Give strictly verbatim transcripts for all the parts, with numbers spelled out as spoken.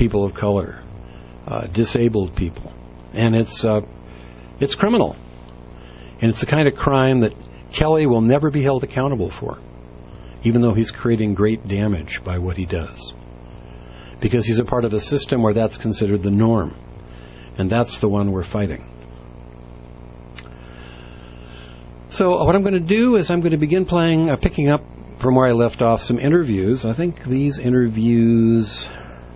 people of color, uh, disabled people. And it's uh, it's criminal. And it's the kind of crime that Kelly will never be held accountable for, even though he's creating great damage by what he does. Because he's a part of a system where that's considered the norm. And that's the one we're fighting. So what I'm going to do is I'm going to begin playing, uh, picking up from where I left off, some interviews. I think these interviews,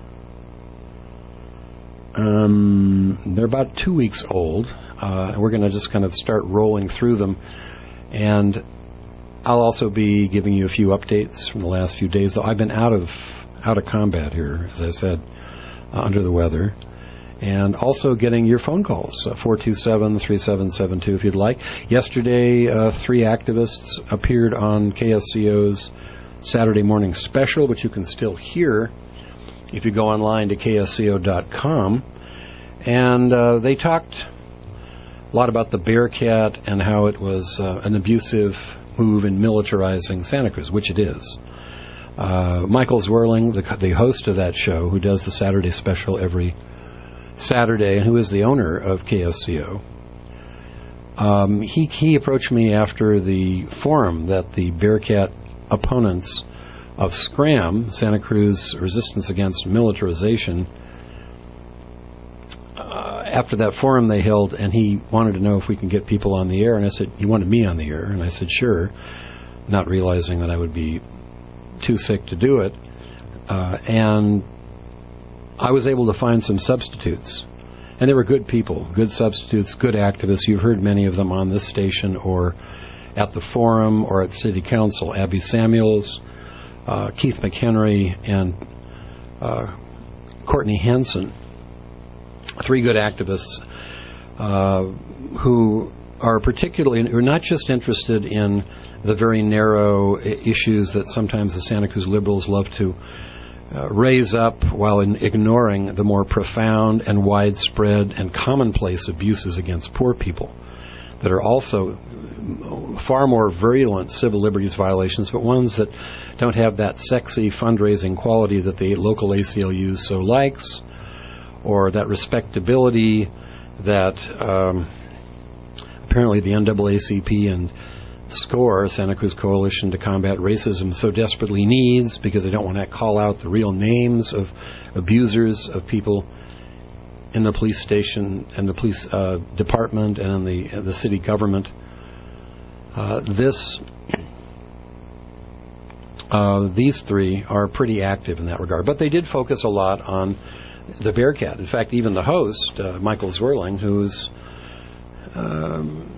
um, they're about two weeks old. Uh, we're going to just kind of start rolling through them. And I'll also be giving you a few updates from the last few days, though I've been out of out of combat here, as I said, uh, under the weather. And also getting your phone calls, uh, four two seven, three seven seven two if you'd like. Yesterday, uh, three activists appeared on K S C O's Saturday morning special, which you can still hear if you go online to K S C O dot com. And uh, they talked a lot about the Bearcat and how it was uh, an abusive move in militarizing Santa Cruz, which it is. Uh, Michael Zwirling, the, the host of that show, who does the Saturday special every Saturday, and who is the owner of K S C O, um, he, he approached me after the forum that the Bearcat opponents of SCRAM, Santa Cruz Resistance Against Militarization, uh, after that forum they held, and he wanted to know if we can get people on the air, and I said, he wanted me on the air, and I said, sure, not realizing that I would be too sick to do it, uh, and I was able to find some substitutes. And they were good people, good substitutes, good activists. You've heard many of them on this station or at the forum or at City Council. Abby Samuels, uh, Keith McHenry, and uh, Courtney Hansen. Three good activists uh, who are particularly, who are not just interested in the very narrow issues that sometimes the Santa Cruz liberals love to Uh, raise up while in ignoring the more profound and widespread and commonplace abuses against poor people that are also far more virulent civil liberties violations, but ones that don't have that sexy fundraising quality that the local A C L U so likes, or that respectability that um, apparently the N double A C P and SCORE, Santa Cruz Coalition to Combat Racism, so desperately needs, because they don't want to call out the real names of abusers of people in the police station and the police uh, department and in the uh, the city government. Uh, this, uh, these three are pretty active in that regard, but they did focus a lot on the Bearcat. In fact, even the host, uh, Michael Zwirling, who's um,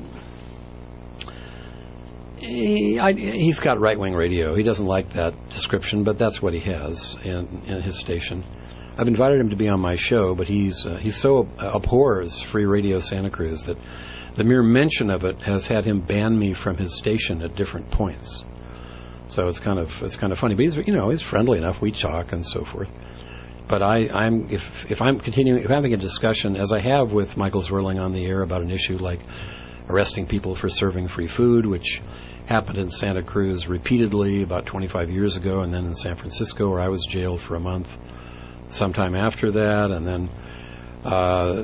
He, I, he's got right-wing radio. He doesn't like that description, but that's what he has in, in his station. I've invited him to be on my show, but he's uh, he's so abhors Free Radio Santa Cruz that the mere mention of it has had him ban me from his station at different points. So it's kind of it's kind of funny. But he's you know he's friendly enough. We talk and so forth. But I, I'm if if I'm continuing if I'm having a discussion, as I have with Michael Zwirling on the air, about an issue like arresting people for serving free food, which happened in Santa Cruz repeatedly about twenty-five years ago, and then in San Francisco, where I was jailed for a month sometime after that, and then uh,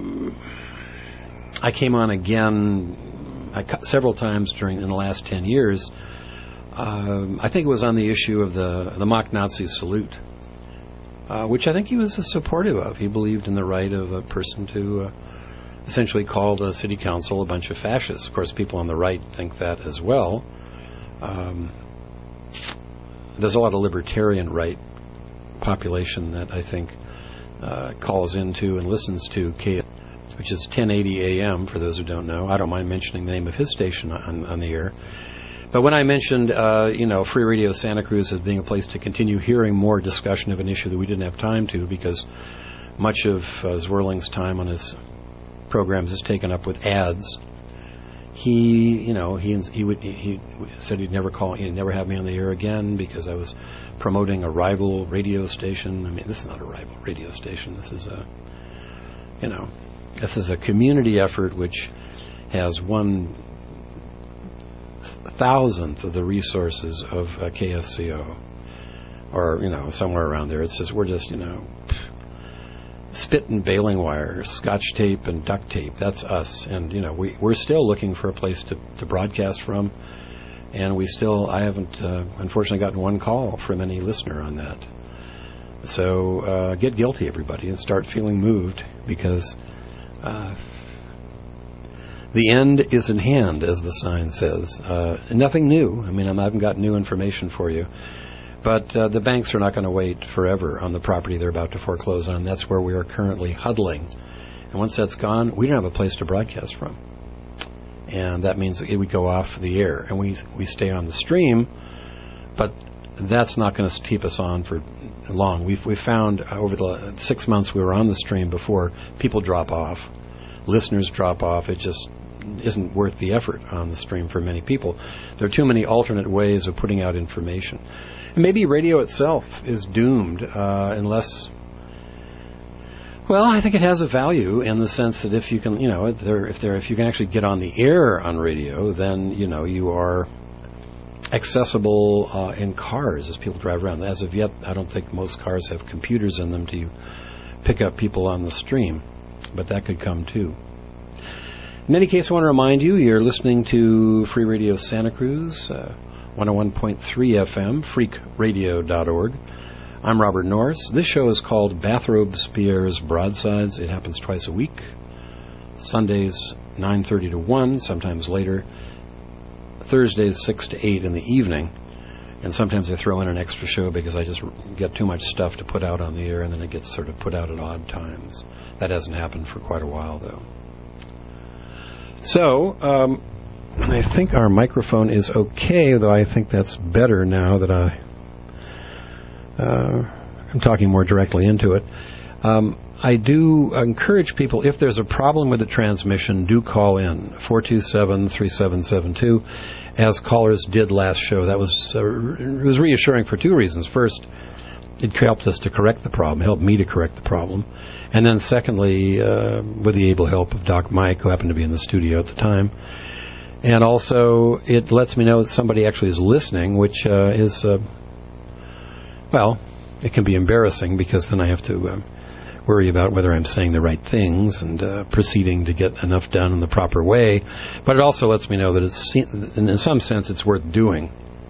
I came on again I, several times during in the last ten years. Uh, I think it was on the issue of the, the mock Nazi salute, uh, which I think he was supportive of. He believed in the right of a person to uh, essentially call the city council a bunch of fascists. Of course, people on the right think that as well. Um, there's a lot of libertarian right population that I think uh, calls into and listens to K, which is ten eighty A M, for those who don't know. I don't mind mentioning the name of his station on, on the air. But when I mentioned, uh, you know, Free Radio Santa Cruz as being a place to continue hearing more discussion of an issue that we didn't have time to, because much of uh, Zwirling's time on his programs is taken up with ads. He, you know, he he would he said he'd never call, he'd never have me on the air again because I was promoting a rival radio station. I mean, this is not a rival radio station. This is a, you know, this is a community effort which has one thousandth of the resources of uh, K S C O, or you know, somewhere around there. It's just we're just you know. spit and baling wire, scotch tape and duct tape. That's us. And, you know, we, we're still looking for a place to, to broadcast from. And we still, I haven't, uh, unfortunately, gotten one call from any listener on that. So uh, get guilty, everybody, and start feeling moved, because uh, the end is in hand, as the sign says. Uh, nothing new. I mean, I haven't got new information for you. But uh, the banks are not going to wait forever on the property they're about to foreclose on. That's where we are currently huddling. And once that's gone, we don't have a place to broadcast from. And that means it would go off the air. And we we stay on the stream, but that's not going to keep us on for long. We've we found uh, over the six months we were on the stream before, people drop off, listeners drop off. It just isn't worth the effort on the stream for many people. There are too many alternate ways of putting out information. And maybe radio itself is doomed uh, unless... Well, I think it has a value in the sense that if you can, you know, if there, if there, if you can actually get on the air on radio, then, you know, you are accessible uh, in cars as people drive around. As of yet, I don't think most cars have computers in them to pick up people on the stream, but that could come too. In any case, I want to remind you, you're listening to Free Radio Santa Cruz, uh, one oh one point three F M, freak radio dot org. I'm Robert Norris. This show is called Bathrobes Pierre's Broadsides. It happens twice a week. Sundays, nine thirty to one, sometimes later. Thursdays, six to eight in the evening. And sometimes I throw in an extra show because I just get too much stuff to put out on the air, and then it gets sort of put out at odd times. That hasn't happened for quite a while, though. So, um, I think our microphone is okay, though I think that's better now that I... Uh, I'm talking more directly into it. Um, I do encourage people, if there's a problem with the transmission, do call in, four two seven, three seven seven two, as callers did last show. That was uh, it was reassuring for two reasons. First, it helped us to correct the problem, helped me to correct the problem. And then secondly, uh, with the able help of Doc Mike, who happened to be in the studio at the time. And also, it lets me know that somebody actually is listening, which uh, is... Uh, Well, it can be embarrassing because then I have to uh, worry about whether I'm saying the right things and uh, proceeding to get enough done in the proper way. But it also lets me know that it's, in some sense, it's worth doing.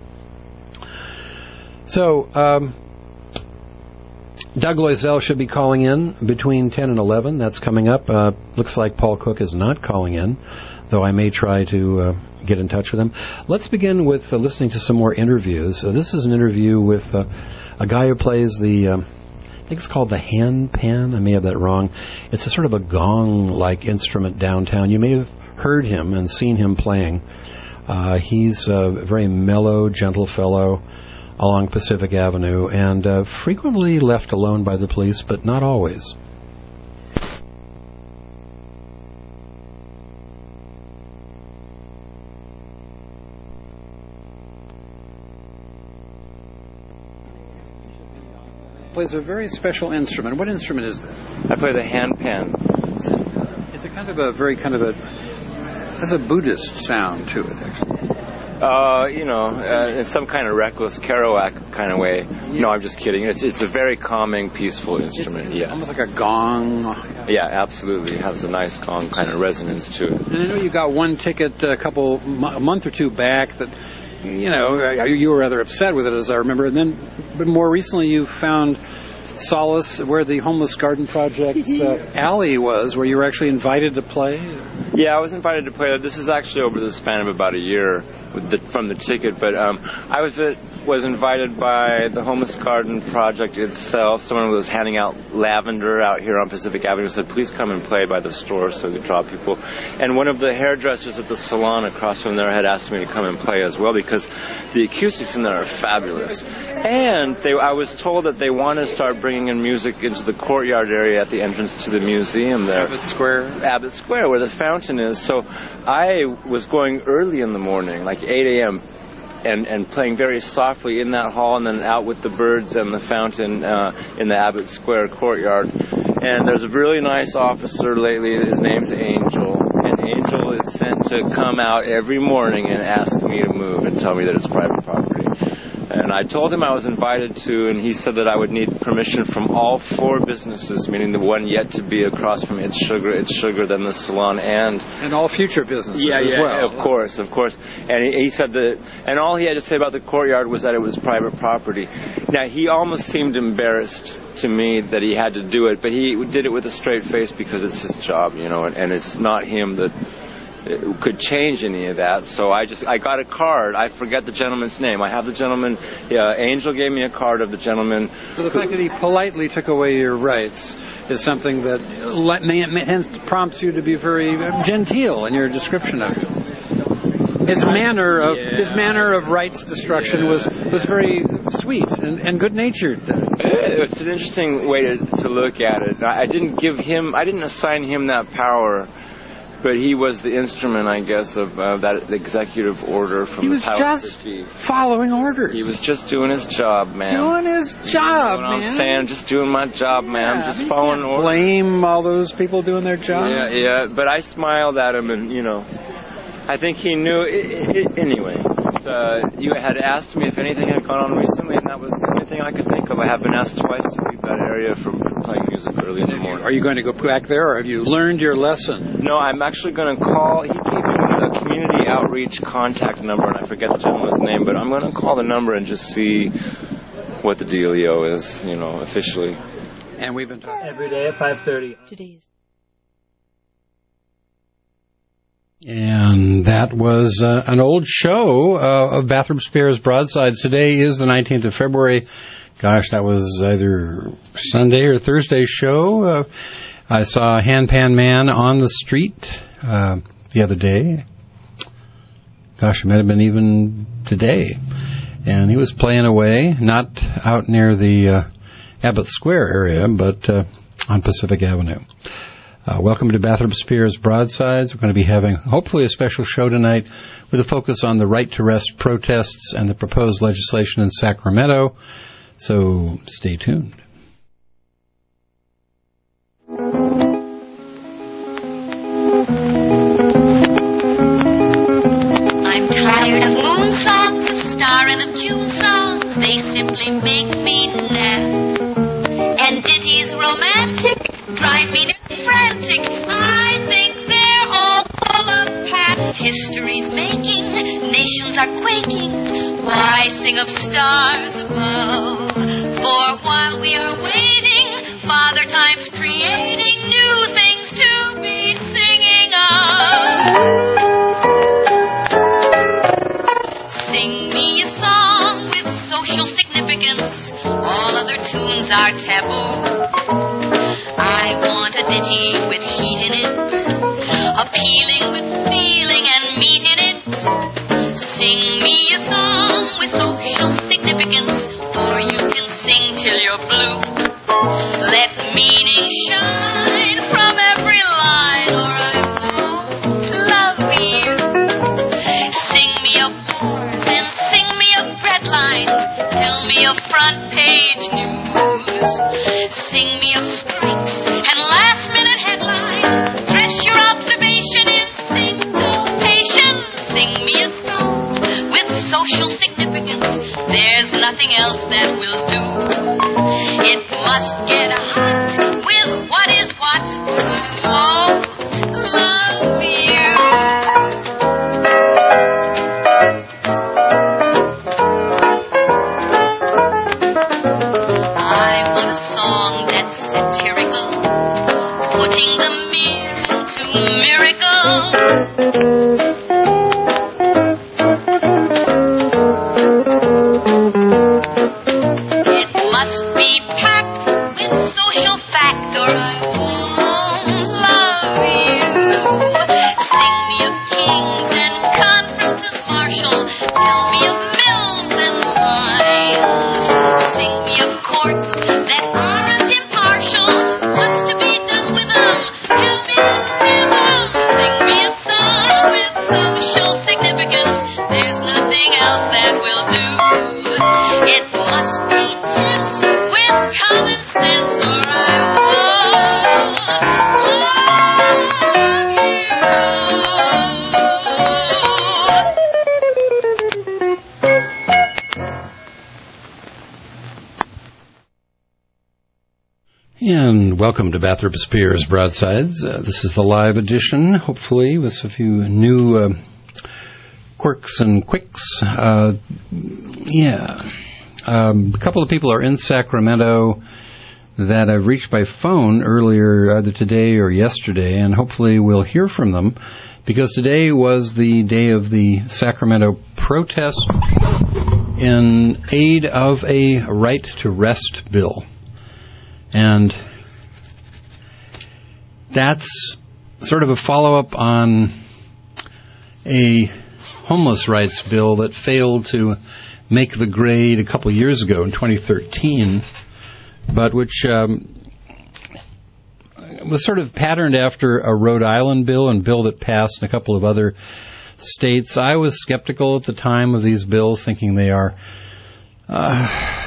So, um, Doug Loisel should be calling in between ten and eleven. That's coming up. Uh, looks like Paul Cook is not calling in, though I may try to uh, get in touch with him. Let's begin with uh, listening to some more interviews. Uh, this is an interview with... Uh, a guy who plays the, um, I think it's called the hand pan. I may have that wrong. It's a sort of a gong-like instrument downtown. You may have heard him and seen him playing. Uh, he's a very mellow, gentle fellow along Pacific Avenue, and uh, frequently left alone by the police, but not always. Plays a very special instrument. What instrument is that? I play the hand pan. It's a, it's a kind of a very kind of a has a Buddhist sound to it, actually. Uh, you know, uh, in some kind of reckless Kerouac kind of way. Yeah. No, I'm just kidding. It's it's a very calming, peaceful instrument. It's yeah, almost like a gong. Yeah, absolutely. It has a nice gong kind of resonance to it. And I know you got one ticket a couple a month or two back that. You know, you were rather upset with it, as I remember. And then, but more recently, you found solace where the Homeless Garden Project's uh, alley was, where you were actually invited to play. Yeah, I was invited to play. This is actually over the span of about a year with the, from the ticket. But um, I was uh, was invited by the Homeless Garden Project itself. Someone was handing out lavender out here on Pacific Avenue. Said, "Please come and play by the store," so we could draw people. And one of the hairdressers at the salon across from there had asked me to come and play as well because the acoustics in there are fabulous. And they, I was told that they want to start bringing in music into the courtyard area at the entrance to the museum there. Abbott Square? Abbott Square, where the fountain is. So I was going early in the morning, like eight a.m., and, and playing very softly in that hall and then out with the birds and the fountain uh, in the Abbott Square courtyard. And there's a really nice officer lately. His name's Angel. And Angel is sent to come out every morning and ask me to move and tell me that it's private property. And I told him I was invited to, and he said that I would need permission from all four businesses, meaning the one yet to be across from It's Sugar, It's Sugar, then the salon, and... And all future businesses yeah, as yeah, well. of course, of course. And he, he said that, and all he had to say about the courtyard was that it was private property. Now, he almost seemed embarrassed to me that he had to do it, but he did it with a straight face because it's his job, you know, and, and it's not him that could change any of that. So I just, I got a card. I forget the gentleman's name. I have the gentleman, yeah, Angel gave me a card of the gentleman. So the fact that he politely took away your rights is something that hence prompts you to be very genteel in your description of him. His manner of yeah. his manner of rights destruction yeah. was, was very sweet and, and good-natured. It's an interesting way to, to look at it. I didn't give him, I didn't assign him that power, but he was the instrument, I guess, of uh, that executive order from he was the just fifty. Following orders. He was just doing his job, man. Doing his job, you know what man. I'm saying? Just doing my job, man. Yeah, I'm just I mean, following orders. Blame all those people doing their job. Yeah, yeah. But I smiled at him, and you know, I think he knew. It, it, anyway, uh, you had asked me if anything had gone on recently, and that was the only thing I could think of. I have been asked twice to leave that area for, for playing music early in the morning. Are you going to go back there, or have you learned your lesson? No, I'm actually going to call. He gave me a community outreach contact number, and I forget the gentleman's name, but I'm going to call the number and just see what the dealio is, you know, officially. And we've been talking every day at five thirty. Today's. And that was uh, an old show uh, of Bathroom Spares Broadsides. Today is the nineteenth of February. Gosh, that was either Sunday or Thursday's show. Uh, I saw Handpan Man on the street uh, the other day. Gosh, it might have been even today. And he was playing away, not out near the uh, Abbott Square area, but uh, on Pacific Avenue. Uh, welcome to Bathroom Spares Broadsides. We're going to be having, hopefully, a special show tonight with a focus on the right to rest protests and the proposed legislation in Sacramento. So stay tuned. I'm tired of moon songs, of star and of June songs. They simply make me nap. And ditties romantic drive me frantic. I think they're all full of past history's making. Nations are quaking. Why sing of stars above? For while we are waiting, Father Time's creating new things to be singing of. Sing me a song with social significance. All other tunes are taboo. I want a ditty with heat in it, appealing with feeling and meat in it. Sing me a song with social significance, or you can sing till you're blue. Let meaning shine from every line, or I won't love you. Sing me of wars and sing me of bread lines, tell me of front page news. Sing me of strikes and last-minute headlines. Dress your observation in syncopation. Sing me a song with social significance. There's nothing else that will do. It must get hot with what is what. I won't love you. I want a song that's satiric And welcome to Bathrop Spears Broadsides. Uh, this is the live edition, hopefully, with a few new uh, quirks and quicks. Uh, yeah. Um, a couple of people are in Sacramento that I've reached by phone earlier, either today or yesterday, and hopefully we'll hear from them, because today was the day of the Sacramento protest in aid of a right to rest bill. And that's sort of a follow-up on a homeless rights bill that failed to make the grade a couple years ago in twenty thirteen, but which um, was sort of patterned after a Rhode Island bill and bill that passed in a couple of other states. I was skeptical at the time of these bills, thinking they are Uh,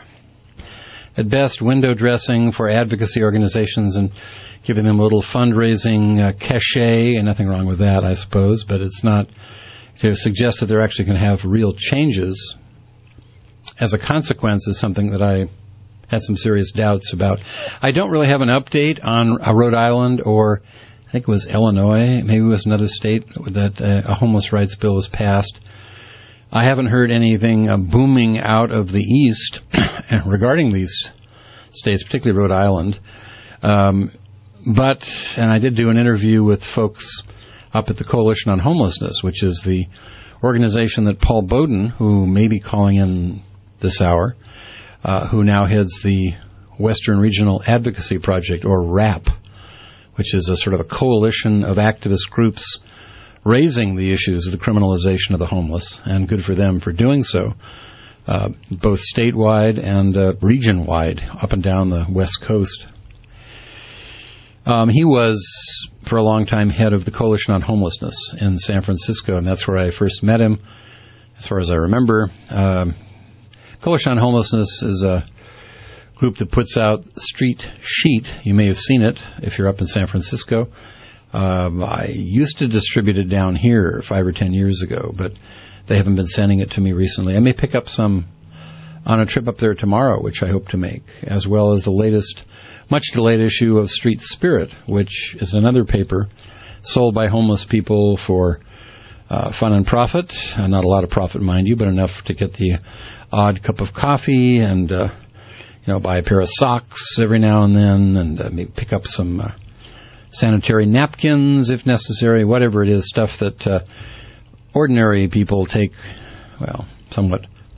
at best, window dressing for advocacy organizations and giving them a little fundraising uh, cachet, and nothing wrong with that, I suppose, but it's not to suggest that they're actually going to have real changes as a consequence is something that I had some serious doubts about. I don't really have an update on uh, Rhode Island or I think it was Illinois, maybe it was another state that uh, a homeless rights bill was passed. I haven't heard anything uh, booming out of the East regarding these states, particularly Rhode Island. Um, but, and I did do an interview with folks up at the Coalition on Homelessness, which is the organization that Paul Bowden, who may be calling in this hour, uh, who now heads the Western Regional Advocacy Project, or RAP, which is a sort of a coalition of activist groups raising the issues of the criminalization of the homeless, and good for them for doing so, uh, both statewide and uh, region-wide, up and down the West Coast. Um, he was, for a long time, head of the Coalition on Homelessness in San Francisco, and that's where I first met him, as far as I remember. Um, Coalition on Homelessness is a group that puts out Street Sheet. You may have seen it if you're up in San Francisco. Um, I used to distribute it down here five or ten years ago, but they haven't been sending it to me recently. I may pick up some on a trip up there tomorrow, which I hope to make, as well as the latest, much-delayed issue of Street Spirit, which is another paper sold by homeless people for uh, fun and profit. Uh, not a lot of profit, mind you, but enough to get the odd cup of coffee and, uh, you know, buy a pair of socks every now and then, and uh, maybe pick up some Uh, sanitary napkins, if necessary, whatever it is, stuff that uh, ordinary people take, well, somewhat,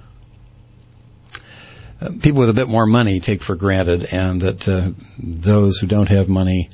uh, people with a bit more money take for granted, and that uh, those who don't have money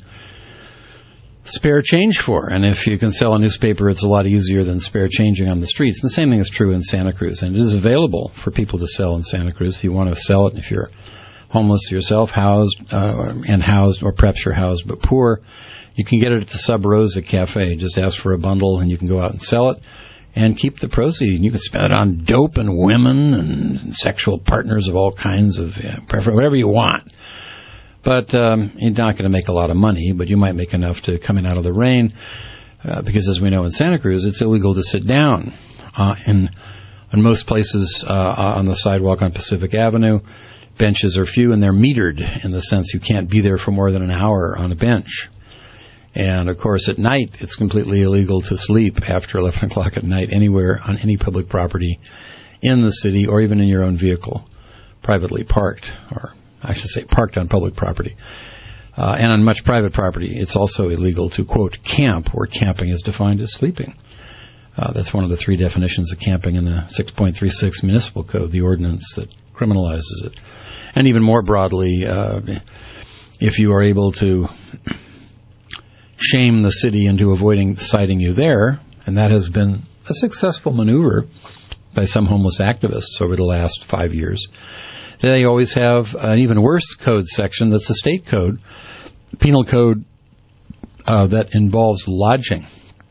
spare change for. And if you can sell a newspaper, it's a lot easier than spare changing on the streets. And the same thing is true in Santa Cruz, and it is available for people to sell in Santa Cruz if you want to sell it, if you're homeless yourself, housed, uh, and housed, or perhaps you're housed but poor. You can get it at the Sub Rosa Cafe. Just ask for a bundle, and you can go out and sell it and keep the proceeds. You can spend it on dope and women and sexual partners of all kinds of, you know, whatever you want. But um, you're not going to make a lot of money, but you might make enough to come in out of the rain, uh, because as we know in Santa Cruz, it's illegal to sit down. Uh, in, in most places uh, on the sidewalk on Pacific Avenue, benches are few, and they're metered in the sense you can't be there for more than an hour on a bench. And, of course, at night, it's completely illegal to sleep after eleven o'clock at night anywhere on any public property in the city, or even in your own vehicle, privately parked, or I should say parked on public property. Uh, and on much private property, it's also illegal to, quote, camp, where camping is defined as sleeping. Uh, that's one of the three definitions of camping in the six point three six Municipal Code, the ordinance that criminalizes it. And even more broadly, uh, if you are able to shame the city into avoiding citing you there, and that has been a successful maneuver by some homeless activists over the last five years, they always have an even worse code section that's the state code, penal code uh, that involves lodging.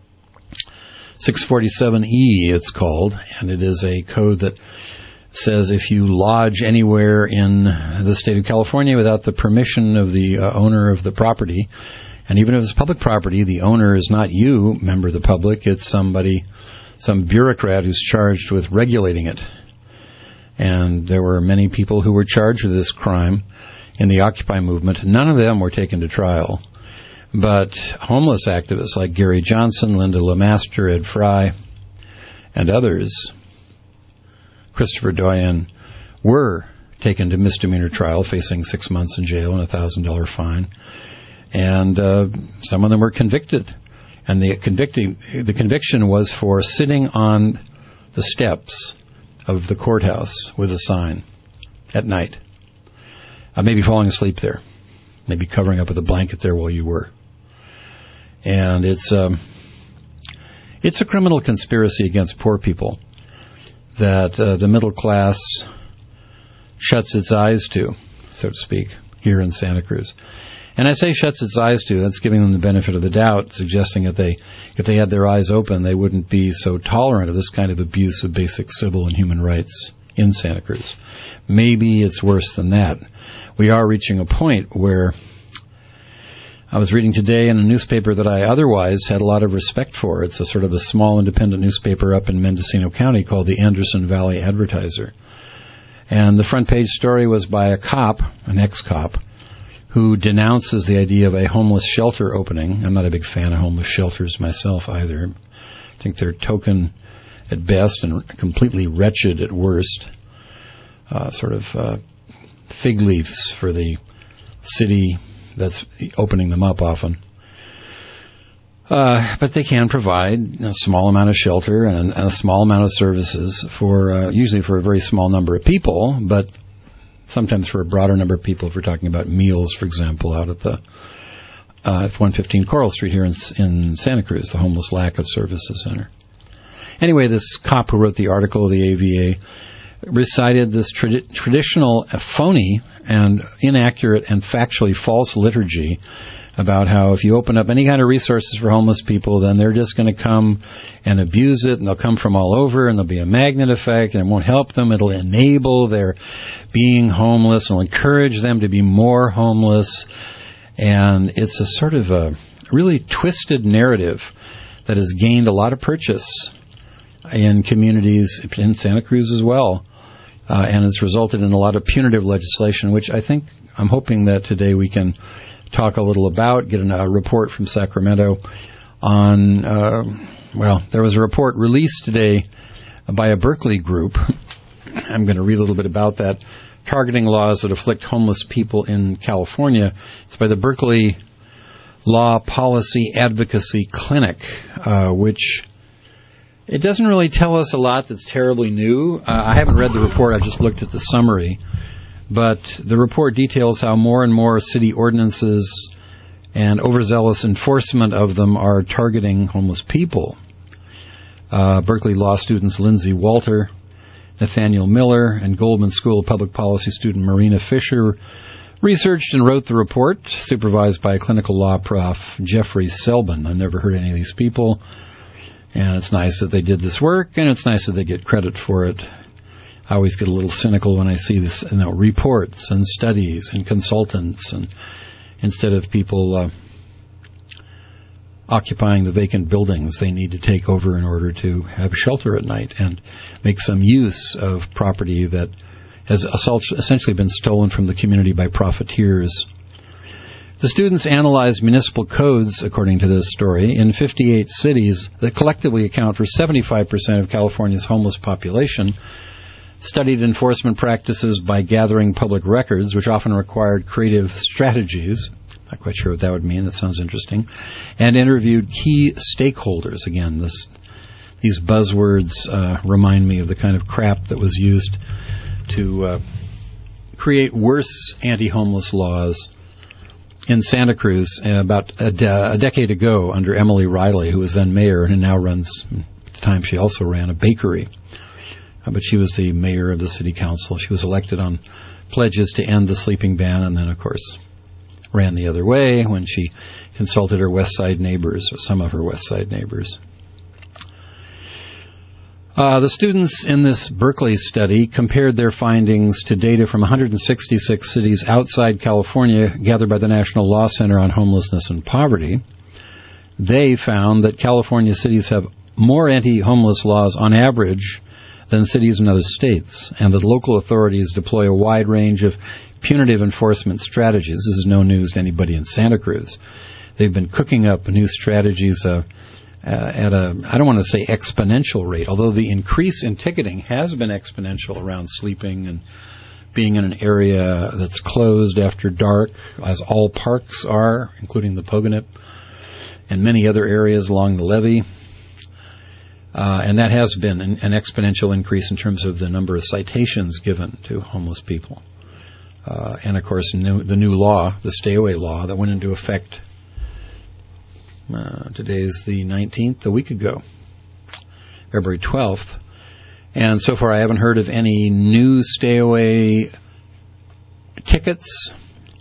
six forty-seven E it's called, and it is a code that says if you lodge anywhere in the state of California without the permission of the uh, owner of the property, and even if it's public property, the owner is not you, member of the public, it's somebody, some bureaucrat who's charged with regulating it. And there were many people who were charged with this crime in the Occupy movement. None of them were taken to trial. But homeless activists like Gary Johnson, Linda LeMaster, Ed Fry, and others, Christopher Doyen, were taken to misdemeanor trial, facing six months in jail and a one thousand dollars fine. And uh, some of them were convicted. And the convicting, the conviction was for sitting on the steps of the courthouse with a sign at night. Uh, maybe falling asleep there. Maybe covering up with a blanket there while you were. And it's um, it's a criminal conspiracy against poor people that uh, the middle class shuts its eyes to, so to speak, here in Santa Cruz. And I say shuts its eyes to, that's giving them the benefit of the doubt, suggesting that they, if they had their eyes open, they wouldn't be so tolerant of this kind of abuse of basic civil and human rights in Santa Cruz. Maybe it's worse than that. We are reaching a point where I was reading today in a newspaper that I otherwise had a lot of respect for. It's a sort of a small independent newspaper up in Mendocino County called the Anderson Valley Advertiser. And the front page story was by a cop, an ex-cop, who denounces the idea of a homeless shelter opening. I'm not a big fan of homeless shelters myself either. I think they're token at best and completely wretched at worst. Uh, sort of uh, fig leaves for the city that's opening them up often. Uh, but they can provide a small amount of shelter and, and a small amount of services for uh, usually for a very small number of people, but sometimes for a broader number of people if we're talking about meals, for example, out at the uh, at one fifteen Coral Street here in, in Santa Cruz, the Homeless Lack of Services Center. Anyway, this cop who wrote the article of the A V A recited this tradi- traditional uh, phony and inaccurate and factually false liturgy about how if you open up any kind of resources for homeless people, then they're just going to come and abuse it, and they'll come from all over, and there'll be a magnet effect, and it won't help them. It'll enable their being homeless, and it'll encourage them to be more homeless. And it's a sort of a really twisted narrative that has gained a lot of purchase in communities in Santa Cruz as well, uh, and has resulted in a lot of punitive legislation, which I think, I'm hoping that today we can talk a little about, get a report from Sacramento on, uh, well, there was a report released today by a Berkeley group. I'm going to read a little bit about that. Targeting laws that afflict homeless people in California. It's by the Berkeley Law Policy Advocacy Clinic, uh, which it doesn't really tell us a lot that's terribly new. Uh, I haven't read the report. I've just looked at the summary. But the report details how more and more city ordinances and overzealous enforcement of them are targeting homeless people. Uh, Berkeley Law students Lindsay Walter, Nathaniel Miller, and Goldman School of Public Policy student Marina Fisher researched and wrote the report, supervised by clinical law prof Jeffrey Selbin. I've never heard any of these people, and it's nice that they did this work, and it's nice that they get credit for it. I always get a little cynical when I see this, you know, reports and studies and consultants, and instead of people uh, occupying the vacant buildings they need to take over in order to have shelter at night and make some use of property that has essentially been stolen from the community by profiteers. The students analyzed municipal codes, according to this story, in fifty-eight cities that collectively account for seventy-five percent of California's homeless population, studied enforcement practices by gathering public records, which often required creative strategies. Not quite sure what that would mean. That sounds interesting. And interviewed key stakeholders. Again, this, these buzzwords uh, remind me of the kind of crap that was used to uh, create worse anti-homeless laws in Santa Cruz uh, about a, de- a decade ago under Emily Riley, who was then mayor and now runs, at the time she also ran a bakery. Uh, but she was the mayor of the city council. She was elected on pledges to end the sleeping ban, and then, of course, ran the other way when she consulted her West Side neighbors, or some of her West Side neighbors. Uh, the students in this Berkeley study compared their findings to data from one hundred sixty-six cities outside California gathered by the National Law Center on Homelessness and Poverty. They found that California cities have more anti-homeless laws on average than cities in other states, and that local authorities deploy a wide range of punitive enforcement strategies. This is no news to anybody in Santa Cruz. They've been cooking up new strategies uh, uh, at a, I don't want to say exponential rate, although the increase in ticketing has been exponential around sleeping and being in an area that's closed after dark, as all parks are, including the Pogonip and many other areas along the levee. Uh, and that has been an, an exponential increase in terms of the number of citations given to homeless people. Uh, and, of course, new, the new law, the stay-away law, that went into effect, uh, today's the nineteenth, a week ago, February twelfth. And so far I haven't heard of any new stay-away tickets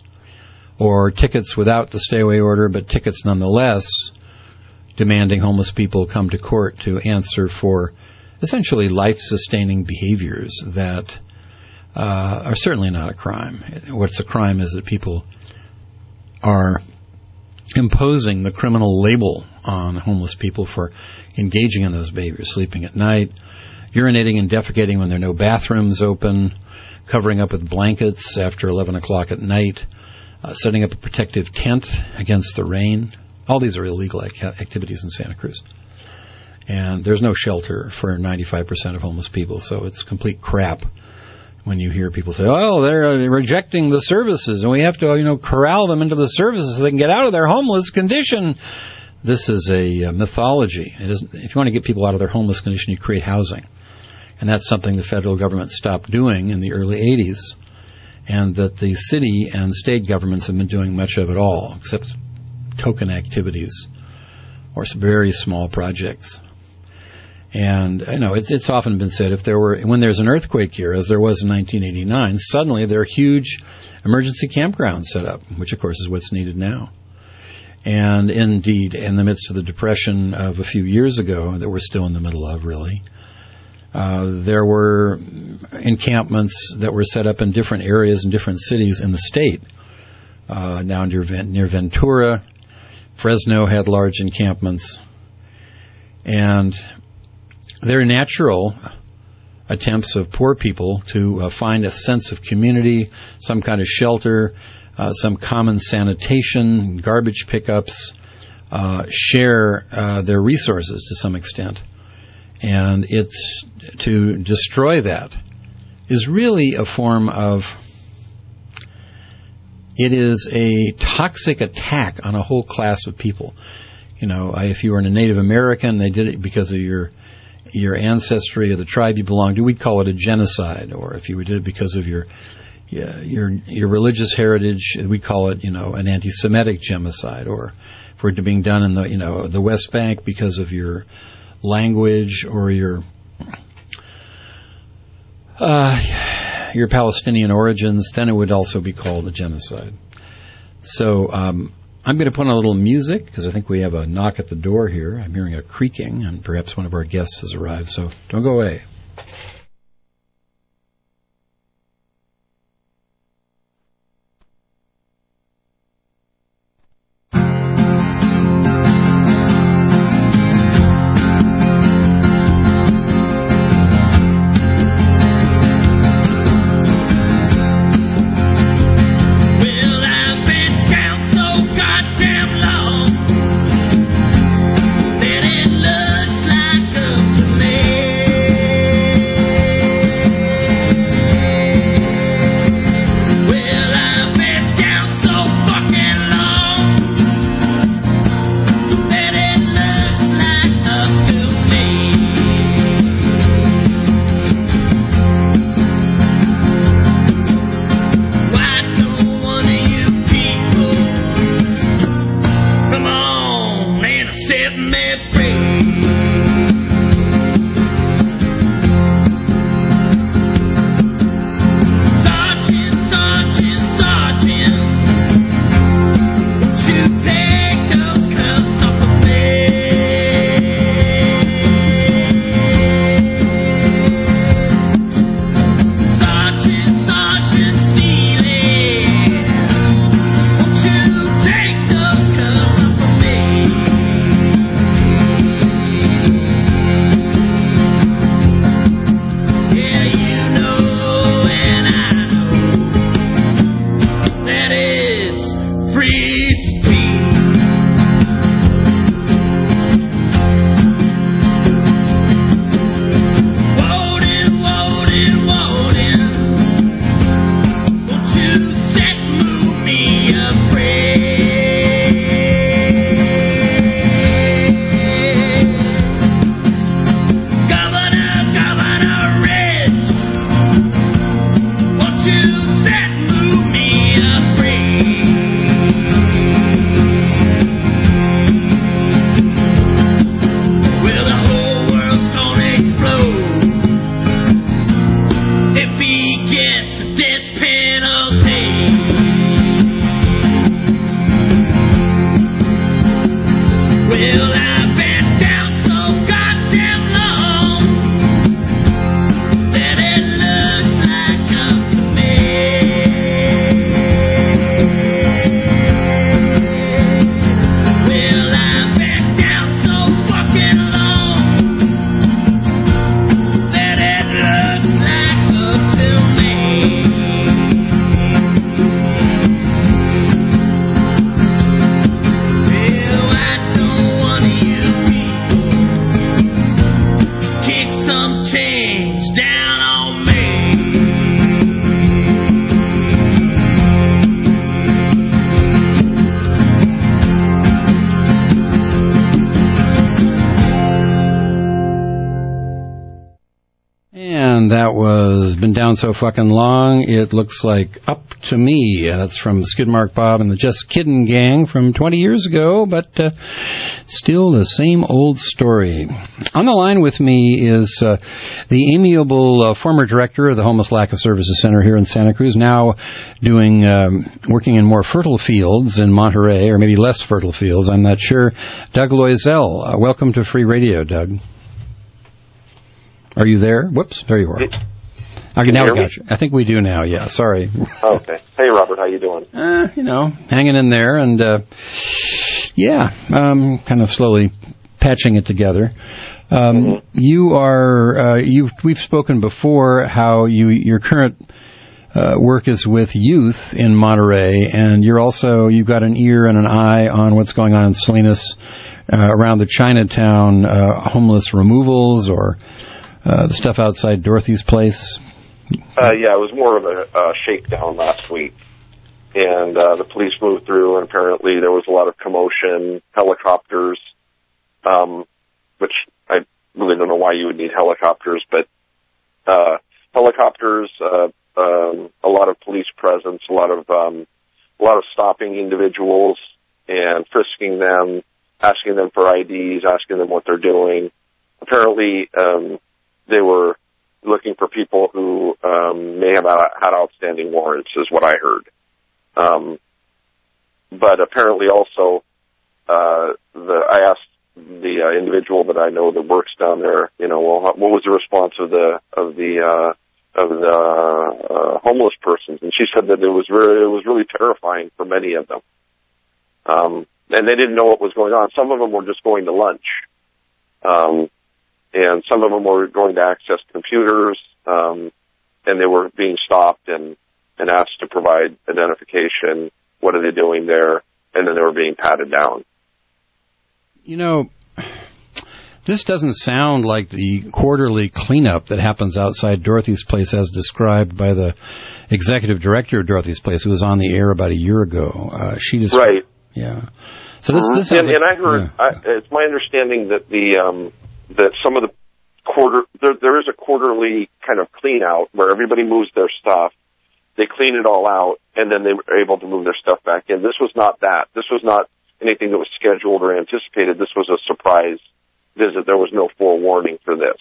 or tickets without the stay-away order, but tickets nonetheless, demanding homeless people come to court to answer for essentially life-sustaining behaviors that uh, are certainly not a crime. What's a crime is that people are imposing the criminal label on homeless people for engaging in those behaviors, sleeping at night, urinating and defecating when there are no bathrooms open, covering up with blankets after eleven o'clock at night, uh, setting up a protective tent against the rain. All these are illegal ac- activities in Santa Cruz. And there's no shelter for ninety-five percent of homeless people, so it's complete crap when you hear people say, oh, they're uh, rejecting the services, and we have to, you know, corral them into the services so they can get out of their homeless condition. This is a uh, mythology. It isn't, if you want to get people out of their homeless condition, you create housing. And that's something the federal government stopped doing in the early eighties, and that the city and state governments have been doing much of it all, except token activities or some very small projects. And, you know, it's, it's often been said if there were, when there's an earthquake here, as there was in nineteen eighty-nine, suddenly there are huge emergency campgrounds set up, which, of course, is what's needed now. And, indeed, in the midst of the depression of a few years ago that we're still in the middle of, really, uh, there were encampments that were set up in different areas in different cities in the state. Uh, now near, near Ventura, Fresno had large encampments. And they're natural attempts of poor people to uh, find a sense of community, some kind of shelter, uh, some common sanitation, garbage pickups, uh, share uh, their resources to some extent. And it's to destroy that is really a form of, it is a toxic attack on a whole class of people. You know, if you were a Native American, they did it because of your your ancestry or the tribe you belong to, we'd call it a genocide. Or if you did it because of your your your religious heritage, we'd call it, you know, an anti-Semitic genocide. Or if it were being done in the, you know, the West Bank because of your language or your uh, your Palestinian origins, then it would also be called a genocide. So um, I'm going to put on a little music because I think we have a knock at the door here. I'm hearing a creaking, and perhaps one of our guests has arrived, so don't go away. Then it looks like up to me. And that was Been Down So Fucking Long. It looks like Up to Me. Uh, that's from Skidmark Bob and the Just Kiddin' Gang from twenty years ago, but uh, still the same old story. On the line with me is uh, the amiable uh, former director of the Homeless Lack of Services Center here in Santa Cruz, now doing um, working in more fertile fields in Monterey, or maybe less fertile fields, I'm not sure. Doug Loisel. Uh, welcome to Free Radio, Doug. Are you there? Whoops, there you are. Okay, now we got you. I think we do now, yeah, sorry. Okay. Hey, Robert, how you doing? Uh, you know, hanging in there, and, uh, yeah, um, kind of slowly patching it together. Um, mm-hmm. You are, uh, you've, we've spoken before how you, your current uh, work is with youth in Monterey, and you're also, you've got an ear and an eye on what's going on in Salinas, uh, around the Chinatown uh, homeless removals, or Uh, the stuff outside Dorothy's place? Uh, yeah, it was more of a, a shakedown last week. And uh, the police moved through, and apparently there was a lot of commotion, helicopters, um, which I really don't know why you would need helicopters, but uh, helicopters, uh, um, a lot of police presence, a lot of um, a lot of stopping individuals and frisking them, asking them for I Ds, asking them what they're doing. Apparently, um, they were looking for people who um, may have had outstanding warrants, is what I heard. Um, but apparently also, uh, the, I asked the uh, individual that I know that works down there, you know, well, what was the response of the of the uh, of the uh, homeless persons? And she said that it was very, it was really terrifying for many of them, um, and they didn't know what was going on. Some of them were just going to lunch. Um, And some of them were going to access computers, um, and they were being stopped and, and asked to provide identification. What are they doing there? And then they were being patted down. You know, this doesn't sound like the quarterly cleanup that happens outside Dorothy's Place as described by the executive director of Dorothy's Place, who was on the air about a year ago. Uh, she just, right. Yeah. So this, this and, like, and I heard, yeah. I, it's my understanding that the, um, that some of the quarter, there, there is a quarterly kind of clean out where everybody moves their stuff, they clean it all out, and then they were able to move their stuff back in. This was not that. This was not anything that was scheduled or anticipated. This was a surprise visit. There was no forewarning for this.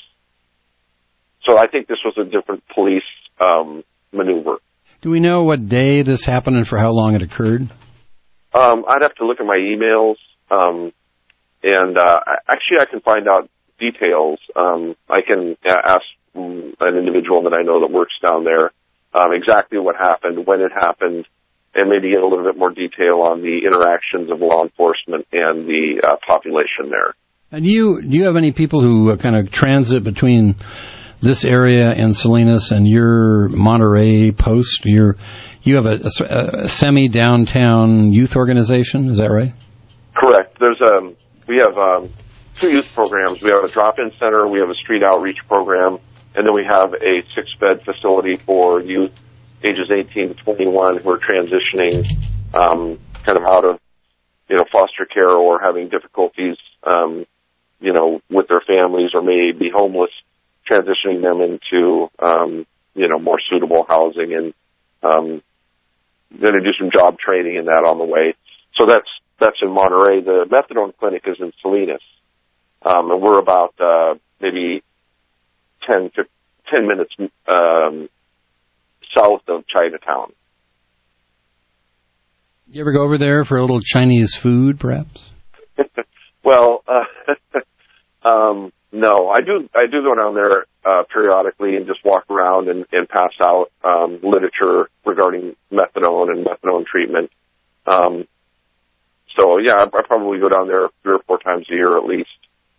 So I think this was a different police um, maneuver. Do we know what day this happened and for how long it occurred? Um, I'd have to look at my emails, um, and uh, actually I can find out details. Um, I can ask an individual that I know that works down there um, exactly what happened, when it happened, and maybe get a little bit more detail on the interactions of law enforcement and the uh, population there. And you, do you have any people who uh, kind of transit between this area in Salinas and your Monterey post? Your, you have a, a, a semi-downtown youth organization, is that right? Correct. There's a, we have um, two youth programs. We have a drop-in center, we have a street outreach program, and then we have a six-bed facility for youth ages eighteen to twenty-one who are transitioning um, kind of out of, you know, foster care or having difficulties, um, you know, with their families or may be homeless, transitioning them into, um, you know, more suitable housing, and um, going to do some job training in that on the way. So that's that's in Monterey. The methadone clinic is in Salinas. Um, and we're about uh, maybe ten, ten minutes um, south of Chinatown. You ever go over there for a little Chinese food, perhaps? Well, uh, um, no. I do I do go down there uh, periodically and just walk around and, and pass out um, literature regarding methadone and methadone treatment. Um, so, yeah, I, I probably go down there three or four times a year at least.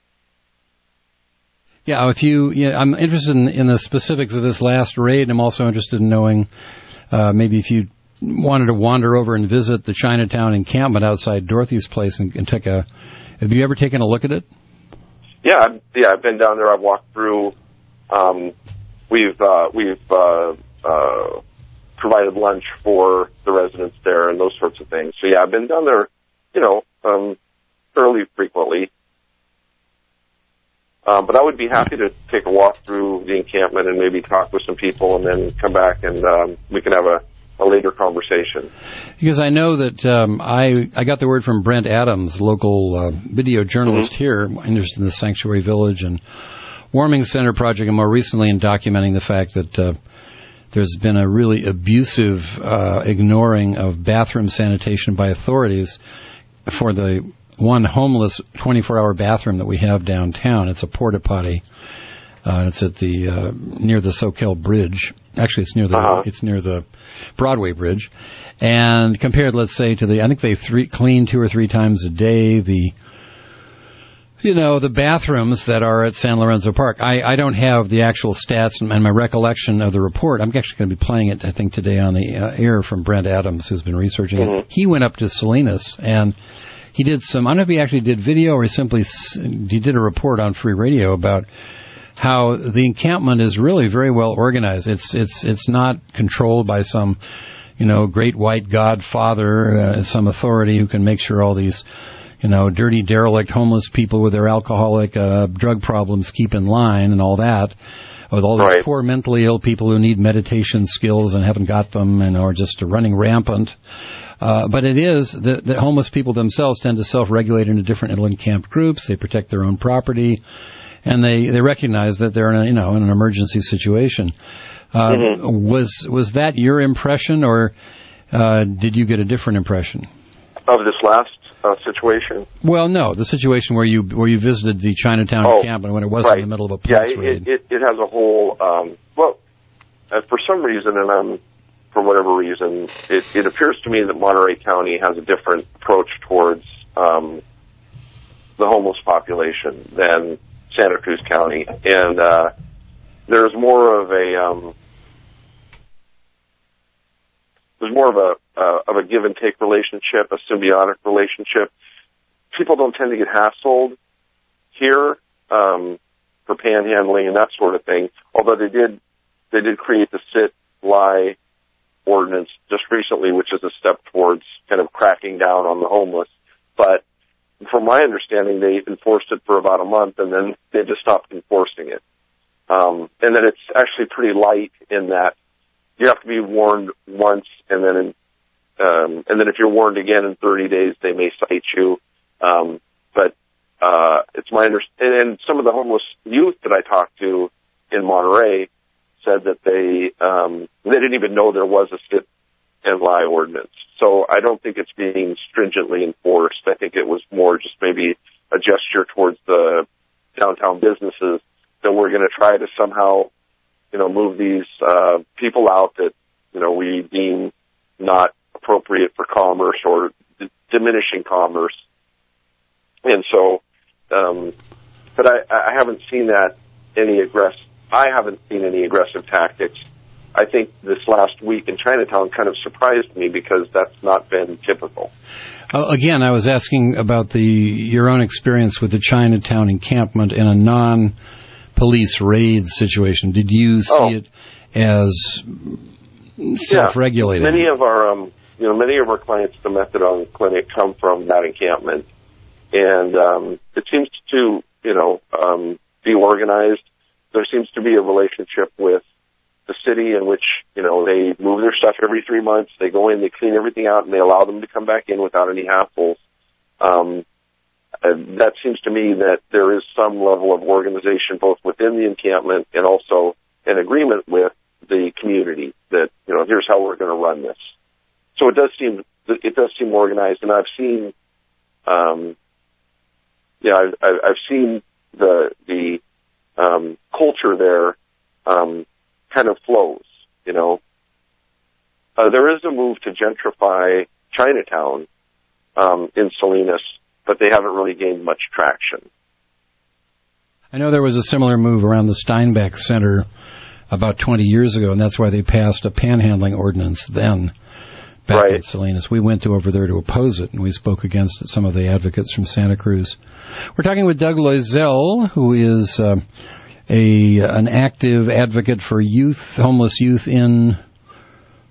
Yeah, if you, yeah, I'm interested in, in the specifics of this last raid. I'm also interested in knowing uh, maybe if you wanted to wander over and visit the Chinatown encampment outside Dorothy's Place and, and take a. Have you ever taken a look at it? Yeah, I've, yeah, I've been down there. I've walked through. Um, we've uh, we've uh, uh, provided lunch for the residents there and those sorts of things. So yeah, I've been down there, you know, um, fairly frequently. Um, but I would be happy to take a walk through the encampment and maybe talk with some people and then come back and um, we can have a, a later conversation. Because I know that um, I I got the word from Brent Adams, local uh, video journalist mm-hmm. here, interested in the Sanctuary Village and Warming Center project, and more recently in documenting the fact that uh, there's been a really abusive uh, ignoring of bathroom sanitation by authorities for the one homeless twenty-four hour bathroom that we have downtown. It's a porta potty. Uh, it's at the uh, near the Soquel Bridge. Actually, it's near the uh-huh. it's near the Broadway Bridge. And compared, let's say, to the, I think they three, clean two or three times a day the, you know, the bathrooms that are at San Lorenzo Park. I, I don't have the actual stats and my recollection of the report. I'm actually going to be playing it, I think, today on the uh, air from Brent Adams, who's been researching mm-hmm. it. He went up to Salinas and he did some, I don't know if he actually did video or he simply, he did a report on Free Radio about how the encampment is really very well organized. It's it's it's not controlled by some, you know, great white godfather, uh, some authority who can make sure all these, you know, dirty, derelict, homeless people with their alcoholic uh, drug problems keep in line and all that. With all these right. poor mentally ill people who need meditation skills and haven't got them and are just running rampant. Uh, but it is that the homeless people themselves tend to self-regulate into different little encamped groups. They protect their own property. And they, they recognize that they're in a, you know, in an emergency situation. Uh, mm-hmm. Was was that your impression, or uh, did you get a different impression of this last uh, situation? Well, no, the situation where you where you visited the Chinatown oh, encampment when it wasn't right. in the middle of a police yeah, it, raid. It, it has a whole. Um, well, uh, for some reason, and I'm for whatever reason, it, it appears to me that Monterey County has a different approach towards um, the homeless population than Santa Cruz County, and uh, there's more of a um, there's more of a uh, of a give and take relationship, a symbiotic relationship. People don't tend to get hassled here um, for panhandling and that sort of thing. Although they did they did create the sit lie ordinance just recently, which is a step towards kind of cracking down on the homeless, but from my understanding, they enforced it for about a month, and then they just stopped enforcing it. Um, and then it's actually pretty light in that you have to be warned once, and then in, um, and then if you're warned again in thirty days, they may cite you. Um, but uh, it's my understanding, and some of the homeless youth that I talked to in Monterey said that they um, they didn't even know there was a sit and lie ordinance. So I don't think it's being stringently enforced. I think it was more just maybe a gesture towards the downtown businesses that we're going to try to somehow, you know, move these uh, people out that, you know, we deem not appropriate for commerce or d- diminishing commerce. And so, um, but I, I haven't seen that any aggressive, I haven't seen any aggressive tactics. I think this last week in Chinatown kind of surprised me because that's not been typical. Uh, again, I was asking about the your own experience with the Chinatown encampment in a non-police raid situation. Did you see oh. it as self-regulating? Yeah. Many of our, um, you know, many of our clients at the Methadone Clinic come from that encampment, and um, it seems to, you know, um, be organized. There seems to be a relationship with the city in which, you know, they move their stuff every three months. They go in, they clean everything out, and they allow them to come back in without any hassles. Um, that seems to me that there is some level of organization both within the encampment and also an agreement with the community that, you know, here's how we're going to run this. So it does seem it does seem organized, and I've seen, um, yeah, I've, I've seen the the um, culture there. Um, kind of flows, you know. Uh, there is a move to gentrify Chinatown um, in Salinas, but they haven't really gained much traction. I know there was a similar move around the Steinbeck Center about twenty years ago, and that's why they passed a panhandling ordinance then back right. in Salinas. We went to over there to oppose it, and we spoke against it, some of the advocates from Santa Cruz. We're talking with Doug Loisel, who is Uh, A an active advocate for youth, homeless youth in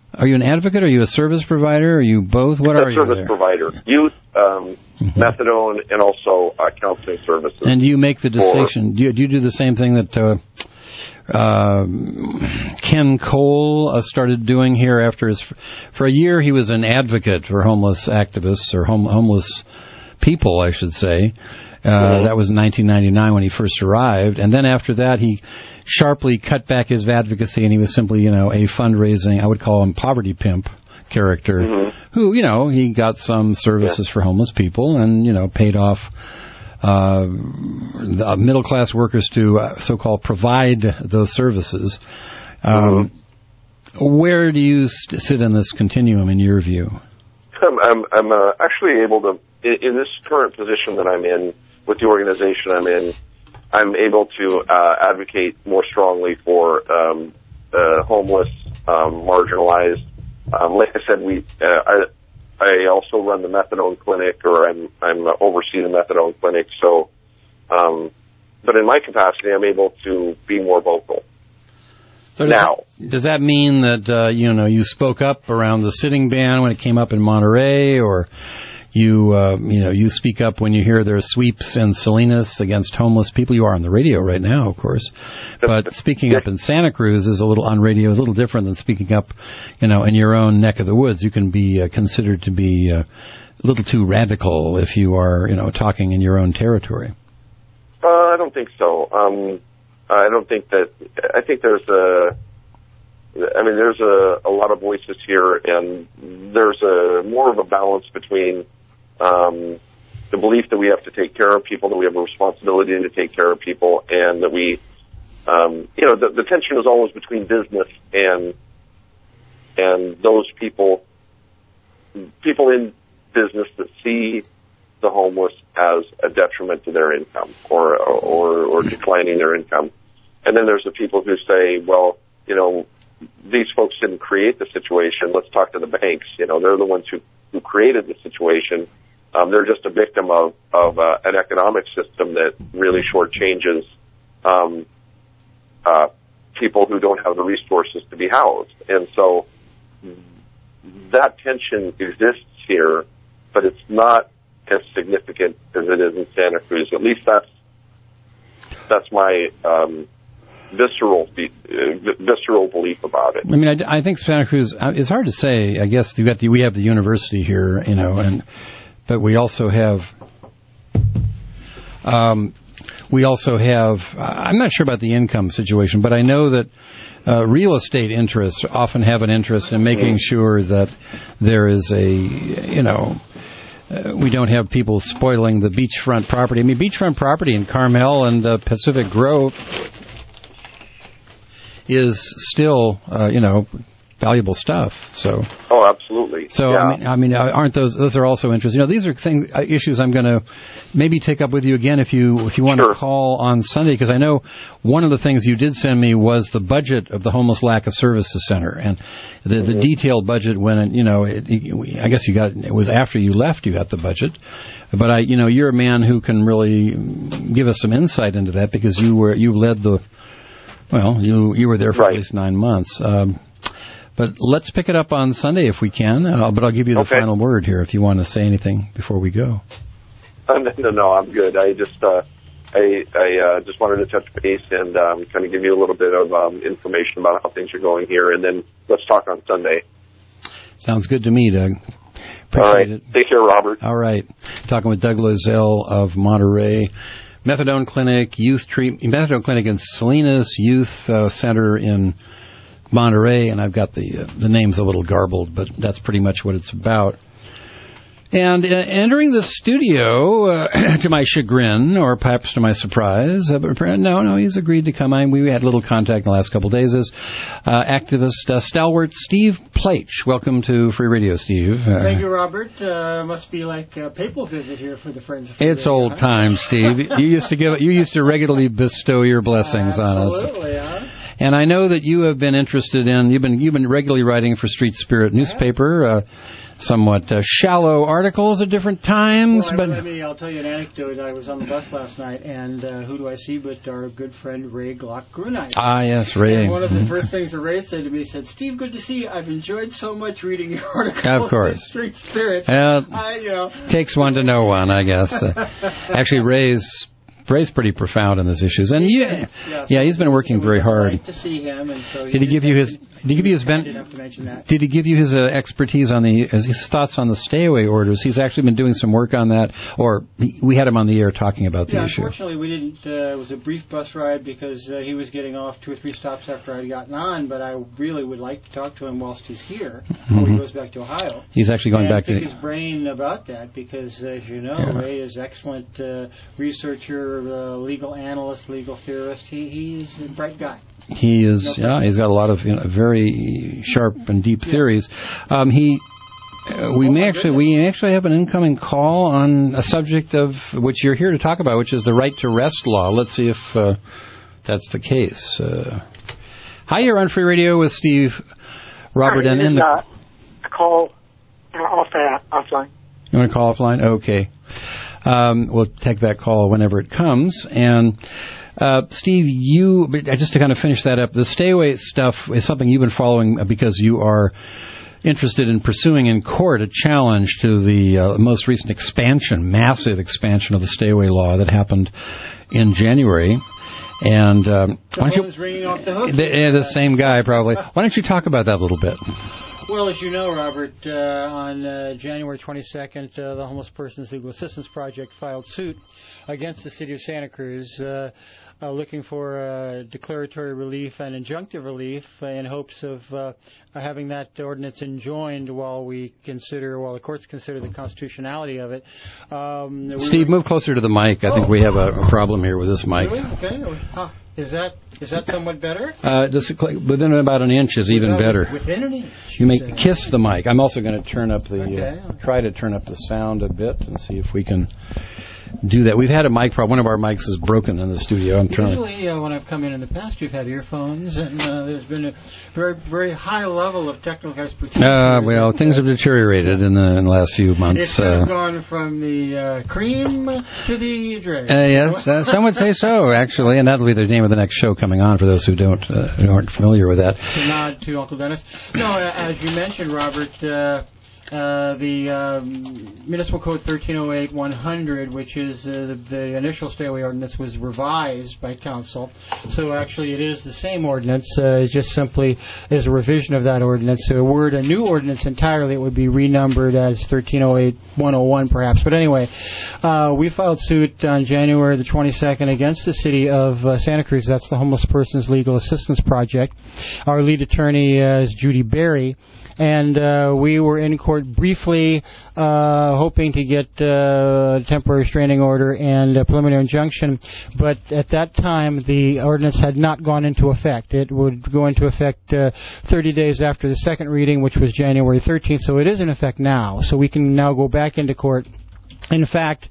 Are you an advocate? Are you a service provider? Are you both? What a are you? Service there? provider, youth, um, mm-hmm. methadone, and also uh, counseling services. And do you make the distinction? Do you, do you do the same thing that uh, uh, Ken Cole uh, started doing here after his? For a year, he was an advocate for homeless activists or home, homeless people, I should say. Uh, mm-hmm. That was in nineteen ninety-nine when he first arrived, and then after that, he sharply cut back his advocacy, and he was simply, you know, a fundraising, I would call him poverty pimp character, mm-hmm. who, you know, he got some services yeah. for homeless people and, you know, paid off uh, the middle-class workers to uh, so-called provide those services. Um, mm-hmm. Where do you st- sit in this continuum, in your view? I'm, I'm, I'm uh, actually able to, in, in this current position that I'm in, with the organization I'm in, I'm able to uh, advocate more strongly for um, uh, homeless, um, marginalized. Um, like I said, we uh, I, I also run the methadone clinic, or I'm I'm uh, oversee the methadone clinic. So, um, but in my capacity, I'm able to be more vocal. So does now, that, does that mean that uh, you know you spoke up around the sitting ban when it came up in Monterey, or You, uh, you know, you speak up when you hear there are sweeps in Salinas against homeless people? You are on the radio right now, of course. But speaking up in Santa Cruz is a little on radio is a little different than speaking up, you know, in your own neck of the woods. You can be uh, considered to be uh, a little too radical if you are, you know, talking in your own territory. Uh, I don't think so. Um, I don't think that. I think there's a. I mean, there's a, a lot of voices here, and there's a more of a balance between um, the belief that we have to take care of people, that we have a responsibility to take care of people, and that we, um, you know, the, the tension is always between business and and those people, people in business that see the homeless as a detriment to their income or or, or declining their income, and then there's the people who say, well, you know, these folks didn't create the situation. Let's talk to the banks. You know, they're the ones who, who created the situation. Um, they're just a victim of, of uh, an economic system that really shortchanges um, uh, people who don't have the resources to be housed. And so that tension exists here, but it's not as significant as it is in Santa Cruz. At least that's that's my um, visceral uh, visceral belief about it. I mean, I, I think Santa Cruz. It's hard to say. I guess you got the, we have the university here, you know, and but we also have. Um, we also have. I'm not sure about the income situation, but I know that uh, real estate interests often have an interest in making sure that there is a, you know. Uh, we don't have people spoiling the beachfront property. I mean, beachfront property in Carmel and uh, Pacific Grove is still, uh, you know, valuable stuff. So. Oh, absolutely. So yeah. I mean, I mean, aren't those? Those are also interesting. You know, these are things, uh, issues I'm going to maybe take up with you again if you if you want sure. to call on Sunday, because I know one of the things you did send me was the budget of the Homeless Lack of Services Center, and the mm-hmm. the detailed budget when it, you know, it, it, I guess you got it was after you left you got the budget, but I you know you're a man who can really give us some insight into that because you were you led the well you you were there for right. at least nine months. Um, But let's pick it up on Sunday if we can. Uh, but I'll give you the okay. final word here if you want to say anything before we go. Uh, no, no, no, I'm good. I just, uh, I, I uh, just wanted to touch base and um, kind of give you a little bit of um, information about how things are going here, and then let's talk on Sunday. Sounds good to me, Doug. Appreciate All right. it. Take care, Robert. All right. Talking with Doug Loiselle of Monterey. Methadone Clinic, Youth Treatment, Methadone Clinic in Salinas, Youth uh, Center in Monterey, and I've got the uh, the names a little garbled, but that's pretty much what it's about. And uh, entering the studio, uh, to my chagrin, or perhaps to my surprise, uh, no, no, he's agreed to come. I, we had a little contact in the last couple of days, is uh, activist, uh, stalwart Steve Plach. Welcome to Free Radio, Steve. Uh, Thank you, Robert. Uh, must be like a papal visit here for the Friends of Free It's Radio, old huh? times, Steve. you used to give, you used to regularly bestow your blessings uh, on us. Absolutely, huh? And I know that you have been interested in, you've been you've been regularly writing for Street Spirit newspaper. Uh, somewhat uh, shallow articles at different times. Well, but I, I mean, I'll tell you an anecdote. I was on the bus last night, and uh, who do I see but our good friend Ray Glock-Grunite. Ah, yes, Ray. And one of the mm-hmm. first things that Ray said to me, he said, Steve, good to see you. I've enjoyed so much reading your articles. Of course. Street Spirits. Uh, I, you know. Takes one to know one, I guess. Uh, actually, Ray's Ray's pretty profound in these issues, and you, Yeah, so yeah, he's been working very hard. Nice to see him, and so Did he give you his? Did he give you his ben- enough to mention that. Did he give you his uh, expertise on the his thoughts on the stay away orders? He's actually been doing some work on that, or he, we had him on the air talking about the yeah, issue. Unfortunately, we didn't. Uh, it was a brief bus ride because uh, he was getting off two or three stops after I'd gotten on. But I really would like to talk to him whilst he's here Mm-hmm. before he goes back to Ohio. He's actually going and back pick to his brain about that because, as you know, Yeah. Ray is excellent uh, researcher, uh, legal analyst, legal theorist. He he's a bright guy. He is, No yeah, he's got a lot of you know, very sharp and deep Yeah. theories. Um, he, uh, we Oh, may my actually, goodness. we actually have an incoming call on a subject of which you're here to talk about, which is the right to rest law. Let's see if uh, that's the case. Uh, hi, you're on Free Radio with Steve, Robert, Hi, and, it and is, the. uh, a call uh, off uh, offline. You want to call offline? Okay. Um, we'll take that call whenever it comes. And uh, Steve, you but just to kind of finish that up, the stay away stuff is something you've been following because you are interested in pursuing in court a challenge to the uh, most recent expansion, massive expansion of the stay away law that happened in January. And um, The why don't phone's you? ringing off the hook. The, yeah, the same guy probably. Why don't you talk about that a little bit? Well, as you know, Robert, uh, on uh, January twenty-second, uh, the Homeless Persons Legal Assistance Project filed suit against the city of Santa Cruz, uh, uh, looking for uh, declaratory relief and injunctive relief uh, in hopes of uh, having that ordinance enjoined while we consider, while the courts consider the constitutionality of it. Um, we Steve, were- move closer to the mic. I think we have a, a problem here with this mic. Really? Okay. Huh. Is that is that somewhat better? Uh, just within about an inch is even Without- better. Within an inch. You may say. kiss the mic. I'm also going to turn up the Okay, uh, okay. try to turn up the sound a bit and see if we can do that. We've had a mic problem. One of our mics is broken in the studio. I'm trying. Usually, uh, when I've come in in the past, you've had earphones, and uh, there's been a very, very high level of technical expertise. Uh, here. well, things have deteriorated in the, in the last few months. It's kind of Uh, gone from the uh, cream to the dregs. uh, yes, uh, some would say so, actually, and that'll be the name of the next show coming on for those who don't uh, who aren't familiar with that. To nod to Uncle Dennis. No, uh, as you mentioned, Robert, uh, uh, the um, Municipal Code thirteen oh eight one hundred, which is uh, the, the initial stay away ordinance, was revised by council. So actually, it is the same ordinance. Uh, it just simply is a revision of that ordinance. So were it a new ordinance entirely, it would be renumbered as thirteen oh eight one oh one, perhaps. But anyway, uh, we filed suit on January the twenty-second against the city of uh, Santa Cruz. That's the Homeless Persons Legal Assistance Project. Our lead attorney uh, is Judy Berry. And uh, we were in court briefly, uh, hoping to get uh, a temporary restraining order and a preliminary injunction. But at that time, the ordinance had not gone into effect. It would go into effect uh, thirty days after the second reading, which was January thirteenth. So it is in effect now. So we can now go back into court. In fact,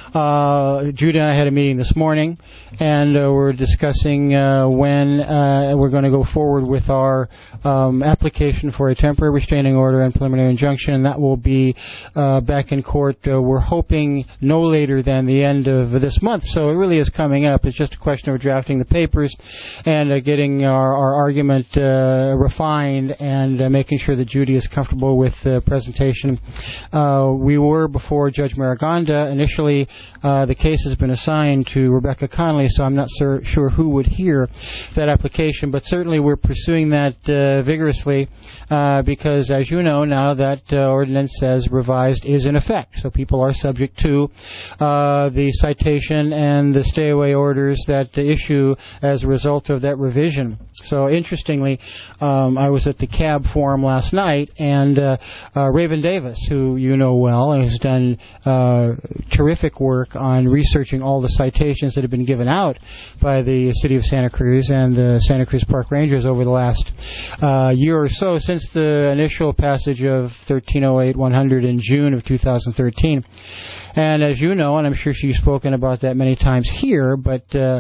uh, Judy and I had a meeting this morning, and uh, we're discussing uh, when uh, we're going to go forward with our um, application for a temporary restraining order and preliminary injunction, and that will be uh, back in court. Uh, we're hoping no later than the end of this month, so it really is coming up. It's just a question of drafting the papers and uh, getting our, our argument uh, refined and uh, making sure that Judy is comfortable with the presentation. Uh, we were before Judge Maraganda. Initially, uh, the case has been assigned to Rebecca Connolly, so I'm not sur- sure who would hear that application, but certainly we're pursuing that uh, vigorously uh, because, as you know, now that uh, ordinance as revised is in effect. So people are subject to uh, the citation and the stay-away orders that issue as a result of that revision. So interestingly, um, I was at the C A B forum last night, and uh, uh, Raven Davis, who you know well, and has done uh, terrific work on researching all the citations that have been given out by the city of Santa Cruz and the Santa Cruz Park Rangers over the last uh, year or so since the initial passage of thirteen oh eight one hundred in June of two thousand thirteen. And as you know, and I'm sure she's spoken about that many times here, but uh,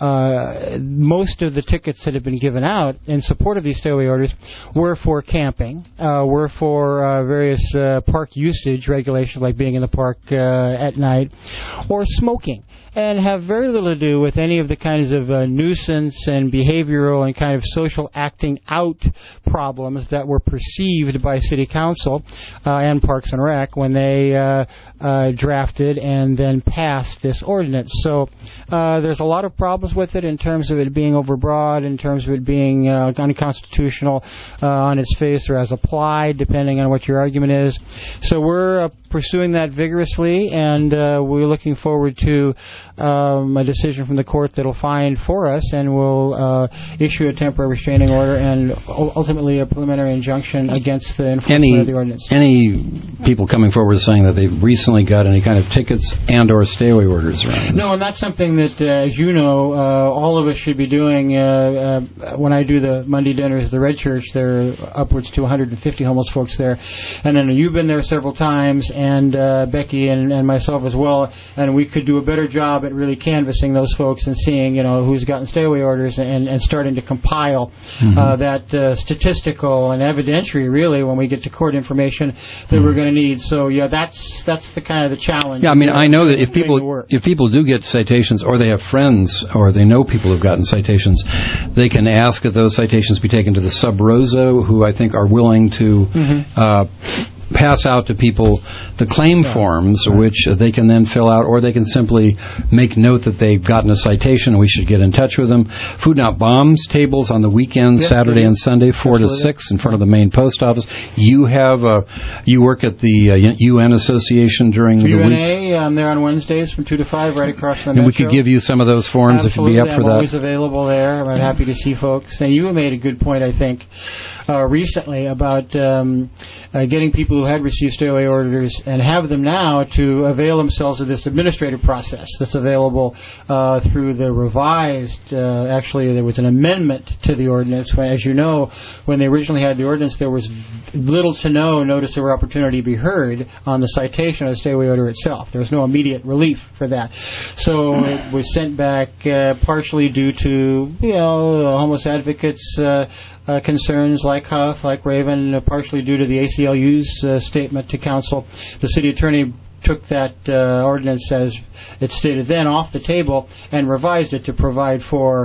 uh, most of the tickets that have been given out in support of these stay-away orders were for camping, uh, were for uh, various uh, park usage regulations like being in the park uh, at night, or smoking, and have very little to do with any of the kinds of uh, nuisance and behavioral and kind of social acting out problems that were perceived by City Council uh, and Parks and Rec when they uh, uh, drafted and then passed this ordinance. So uh, there's a lot of problems with it in terms of it being overbroad, in terms of it being uh, unconstitutional uh, on its face or as applied, depending on what your argument is. So we're uh, pursuing that vigorously, and uh, we're looking forward to um, a decision from the court that will find for us, and will uh, issue a temporary restraining order and ultimately a preliminary injunction against the enforcement any, of the ordinance. Any people coming forward saying that they've recently got any kind of tickets and or stay-away orders around? No, and that's something that, uh, as you know, uh, all of us should be doing. Uh, uh, when I do the Monday dinners at the Red Church, there are upwards to one hundred fifty homeless folks there. And then you've been there several times, and uh, Becky and, and myself as well, and we could do a better job at really canvassing those folks and seeing, you know, who's gotten stay-away orders, and, and starting to compile mm-hmm. uh, that uh, statistical and evidentiary, really, when we get to court information that mm-hmm. we're going to need. So, yeah, that's that's the kind of the challenge. Yeah, I mean, I know that if people if people do get citations, or they have friends, or they know people who've gotten citations, they can ask that those citations be taken to the Sub Rosa, who I think are willing to mm-hmm. uh, pass out to people the claim yeah. forms, right. which they can then fill out, or they can simply make note that they've gotten a citation and we should get in touch with them. Food Not Bombs tables on the weekends, yep, Saturday and Sunday, four Absolutely. to six, in front of the main post office. You have a, you work at the uh, U N Association during the week. U N A, I'm there on Wednesdays from two to five, right across the and metro. we could give you some of those forms Absolutely. if you'd be up for I'm that. always available there. I'm happy to see folks. And you made a good point, I think, uh, recently about um, uh, getting people who had received stay-away orders and have them now to avail themselves of this administrative process that's available uh, through the revised, uh, actually there was an amendment to the ordinance. When, as you know, when they originally had the ordinance, there was little to no notice or opportunity to be heard on the citation of the stay-away order itself. There was no immediate relief for that. So it was sent back uh, partially due to, you know, homeless advocates' uh, Uh, concerns like Huff, like Raven, uh, partially due to the A C L U's uh, statement to council. The city attorney took that uh, ordinance, as it stated then, off the table and revised it to provide for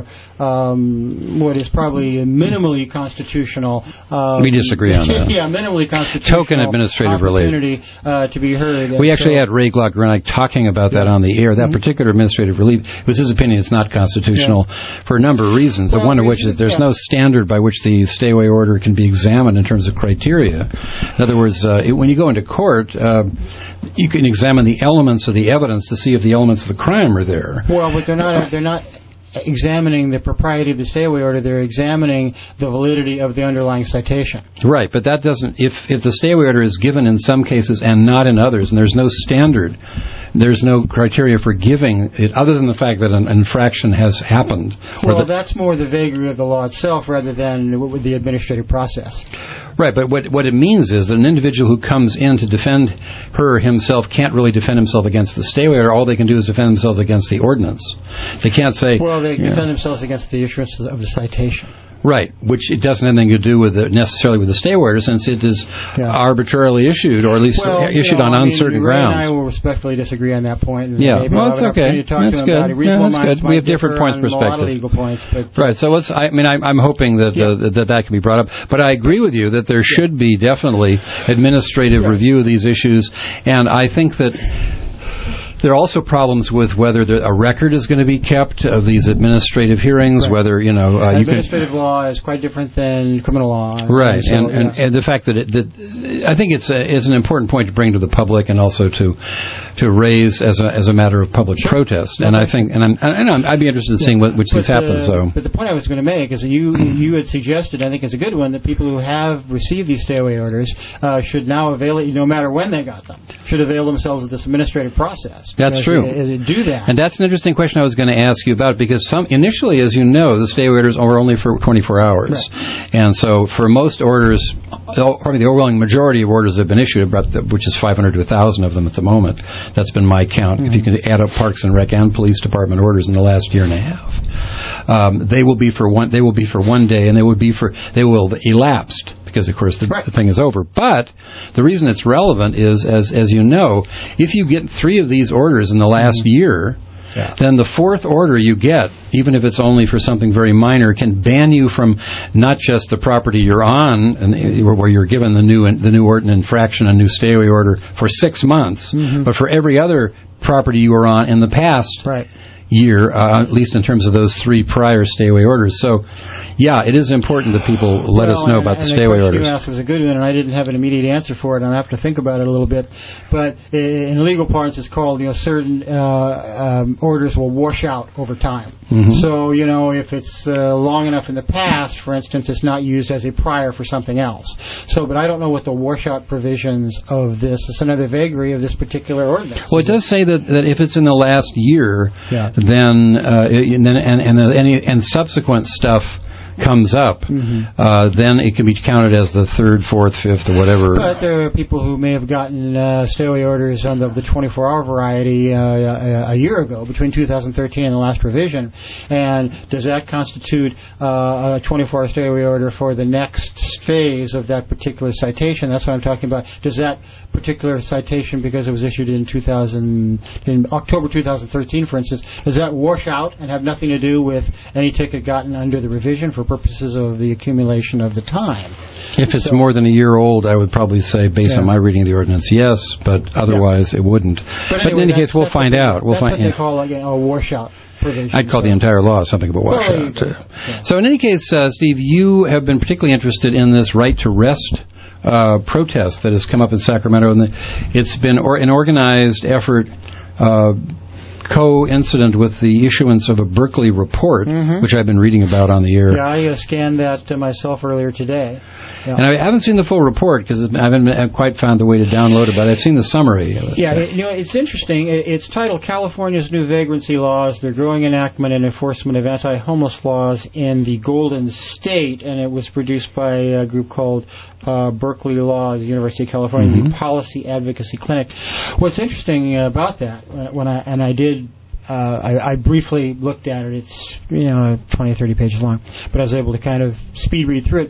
um, what is probably a minimally constitutional. Um, we disagree on that. Yeah, minimally constitutional. Token administrative opportunity uh, to be heard. We and actually so, had Ray Glock-Granick talking about that on the air. That mm-hmm. particular administrative relief, it was his opinion it's not constitutional yeah. for a number of reasons. Well, one of which is there's yeah. no standard by which the stay-away order can be examined in terms of criteria. In other words, uh, it, when you go into court, uh, you can examine the elements of the evidence to see if the elements of the crime are there. Well, but they're not. They're not examining the propriety of the stay-away order. They're examining the validity of the underlying citation. Right, but that doesn't. If if the stay-away order is given in some cases and not in others, and there's no standard, there's no criteria for giving it, other than the fact that an infraction has happened. Well, the, that's more the vagary of the law itself rather than the administrative process. Right, but what what it means is that an individual who comes in to defend her or himself can't really defend himself against the stay-away order. All they can do is defend themselves against the ordinance. They can't say... Well, they can yeah. defend themselves against the issuance of the citation. Right, which it doesn't have anything to do with the, necessarily with the stay order, since it is yeah. arbitrarily issued, or at least well, issued you know, on I mean, uncertain Ray grounds. And I will respectfly disagree on that point. And yeah, maybe well, it's okay. That's good. Yeah, that's good. We have different points of perspective. A lot of legal points, but, right. So let's. I mean, I'm, I'm hoping that, yeah. uh, that that can be brought up. But I agree with you that there should yeah. be definitely administrative yeah. review of these issues, and I think that. There are also problems with whether the, a record is going to be kept of these administrative hearings, right. whether, you know... Uh, administrative you can, law is quite different than criminal law. Right, so, and, and, yeah. and the fact that, it, that I think it's, a, it's an important point to bring to the public and also to to raise as a as a matter of public sure. protest. And I think, and, I'm, and I'm, I'd be interested in seeing yeah. what, which but these happen. So, But the point I was going to make is that you, you had suggested, I think it's a good one, that people who have received these stay-away orders uh, should now avail it, no matter when they got them, should avail themselves of this administrative process. That's true. They, they do that. And that's an interesting question I was going to ask you about, because some initially, as you know, the stay-away orders are only for twenty-four hours. Right. And so for most orders, probably the overwhelming majority of orders that have been issued, about the, which is five hundred to one thousand of them at the moment, That's been my count. Mm-hmm. If you can add up Parks and Rec and Police Department orders in the last year and a half, um, they will be for one. They will be for one day, and they would be for they will have elapsed because, of course, the, right. the thing is over. But the reason it's relevant is, as as you know, if you get three of these orders in the last mm-hmm. year. Yeah. Then the fourth order you get, even if it's only for something very minor, can ban you from not just the property you're on, and where you're given the new the new ordinance infraction, a new stay-away order for six months, mm-hmm. but for every other property you were on in the past right. year, uh, at least in terms of those three prior stay-away orders. So, yeah, it is important that people let well, us know and, about and the stay-away orders. The question you asked was a good one, and I didn't have an immediate answer for it, and I have to think about it a little bit. But in legal parlance, it's called, you know, certain uh, um, orders will wash out over time. Mm-hmm. So, you know, if it's uh, long enough in the past, for instance, it's not used as a prior for something else. So, but I don't know what the washout provisions of this. It's another vagary of this particular ordinance. Well, it does say that, that if it's in the last year, yeah. then uh, and and and, uh, any and subsequent stuff comes up, mm-hmm. uh, then it can be counted as the third, fourth, fifth, or whatever. But there are people who may have gotten uh, stay-away orders on the, the twenty-four hour variety uh, a, a year ago, between two thousand thirteen and the last revision. And does that constitute uh, a twenty-four hour stay-away order for the next phase of that particular citation? That's what I'm talking about. Does that particular citation, because it was issued in two thousand, in October two thousand thirteen, for instance, does that wash out and have nothing to do with any ticket gotten under the revision for purposes of the accumulation of the time? If it's so, more than a year old, I would probably say, based yeah. on my reading of the ordinance, yes, but otherwise yeah. it wouldn't. But, but anyway, in any case, we'll find what, out. We'll that's find, what yeah. they call like, a washout provision. I'd call so. the entire law something of a washout. Well, yeah. So in any case, uh, Steve, you have been particularly interested in this right to rest uh, protest that has come up in Sacramento, and it's been or, an organized effort uh, coincident with the issuance of a Berkeley report, mm-hmm. which I've been reading about on the air. Yeah, I uh, scanned that uh, myself earlier today. Yeah. And I haven't seen the full report because I haven't quite found the way to download it, but I've seen the summary of it. Yeah, it, you know, it's interesting. It's titled California's New Vagrancy Laws, the Growing Enactment and Enforcement of Anti-Homeless Laws in the Golden State, and it was produced by a group called uh, Berkeley Law at the University of California, mm-hmm. the Policy Advocacy Clinic. What's interesting about that, when I and I did Uh, I, I briefly looked at it. It's, you know, twenty, thirty pages long, but I was able to kind of speed read through it.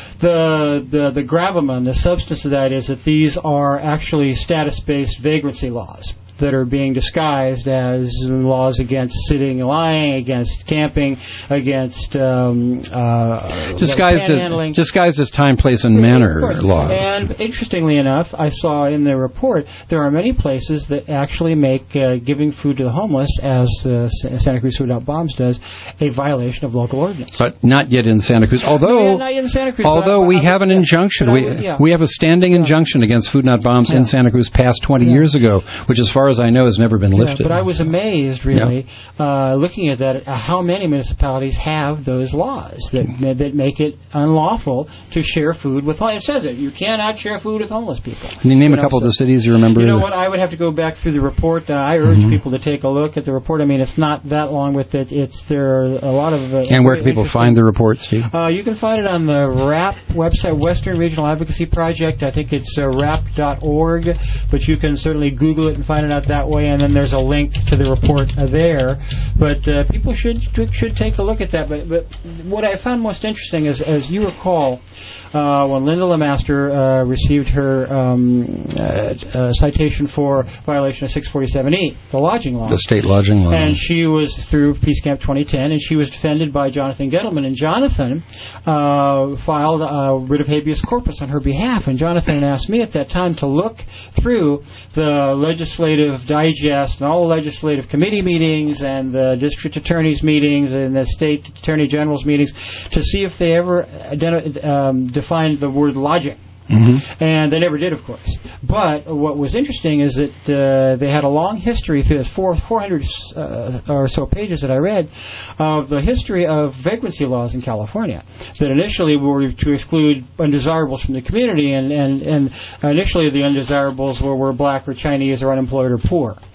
The, the, the gravamen, the substance of that is that these are actually status-based vagrancy laws that are being disguised as laws against sitting and lying, against camping, against um, uh, disguised as disguised as time, place, and manner laws. And interestingly enough, I saw in the report there are many places that actually make uh, giving food to the homeless, as uh, Santa Cruz Food Out Bombs does, a violation of local ordinance. But not yet in Santa Cruz. Although, no, not yet in Santa Cruz, although I, we I, have an yeah, injunction, we would, yeah. we have a standing yeah. injunction against Food Not Bombs yeah. in Santa Cruz passed twenty yeah. years ago, which, as far as I know, has never been lifted. Yeah, but I was amazed, really, yeah. uh, looking at that, uh, how many municipalities have those laws that that make it unlawful to share food with homeless. It says it. You cannot share food with homeless people. Can you name you a know, couple so, of the cities you remember? You know what? I would have to go back through the report. Uh, I urge mm-hmm. people to take a look at the report. I mean, it's not that long with it. It's there are a lot of... Uh, and where can people find the report, Steve? Uh, you can find it on the R A P website, Western Regional Advocacy Project. I think it's uh, rap dot org, but you can certainly Google it and find it out that way, and then there's a link to the report uh, there. But uh, people should should take a look at that. But, but what I found most interesting is, as you recall, uh, when Linda LeMaster uh, received her um, uh, uh, citation for violation of six forty-seven E, the lodging law. The state lodging law. And she was through Peace Camp twenty ten, and she was defended by Jonathan Gettleman. And Jonathan uh, filed a writ of habeas corpus on her behalf. And Jonathan asked me at that time to look through the legislative digest and all the legislative committee meetings and the district attorney's meetings and the state attorney general's meetings to see if they ever identi- um, defined the word lodging. Mm-hmm. And they never did, of course. But what was interesting is that uh, they had a long history through this four, 400 uh, or so pages that I read of the history of vagrancy laws in California that initially were to exclude undesirables from the community, and, and, and initially the undesirables were, were black or Chinese or unemployed or poor.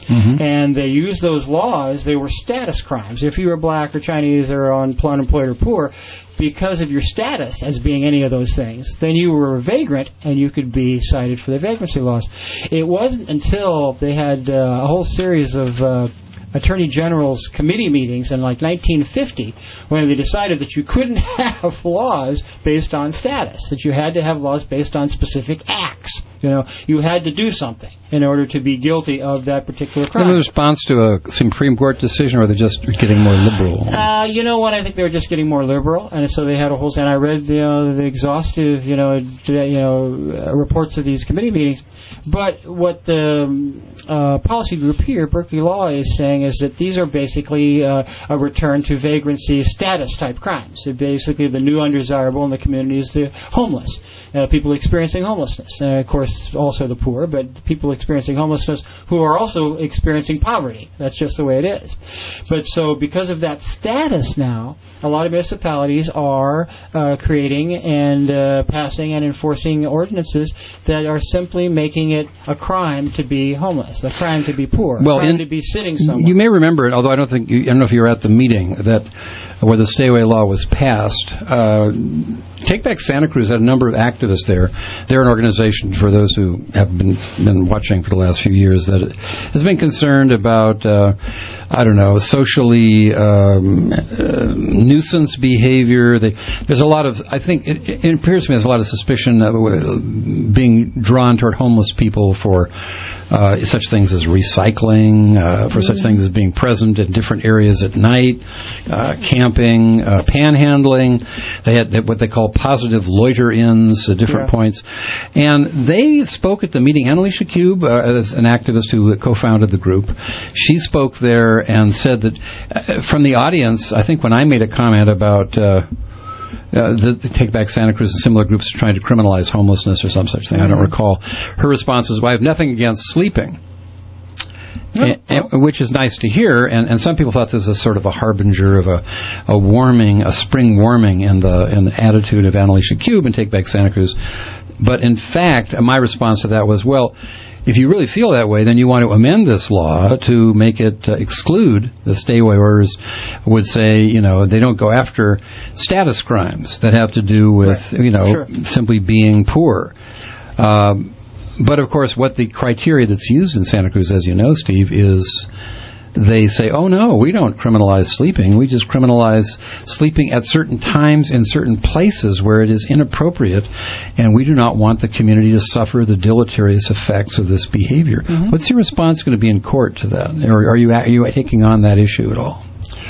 Mm-hmm. And they used those laws. They were status crimes. If you were black or Chinese or unemployed or poor, because of your status as being any of those things, then you were a vagrant and you could be cited for the vagrancy laws. It wasn't until they had uh, a whole series of uh, Attorney General's committee meetings in like nineteen fifty when they decided that you couldn't have laws based on status, that you had to have laws based on specific acts. You know, you had to do something in order to be guilty of that particular crime. In response to a Supreme Court decision, or they're just getting more liberal? Uh, you know what? I think they were just getting more liberal, and so they had a whole. And I read, you know, the exhaustive, you know, you know, uh, reports of these committee meetings. But what the uh, policy group here, Berkeley Law, is saying is that these are basically uh, a return to vagrancy status type crimes. So basically, the new undesirable in the community is the homeless, uh, people experiencing homelessness, and of course also the poor, but people experiencing homelessness who are also experiencing poverty. That's just the way it is. But so because of that status now, a lot of municipalities are uh, creating and uh, passing and enforcing ordinances that are simply making it a crime to be homeless, a crime to be poor, well, a crime in, to be sitting somewhere. You may remember it, although I don't think you, I don't know if you were at the meeting that where the Stay Away law was passed. Uh, Take Back Santa Cruz had a number of activists there. They're an organization, for those who have been been watching for the last few years, that has been concerned about, uh, I don't know, socially um, uh, nuisance behavior. They, there's a lot of, I think, it, it appears to me there's a lot of suspicion of being drawn toward homeless people for Uh, such things as recycling, uh, for such things as being present in different areas at night, uh, camping, uh, panhandling. They had what they call positive loiter-ins at different yeah. points. And they spoke at the meeting. Annalisa Cube, uh, as an activist who co-founded the group, she spoke there and said that uh, from the audience, I think when I made a comment about Uh, Uh, the, the Take Back Santa Cruz and similar groups are trying to criminalize homelessness or some such thing. Mm-hmm. I don't recall. Her response was, well, I have nothing against sleeping, oh, and, and, which is nice to hear. And, and some people thought this was sort of a harbinger of a, a warming, a spring warming in the, in the attitude of Annalisa Cube and Take Back Santa Cruz. But in fact, my response to that was, well, if you really feel that way, then you want to amend this law to make it uh, exclude the stay away orders. Would say, you know, they don't go after status crimes that have to do with, right. you know, sure. simply being poor. Um, but of course, what the criteria that's used in Santa Cruz, as you know, Steve, is they say, oh no, we don't criminalize sleeping. We just criminalize sleeping at certain times in certain places where it is inappropriate, and we do not want the community to suffer the deleterious effects of this behavior. Mm-hmm. What's your response going to be in court to that? Or are you, are you taking on that issue at all?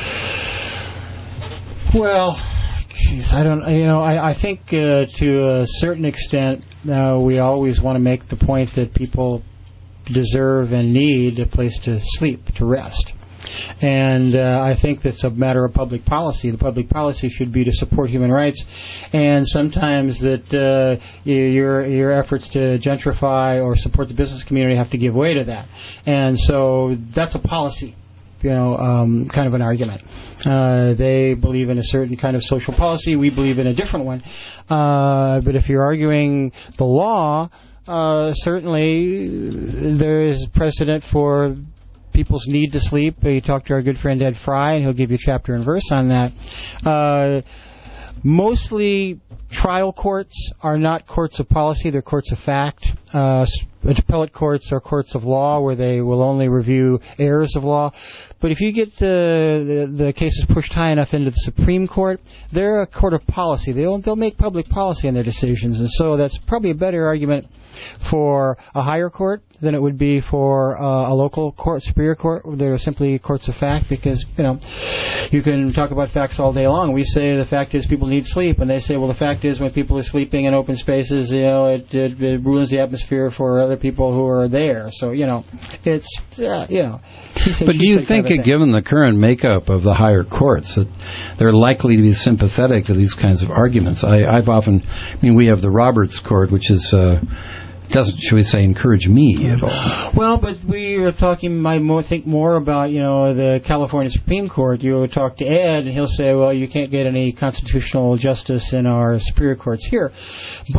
Well, geez, I don't, you know, I, I think uh, to a certain extent, uh, we always want to make the point that people deserve and need a place to sleep, to rest. And uh, I think that's a matter of public policy. The public policy should be to support human rights, and sometimes that uh, your your efforts to gentrify or support the business community have to give way to that. And so that's a policy, you know, um, kind of an argument. Uh, they believe in a certain kind of social policy. We believe in a different one. Uh, but if you're arguing the law, Uh, certainly, there is precedent for people's need to sleep. You talk to our good friend Ed Fry, and he'll give you chapter and verse on that. Uh, mostly, trial courts are not courts of policy; they're courts of fact. Uh, appellate courts are courts of law, where they will only review errors of law. But if you get the, the, the cases pushed high enough into the Supreme Court, they're a court of policy. They'll they'll make public policy in their decisions, and so that's probably a better argument for a higher court than it would be for uh, a local court, superior court. They're simply courts of fact, because, you know, you can talk about facts all day long. We say the fact is people need sleep, and they say, well, the fact is when people are sleeping in open spaces, you know, it, it, it ruins the atmosphere for other people who are there. So, you know, it's, uh, you know. Said, but do you think, kind of given the current makeup of the higher courts, that they're likely to be sympathetic to these kinds of arguments? I, I've often, I mean, we have the Roberts Court, which is, uh, doesn't, should we say, encourage me at all. Well, but we are talking, I more, think more about, you know, the California Supreme Court. You would talk to Ed, and he'll say, well, you can't get any constitutional justice in our superior courts here. But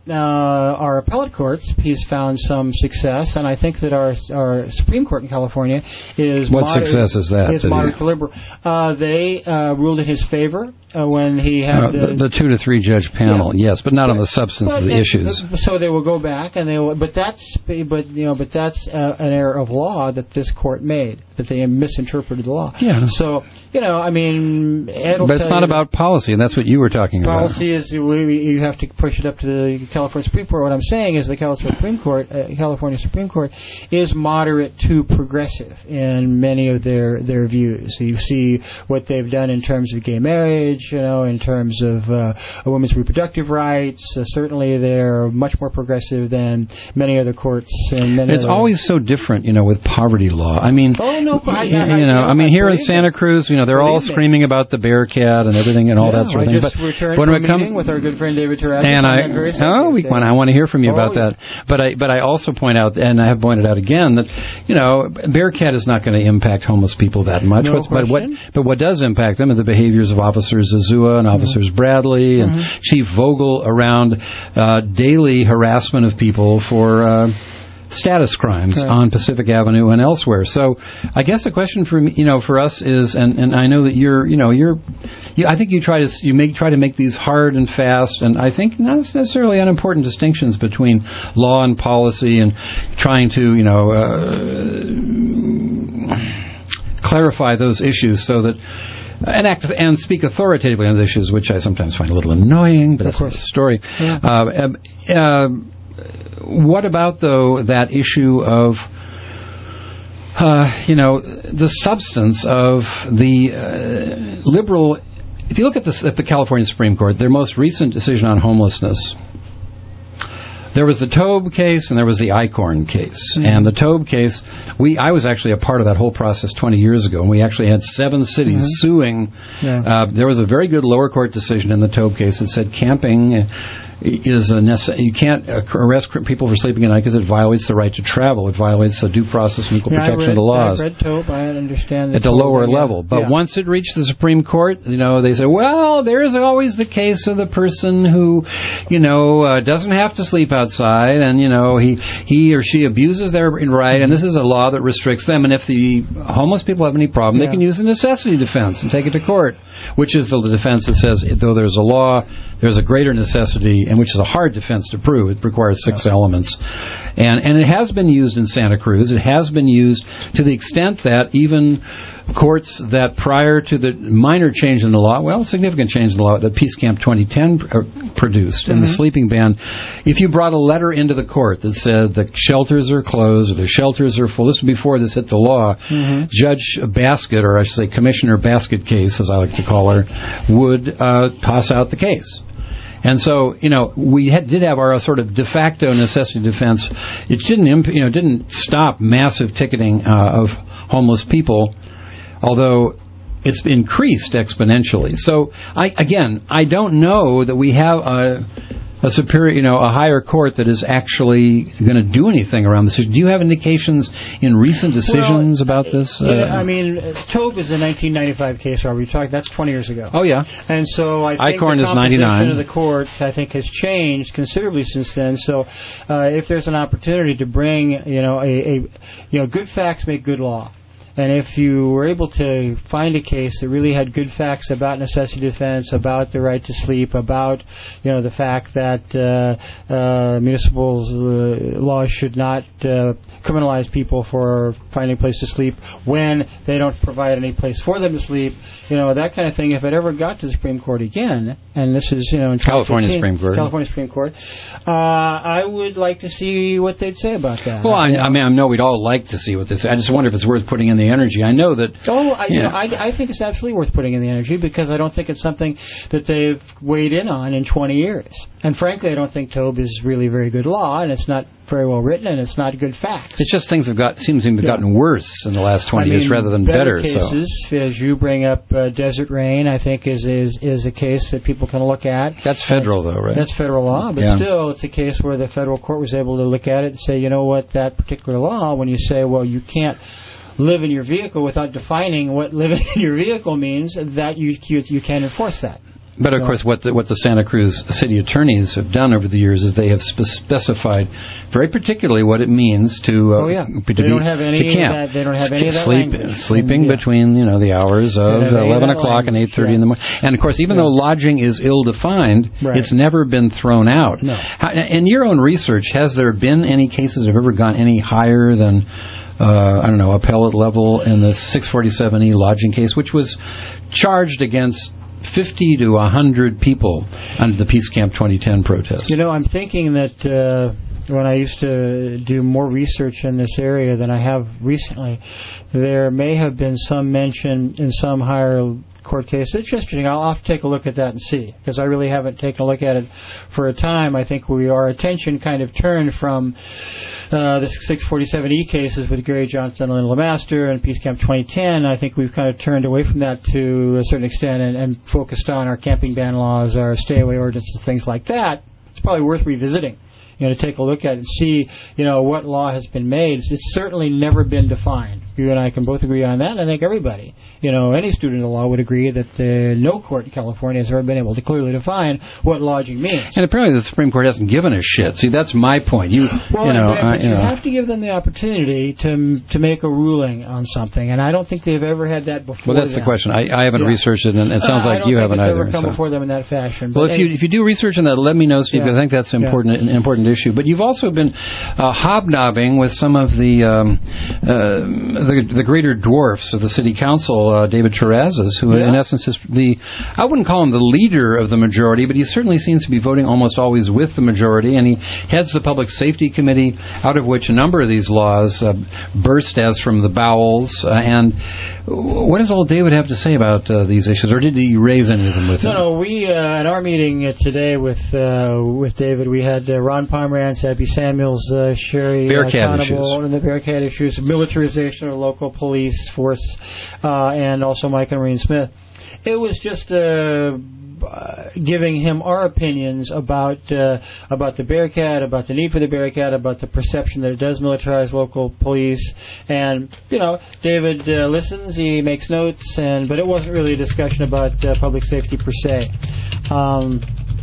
uh, our appellate courts, he's found some success, and I think that our our Supreme Court in California is what moder- success is that? Is moderate to liberal. Uh, they uh, ruled in his favor uh, when he had uh, the, the two to three judge panel, yeah. yes, but not but, on the substance of the it, issues. So they will go back, and they will. But that's but you know, but that's uh, an error of law that this court made, that they misinterpreted the law. Yeah. So you know, I mean, Ed will but it's tell not you about policy, and that's what you were talking policy about. Policy is you have to push it up to the California Supreme Court. What I'm saying is the California Supreme Court, uh, California Supreme Court, is moderate to progressive in many of their their views. So you see what they've done in terms of gay marriage, you know, in terms of uh, women's reproductive rights. Uh, certainly, they're much more progressive than many other courts. And many it's other always so different, you know, with poverty law. I mean, oh no, I, I, you I, know, I, I mean, here in Santa it. Cruz, you know, they're all screaming about the Bearcat and everything and all yeah, that sort of I thing. Just but returned when from it a meeting with our good friend David Terrazas, and I, very oh, we, when I want to hear from you oh, about yeah. that. But I, but I also point out, and I have pointed out again that, you know, Bearcat is not going to impact homeless people that much. No What's, but what, question. but what does impact them are the behaviors of Officers Azua and Officers mm-hmm. Bradley and mm-hmm. Chief Vogel around uh, daily harassment of people for. Uh, status crimes right. on Pacific Avenue and elsewhere. So I guess the question for me, you know, for us is, and, and I know that you're, you know, you're, you, I think you try to, you make, try to make these hard and fast, and I think not necessarily unimportant distinctions between law and policy and trying to, you know, uh, clarify those issues so that and act and speak authoritatively on those issues, which I sometimes find a little annoying, but that's another story. Yeah. Uh, uh, What about, though, that issue of, uh, you know, the substance of the uh, liberal... If you look at, this, at the California Supreme Court, their most recent decision on homelessness, there was the Tobe case and there was the Eichorn case. Mm-hmm. And the Tobe case, we I was actually a part of that whole process twenty years ago, and we actually had seven cities mm-hmm. suing. Yeah. Uh, there was a very good lower court decision in the Tobe case that said camping... is a necess- you can't uh, arrest people for sleeping at night because it violates the right to travel. It violates the due process and equal yeah, protection read, of the laws. I read Tope. I understand at the lower yeah. level. But yeah. once it reached the Supreme Court, you know, they say, well, there is always the case of the person who, you know, uh, doesn't have to sleep outside, and you know, he he or she abuses their right, and this is a law that restricts them. And if the homeless people have any problem, yeah. they can use the necessity defense and take it to court, which is the defense that says, though there's a law, there's a greater necessity, and which is a hard defense to prove. It requires six yeah. elements. And and it has been used in Santa Cruz. It has been used to the extent that even courts that prior to the minor change in the law, well, significant change in the law that Peace Camp twenty ten pr- produced mm-hmm. in the sleeping ban, if you brought a letter into the court that said the shelters are closed or the shelters are full, this was before this hit the law, mm-hmm. Judge Basket, or I should say Commissioner Basket case, as I like to call her, would uh, toss out the case. And so, you know, we had, did have our sort of de facto necessity defense. It didn't, imp- you know, didn't stop massive ticketing uh, of homeless people, although it's increased exponentially. So, I, again, I don't know that we have a, a superior, you know, a higher court that is actually going to do anything around this issue. Do you have indications in recent decisions well, about this? Yeah, uh, I mean, Tobe is a nineteen ninety-five case. Are we talking? That's twenty years ago. Oh yeah. And so I think Eichorn the is ninety-nine. composition of the court, I think, has changed considerably since then. So, uh, if there's an opportunity to bring, you know, a, a you know, good facts make good law. And if you were able to find a case that really had good facts about necessity defense, about the right to sleep, about, you know, the fact that uh, uh, municipal uh, laws should not uh, criminalize people for finding a place to sleep when they don't provide any place for them to sleep, you know, that kind of thing. If it ever got to the Supreme Court again, and this is, you know, in California Supreme Court, California Supreme Court, uh, I would like to see what they'd say about that. Well, I, I mean, I know we'd all like to see what they say. I just wonder if it's worth putting in the energy. I know that. Oh, I, you know, know, I, I think it's absolutely worth putting in the energy because I don't think it's something that they've weighed in on in twenty years. And frankly, I don't think Tobe is really very good law, and it's not very well written, and it's not good facts. It's just things have got seems to have gotten yeah. worse in the last twenty I mean, years rather than better. better. Cases, so. as you bring up, uh, Desert Rain, I think is, is is a case that people can look at. That's federal, though, right? That's federal law, but yeah. still, it's a case where the federal court was able to look at it and say, you know what, that particular law, when you say, well, you can't live in your vehicle without defining what living in your vehicle means, that you you, you can't enforce that. But of So- course, what the, what the Santa Cruz city attorneys have done over the years is they have spe- specified very particularly what it means to uh, Oh, yeah. to They be don't have any to of camp. that- they don't have any of that Sleep, language. sleeping And, yeah. between you know the hours of They don't have any of eleven that o'clock and eight language, thirty in the morning. And of course, even Yeah. though lodging is ill defined, Right. it's never been thrown out. No. How, in your own research, has there been any cases that have ever gone any higher than uh, I don't know appellate level in the six forty-seven E lodging case, which was charged against fifty to one hundred people under the Peace Camp twenty ten protest? You know, I'm thinking that uh, when I used to do more research in this area than I have recently, there may have been some mention in some higher court case. It's interesting. I'll have to take a look at that and see, because I really haven't taken a look at it for a time. I think we our attention kind of turned from uh, the six forty-seven E cases with Gary Johnson and LeMaster and Peace Camp twenty ten. I think we've kind of turned away from that to a certain extent and, and focused on our camping ban laws, our stay-away ordinances, things like that. It's probably worth revisiting, you know, to take a look at it and see, you know, what law has been made. It's certainly never been defined. You and I can both agree on that, and I think everybody, you know, any student of law would agree that uh, no court in California has ever been able to clearly define what lodging means. And apparently the Supreme Court hasn't given a shit. See, that's my point. You, Well, you know, but, uh, but you you know. have to give them the opportunity to to make a ruling on something, and I don't think they've ever had that before. Well, that's the them. question. I, I haven't Yeah. researched it, and it sounds Uh, I like don't you think haven't it's either. ever come so. before them in that fashion. Well, But if you any- if you do research on that, let me know, Steve, Yeah. because I think that's Yeah. important, an important issue. But you've also been uh, hobnobbing with some of the, um, uh, the the greater dwarfs of the city council, uh, David Terrazas, who Yeah. in essence is the, I wouldn't call him the leader of the majority, but he certainly seems to be voting almost always with the majority, and he heads the Public Safety Committee, out of which a number of these laws uh, burst as from the bowels. Uh, and what does old David have to say about uh, these issues, or did he raise any of them with No, him? no. We uh, at our meeting uh, today with uh, with David, we had uh, Ron Pomerantz, Abby Samuels, uh, Sherry Bearcat uh, Conable, issues. and the Bearcat issues, militarization of local police force, uh, and also Mike and Maureen Smith. It was just uh, uh, giving him our opinions about uh, about the Bearcat, about the need for the Bearcat, about the perception that it does militarize local police, and you know, David uh, listens, he makes notes, and but it wasn't really a discussion about uh, public safety per se. Um,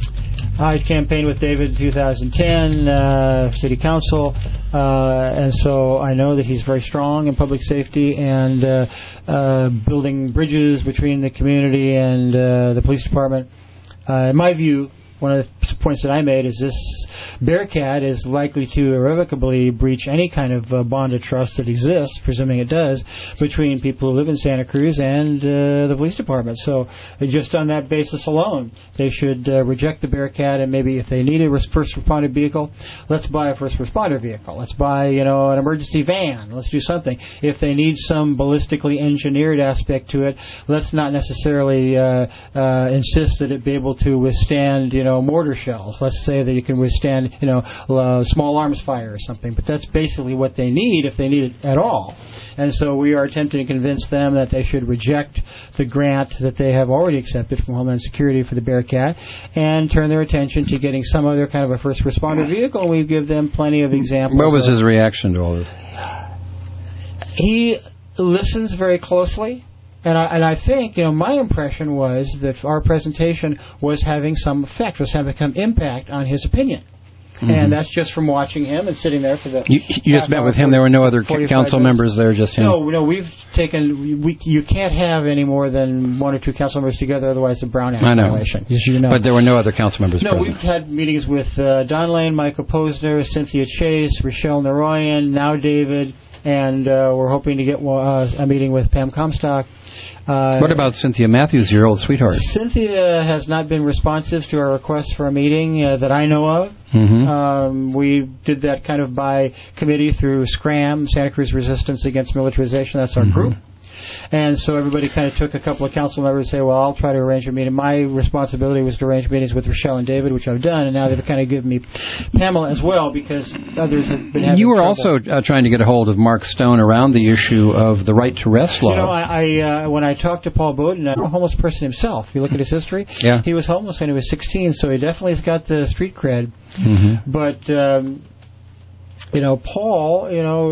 I campaigned with David in two thousand ten, uh, city council, uh, and so I know that he's very strong in public safety and uh, uh, building bridges between the community and uh, the police department. Uh, in my view, one of the points that I made is this Bearcat is likely to irrevocably breach any kind of uh, bond of trust that exists, presuming it does, between people who live in Santa Cruz and uh, the police department. So uh, just on that basis alone, they should uh, reject the Bearcat, and maybe if they need a res- first responder vehicle, let's buy a first responder vehicle. Let's buy, you know, an emergency van. Let's do something. If they need some ballistically engineered aspect to it, let's not necessarily uh, uh, insist that it be able to withstand, you know, know, mortar shells. Let's say that you can withstand, you know, uh, small arms fire or something. But that's basically what they need, if they need it at all. And so we are attempting to convince them that they should reject the grant that they have already accepted from Homeland Security for the Bearcat and turn their attention to getting some other kind of a first responder vehicle. And we give them plenty of examples. What was of, his reaction to all this? He listens very closely. And I, and I think, you know, my impression was that our presentation was having some effect, was having some impact on his opinion. Mm-hmm. And that's just from watching him and sitting there for the. You, you just met with him. There were no other council minutes. members there, just him. No, no. We've taken. We, you can't have any more than one or two council members together, otherwise the Brown Act I know. violation. As you know. But there were no other council members. No, present. we've had meetings with uh, Don Lane, Michael Posner, Cynthia Chase, Rochelle Naroyan, now David, and uh, we're hoping to get uh, a meeting with Pam Comstock. Uh, what about Cynthia Matthews, your old sweetheart? Cynthia has not been responsive to our request for a meeting uh, that I know of. Mm-hmm. Um, we did that kind of by committee through SCRAM, Santa Cruz Resistance Against Militarization. That's our mm-hmm. group. And so everybody kind of took a couple of council members and say, well, I'll try to arrange a meeting. My responsibility was to arrange meetings with Rochelle and David, which I've done, and now they've kind of given me Pamela as well because others have been having You were trouble. also uh, trying to get a hold of Mark Stone around the issue of the right to rest law. You know, I, I uh, when I talked to Paul Bowden, a homeless person himself, if you look at his history, yeah. he was homeless when he was sixteen, so he definitely has got the street cred. Mm-hmm. But um, you know, Paul, you know,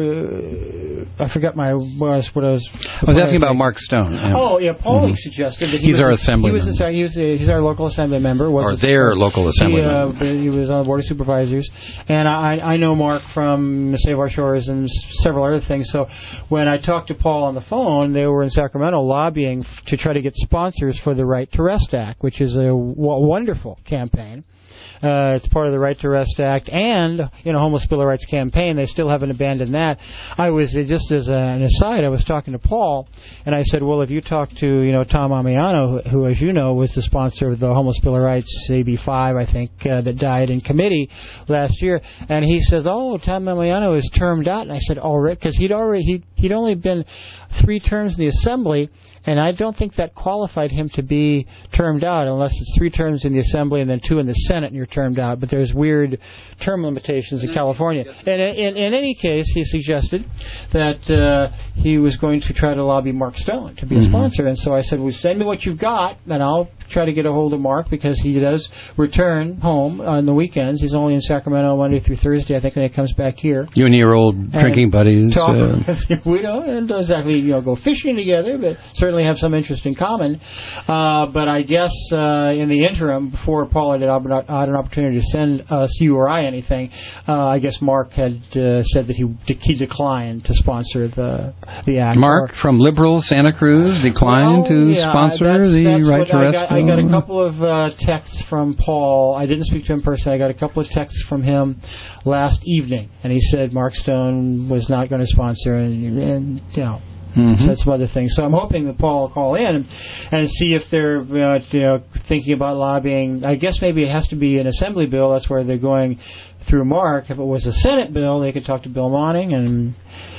uh, I forgot my what I was. What I was, I was asking about Mark Stone. Yeah. Oh, yeah, Paul Mm-hmm. suggested that he he's was our a, assembly he was member. A, he was a, he's our local assembly member. Was or a, their local assembly he, uh, member. He was on the Board of Supervisors. And I, I know Mark from Save Our Shores and several other things. So when I talked to Paul on the phone, they were in Sacramento lobbying f- to try to get sponsors for the Right to Rest Act, which is a w- wonderful campaign. Uh, it's part of the Right to Rest Act and, you know, Homeless Bill of Rights campaign. They still haven't abandoned that. I was, just as a, an aside, I was talking to Paul, and I said, well, if you talk to, you know, Tom Amiano, who, who, as you know, was the sponsor of the Homeless Bill of Rights, A B five, I think, uh, that died in committee last year, and he says, oh, Tom Amiano is termed out. And I said, oh, Rick, because he'd already, he'd, he'd only been three terms in the Assembly, and I don't think that qualified him to be termed out unless it's three terms in the Assembly and then two in the Senate and you're termed out. But there's weird term limitations in California. And in, in any case, he suggested that uh, he was going to try to lobby Mark Stone to be a mm-hmm. sponsor. And so I said, well, send me what you've got, and I'll try to get a hold of Mark because he does return home on the weekends. He's only in Sacramento Monday through Thursday, I think, when he comes back here. You and your old and drinking buddies. Talk, uh, we don't exactly, you know, go fishing together, but certainly have some interest in common. Uh, but I guess uh, in the interim, before Paul had, had an opportunity to send us, you or I, anything, uh, I guess Mark had uh, said that he he declined to sponsor the the act. Mark or, from Liberal Santa Cruz declined well, to yeah, sponsor that's, the that's Right to I Rest got, bill. I got a couple of uh, texts from Paul. I didn't speak to him personally. I got a couple of texts from him last evening, and he said Mark Stone was not going to sponsor, and, and you know. Mm-hmm. Said some other things. So I'm hoping that Paul will call in and, and see if they're uh, you know, thinking about lobbying. I guess maybe it has to be an Assembly bill. That's where they're going through Mark. If it was a Senate bill, they could talk to Bill Monning, and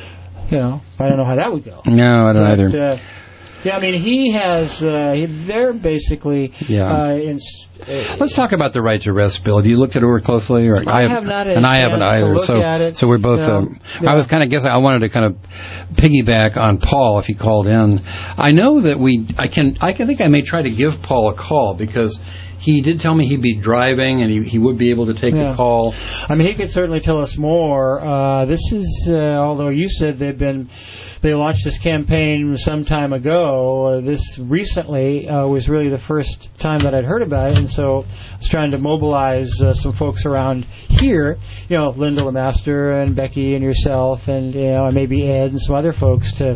you know, I don't know how that would go. No, I don't but, either. Uh, yeah, I mean, he has. Uh, he, they're basically. Yeah. Uh, in, uh, Let's talk about the Right to Rest bill. Have you looked it over closely? Or I, I have not, had and a I haven't either. Look so, at it. so we're both. No, Um, yeah. I was kind of guessing. I wanted to kind of piggyback on Paul if he called in. I know that we. I can. I can think I may try to give Paul a call because he did tell me he'd be driving and he he would be able to take yeah. the call. I mean, he could certainly tell us more. Uh, this is, uh, although you said they've been. They launched this campaign some time ago. Uh, this recently uh, was really the first time that I'd heard about it, and so I was trying to mobilize uh, some folks around here, you know, Linda LeMaster and Becky and yourself, and you know, maybe Ed and some other folks to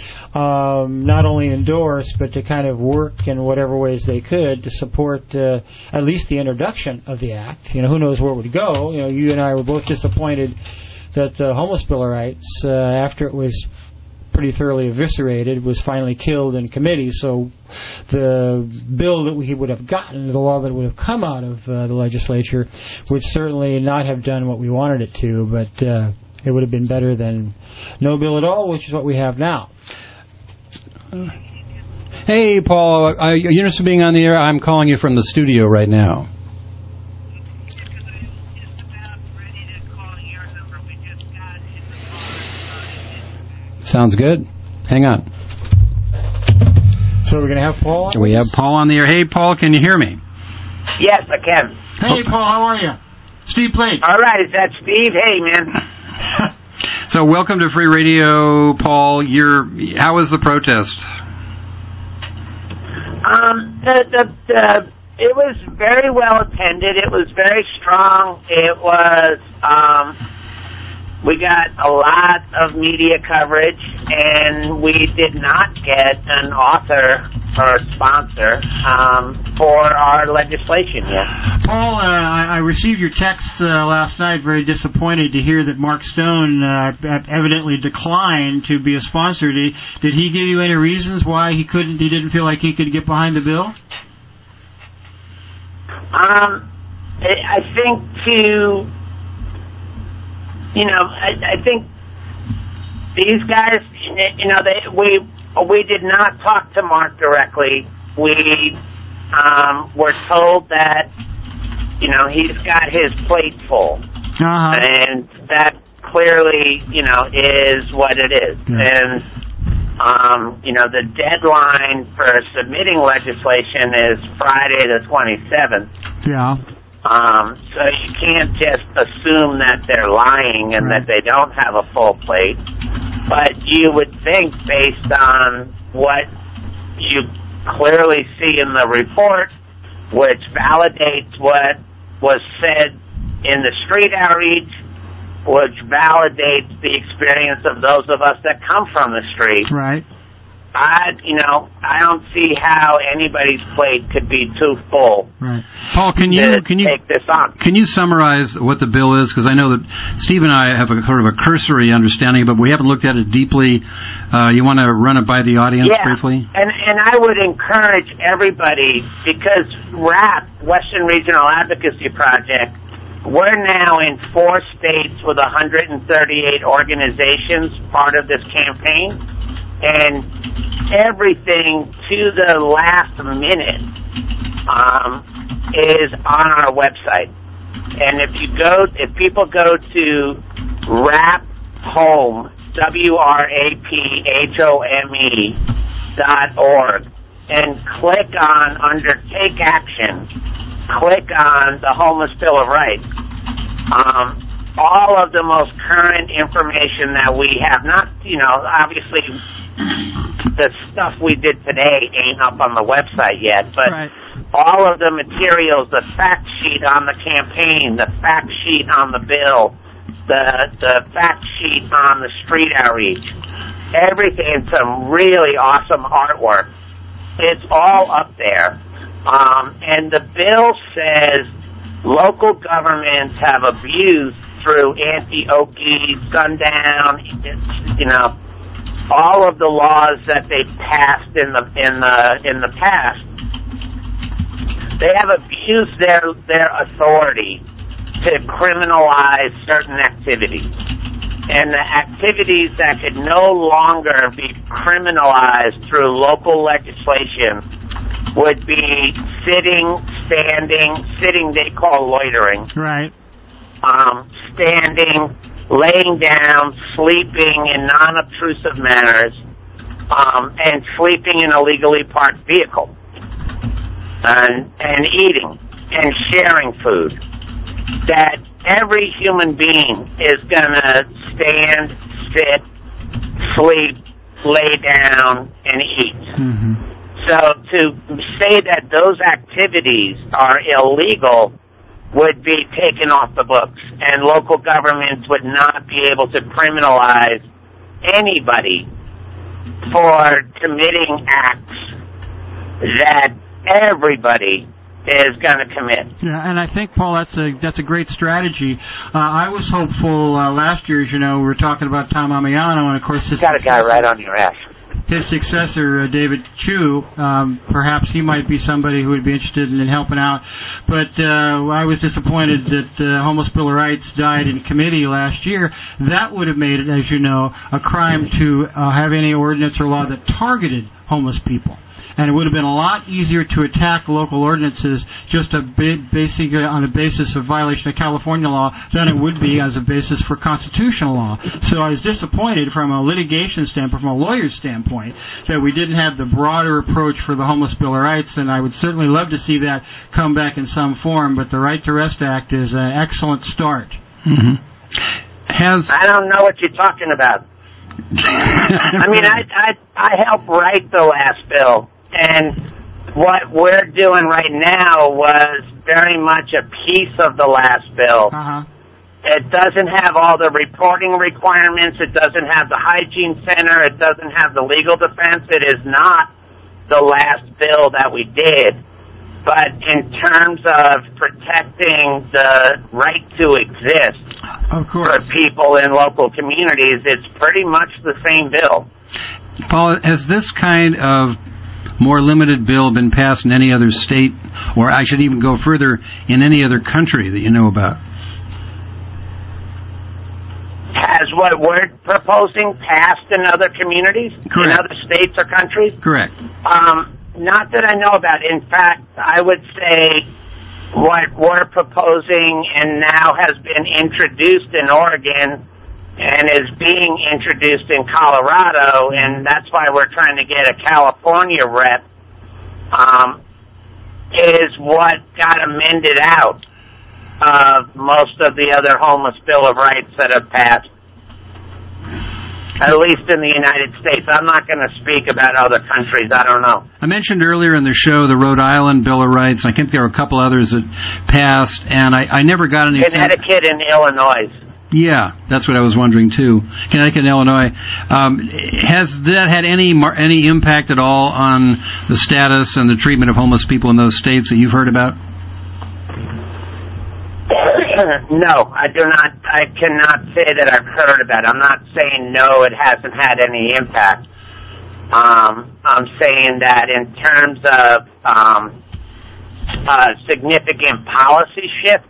um, not only endorse, but to kind of work in whatever ways they could to support uh, at least the introduction of the act. You know, who knows where it would go. You know, you and I were both disappointed that the Homeless Bill of Rights, uh, after it was pretty thoroughly eviscerated, was finally killed in committee. So the bill that we would have gotten, the law that would have come out of uh, the legislature, would certainly not have done what we wanted it to, but uh, it would have been better than no bill at all, which is what we have now. Hey, Paul, are you interested in being on the air? I'm calling you from the studio right now. Sounds good. Hang on. So we're going to have Paul on? We have Paul on the air. Hey, Paul, can you hear me? Yes, I can. Hey, Paul, how are you? Steve Plate. All right, is that Steve? Hey, man. So welcome to Free Radio, Paul. You're, how was the protest? Um, the, the, the, it was very well attended. It was very strong. It was... Um, We got a lot of media coverage, and we did not get an author or sponsor um, for our legislation yet. Paul, uh, I, I received your text uh, last night, very disappointed to hear that Mark Stone uh, evidently declined to be a sponsor. Did, did he give you any reasons why he couldn't, he didn't feel like he could get behind the bill? Um, I think to... You know, I, I think these guys, you know, they, we we did not talk to Mark directly. We um, were told that, you know, he's got his plate full. Uh-huh. And that clearly, you know, is what it is. Yeah. And, um, you know, the deadline for submitting legislation is Friday the twenty-seventh. Yeah. Um, so you can't just assume that they're lying and that they don't have a full plate. But you would think, based on what you clearly see in the report, which validates what was said in the street outreach, which validates the experience of those of us that come from the street. Right. I, you know, I don't see how anybody's plate could be too full. Right. Paul, can you to can you take this on. Can you summarize what the bill is? Because I know that Steve and I have a sort of a cursory understanding, but we haven't looked at it deeply. Uh, you want to run it by the audience yeah. briefly? And and I would encourage everybody, because RAP, Western Regional Advocacy Project, we're now in four states with one hundred thirty-eight organizations part of this campaign. And everything to the last minute um, is on our website. And if you go, if people go to RAP Home, W R A P H O M E dot org, and click on under Take Action, click on the Homeless Bill of Rights. Um, all of the most current information that we have, not, you know, obviously the stuff we did today ain't up on the website yet, but right. all of the materials, the fact sheet on the campaign, the fact sheet on the bill, the the fact sheet on the street outreach, everything, some really awesome artwork. It's all up there. Um, and the bill says local governments have abused through anti-Okie, sundown, you know, all of the laws that they passed in the in the in the past. They have abused their their authority to criminalize certain activities, and the activities that could no longer be criminalized through local legislation would be sitting, standing, sitting they call loitering, right? Um, standing, laying down, sleeping in non-obtrusive manners, um, and sleeping in a legally parked vehicle, and and eating and sharing food. That every human being is gonna stand, sit, sleep, lay down, and eat. Mm-hmm. So to say that those activities are illegal would be taken off the books, and local governments would not be able to criminalize anybody for committing acts that everybody is going to commit. Yeah, and I think, Paul, that's a that's a great strategy. Uh, I was hopeful uh, last year, as you know, we were talking about Tom Amiano, and of course, his got a guy right on your ass. His successor, uh, David Chu, um, perhaps he might be somebody who would be interested in helping out. But uh, I was disappointed that the uh, Homeless Bill of Rights died in committee last year. That would have made it, as you know, a crime to uh, have any ordinance or law that targeted homeless people. And it would have been a lot easier to attack local ordinances just a bit basic, uh, on the basis of violation of California law than it would be as a basis for constitutional law. So I was disappointed from a litigation standpoint, from a lawyer's standpoint, that we didn't have the broader approach for the Homeless Bill of Rights, and I would certainly love to see that come back in some form, but the Right to Rest Act is an excellent start. Mm-hmm. Has I don't know what you're talking about. I mean, I, I, I helped write the last bill. And what we're doing right now was very much a piece of the last bill. Uh-huh. It doesn't have all the reporting requirements. It doesn't have the hygiene center. It doesn't have the legal defense. It is not the last bill that we did. But in terms of protecting the right to exist of course. for people in local communities, it's pretty much the same bill. Paul, has this kind of more limited bill been passed in any other state, or I should even go further, in any other country that you know about? Has what we're proposing passed in other communities? Correct. In other states or countries? Correct. Um, not that I know about. In fact, I would say what we're proposing and now has been introduced in Oregon and is being introduced in Colorado, and that's why we're trying to get a California rep, um, is what got amended out of most of the other homeless Bill of Rights that have passed, at least in the United States. I'm not going to speak about other countries. I don't know. I mentioned earlier in the show the Rhode Island Bill of Rights. I think there were a couple others that passed, and I, I never got any... Connecticut and Illinois. Yeah, that's what I was wondering, too. Connecticut and Illinois. Um, has that had any mar- any impact at all on the status and the treatment of homeless people in those states that you've heard about? No, I do not. I cannot say that I've heard about it. I'm not saying no, it hasn't had any impact. Um, I'm saying that in terms of um, a significant policy shift,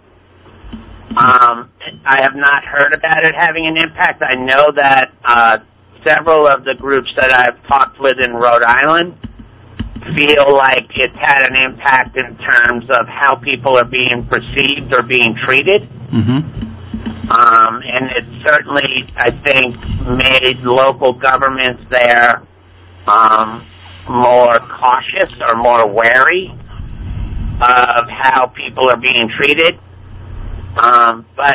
um, I have not heard about it having an impact. I know that uh, several of the groups that I've talked with in Rhode Island feel like it's had an impact in terms of how people are being perceived or being treated. Mm-hmm. Um, and it certainly, I think, made local governments there um, more cautious or more wary of how people are being treated. Um, but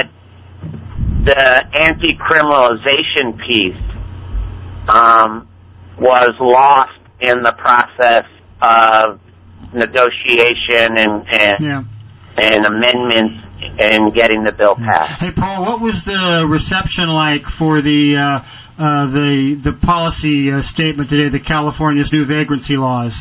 the anti-criminalization piece um, was lost in the process of negotiation and and, yeah. and amendments and getting the bill passed. Hey, Paul, what was the reception like for the uh, uh, the the policy uh, statement today, the California's new vagrancy laws?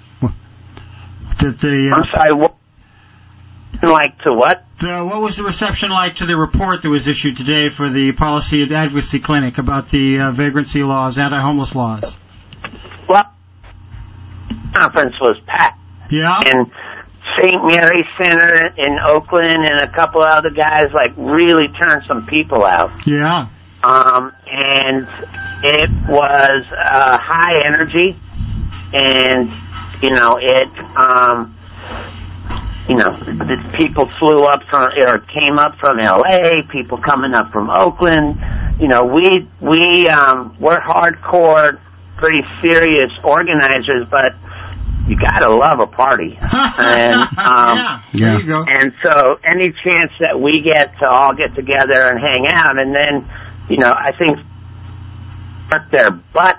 That the uh, I'm sorry, what? Like to what? The, what was the reception like to the report that was issued today for the Policy Advocacy Clinic about the uh, vagrancy laws, anti-homeless laws? Well, conference was packed. Yeah. And Saint Mary's Center in Oakland and a couple other guys like really turned some people out. Yeah. Um, and it was uh, high energy, and you know it. Um, you know, the people flew up from or came up from L A. People coming up from Oakland. You know, we we um, we're hardcore, pretty serious organizers, but you gotta love a party. And um yeah, there you go. And so any chance that we get to all get together and hang out, and then, you know, I think put their butt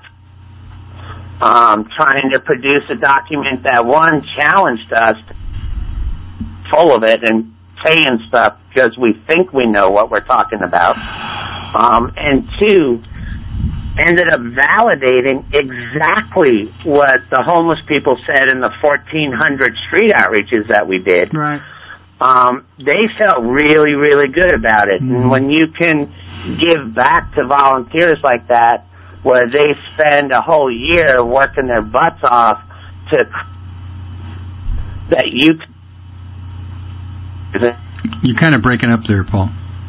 um trying to produce a document that one challenged us full of it and saying stuff because we think we know what we're talking about. Um and two, ended up validating exactly what the homeless people said in the fourteen hundred street outreaches that we did. Right. Um, they felt really, really good about it. Mm-hmm. And when you can give back to volunteers like that, where they spend a whole year working their butts off to that you... You're kind of breaking up there, Paul.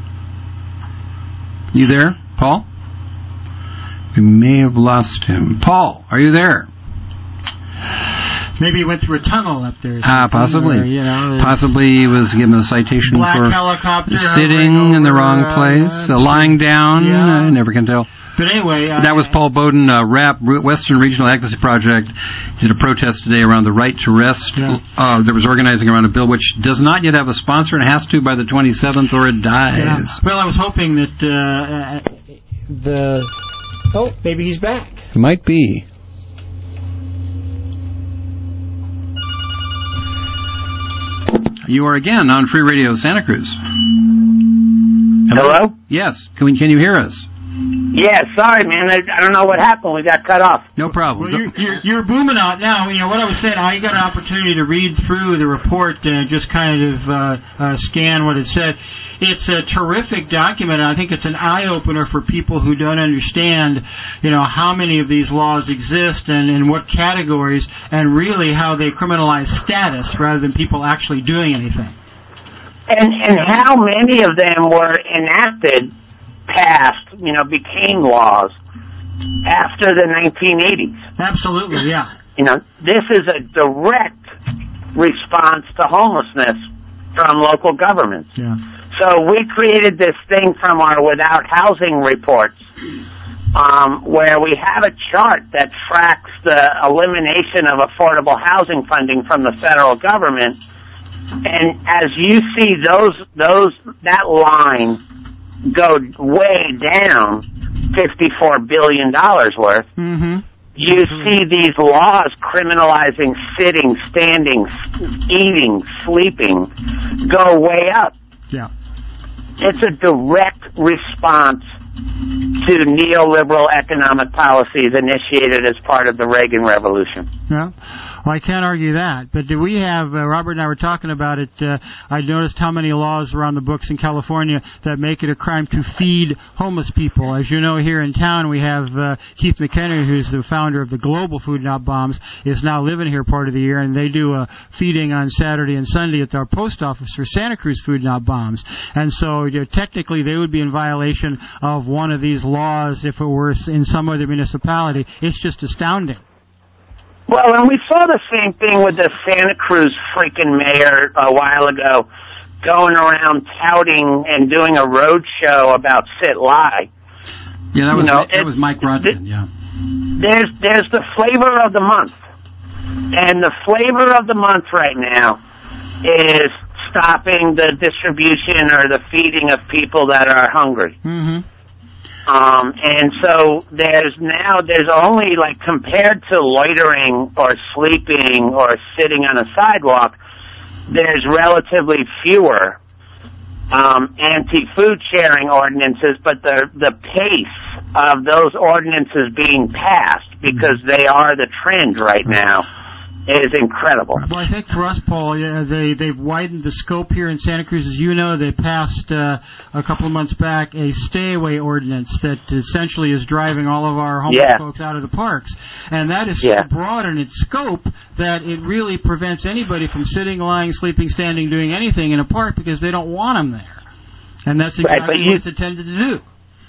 You there, Paul? We may have lost him. Paul, are you there? Maybe he went through a tunnel up there. Ah, possibly. Or, you know, possibly he was given a citation black for helicopter sitting in the wrong place, uh, uh, lying down. Yeah. I never can tell. But anyway, uh, that was Paul Bowden, uh, R A P, Western Regional Advocacy Project, did a protest today around the right to rest. Yeah. Uh, that was organizing around a bill which does not yet have a sponsor and has to by the twenty-seventh, or it dies. Yeah. Well, I was hoping that uh, the oh, maybe he's back. Might be. You are again on Free Radio Santa Cruz. Hello? Yes. Can we, can you hear us? Yeah, sorry, man. I, I don't know what happened. We got cut off. No problem. Well, you're, you're, you're booming out now. You know what I was saying. I got an opportunity to read through the report and just kind of uh, uh, scan what it said. It's a terrific document. I think it's an eye opener for people who don't understand, you know, how many of these laws exist and in what categories, and really how they criminalize status rather than people actually doing anything. And and how many of them were enacted, passed, you know, became laws after the nineteen eighties. Absolutely, yeah. You know, this is a direct response to homelessness from local governments. Yeah. So we created this thing from our Without Housing reports, um, where we have a chart that tracks the elimination of affordable housing funding from the federal government And as you see those those that line go way down fifty-four billion dollars worth, mm-hmm. you mm-hmm. see these laws criminalizing sitting, standing, eating, sleeping go way up. Yeah. It's a direct response to neoliberal economic policies initiated as part of the Reagan Revolution. Yeah, well, I can't argue that. But do we have, uh, Robert and I were talking about it, uh, I noticed how many laws are on the books in California that make it a crime to feed homeless people. As you know, here in town we have uh, Keith McHenry, who's the founder of the Global Food Not Bombs, is now living here part of the year, and they do a feeding on Saturday and Sunday at our post office for Santa Cruz Food Not Bombs. And so you know, technically they would be in violation of one of these laws if it were in some other municipality. It's just astounding. Well, and we saw the same thing with the Santa Cruz freaking mayor a while ago, going around touting and doing a road show about Sit Lie. Yeah, that was, you know, that was Mike Rodman, yeah. There's, there's the flavor of the month. And the flavor of the month right now is stopping the distribution or the feeding of people that are hungry. Mm-hmm. Um, and so there's now, there's only, like, compared to loitering or sleeping or sitting on a sidewalk, there's relatively fewer um, anti-food sharing ordinances, but the the pace of those ordinances being passed, because they are the trend right now, is incredible. Well, I think for us, Paul, yeah, they, they've widened the scope here in Santa Cruz. As you know, they passed uh, a couple of months back a stay-away ordinance that essentially is driving all of our homeless yeah. folks out of the parks. And that is yeah. so broad in its scope that it really prevents anybody from sitting, lying, sleeping, standing, doing anything in a park because they don't want them there. And that's exactly right, you, what it's intended to do.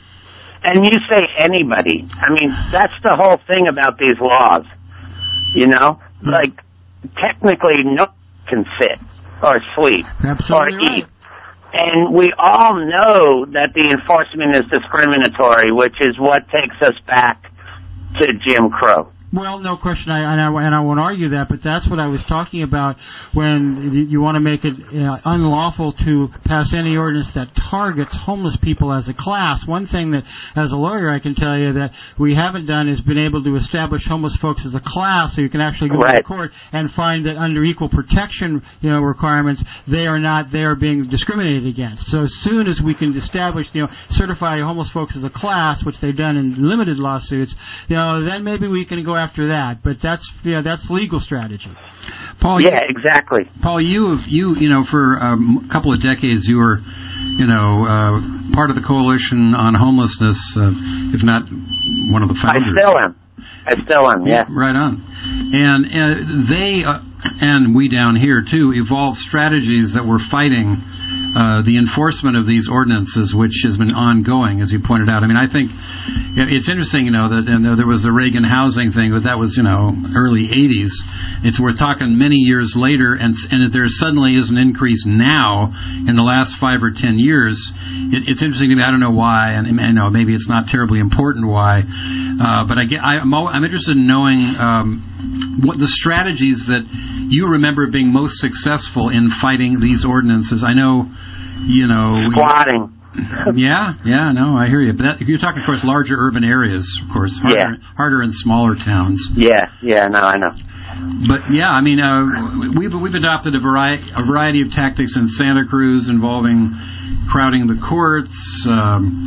And you say anybody. I mean, that's the whole thing about these laws, you know? Like, technically, no one can sit or sleep Absolutely or right. eat. And we all know that the enforcement is discriminatory, which is what takes us back to Jim Crow. Well, no question, I, and, I, and I won't argue that, but that's what I was talking about when you want to make it uh, unlawful to pass any ordinance that targets homeless people as a class. One thing that, as a lawyer, I can tell you that we haven't done is been able to establish homeless folks as a class so you can actually go right. to court and find that under equal protection you know, requirements, they are not, they are being discriminated against. So as soon as we can establish, you know, certify homeless folks as a class, which they've done in limited lawsuits, you know, then maybe we can go after that, but that's yeah, that's legal strategy. Paul, yeah, you, exactly. Paul, you you you know for um, a couple of decades you were, you know, uh, part of the coalition on homelessness, uh, if not one of the founders. I still am. I still am. Yeah. Right on. And uh, they uh, and we down here too evolved strategies that were fighting uh, the enforcement of these ordinances, which has been ongoing, as you pointed out. I mean, I think it's interesting, you know, that and there was the Reagan housing thing, but that was, you know, early eighties. It's we're talking many years later, and and there suddenly is an increase now in the last five or ten years. It, it's interesting to me. I don't know why, and I know maybe it's not terribly important why, uh, but I get, I, I'm, I'm interested in knowing um, what the strategies that you remember being most successful in fighting these ordinances. I know, you know, squatting. Yeah, yeah, no, I hear you. But that, you're talking, of course, larger urban areas, of course, harder, yeah. harder in smaller towns. Yeah, yeah, no, I know. But yeah, I mean, uh, we've we've adopted a variety a variety of tactics in Santa Cruz involving crowding the courts. Um,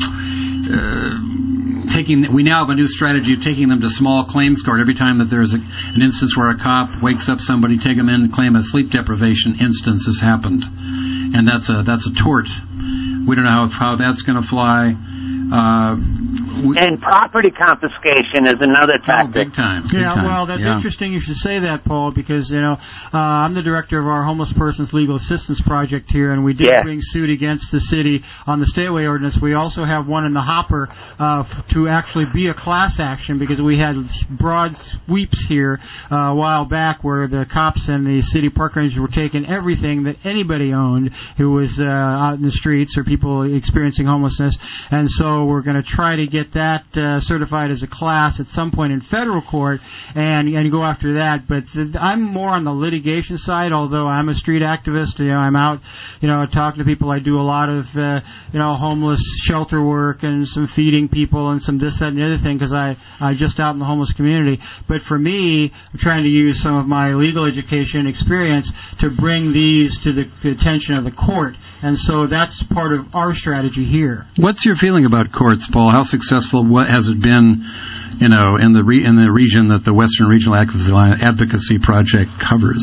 uh, taking we now have a new strategy of taking them to small claims court every time that there's a, an instance where a cop wakes up somebody, take them in, and claim a sleep deprivation instance has happened, and that's a that's a tort. We don't know how, how that's going to fly. Uh, we, and property confiscation is another tactic. Oh, big time. Big yeah, time. well, that's yeah. interesting you should say that, Paul, because, you know, uh, I'm the director of our Homeless Persons Legal Assistance Project here, and we did yeah. bring suit against the city on the stay-away ordinance. We also have one in the hopper uh, f- to actually be a class action, because we had broad sweeps here uh, a while back where the cops and the city park rangers were taking everything that anybody owned who was uh, out in the streets or people experiencing homelessness, and so we're going to try to get get that uh, certified as a class at some point in federal court and and go after that. But th- I'm more on the litigation side, although I'm a street activist. You know, I'm out, you know, talking to people. I do a lot of, uh, you know, homeless shelter work and some feeding people and some this, that, and the other thing because I, I'm just out in the homeless community. But for me, I'm trying to use some of my legal education experience to bring these to the, the attention of the court. And so that's part of our strategy here. What's your feeling about courts, Paul? How successful what has it been, you know, in the re, in the region that the Western Regional Advocacy Project covers?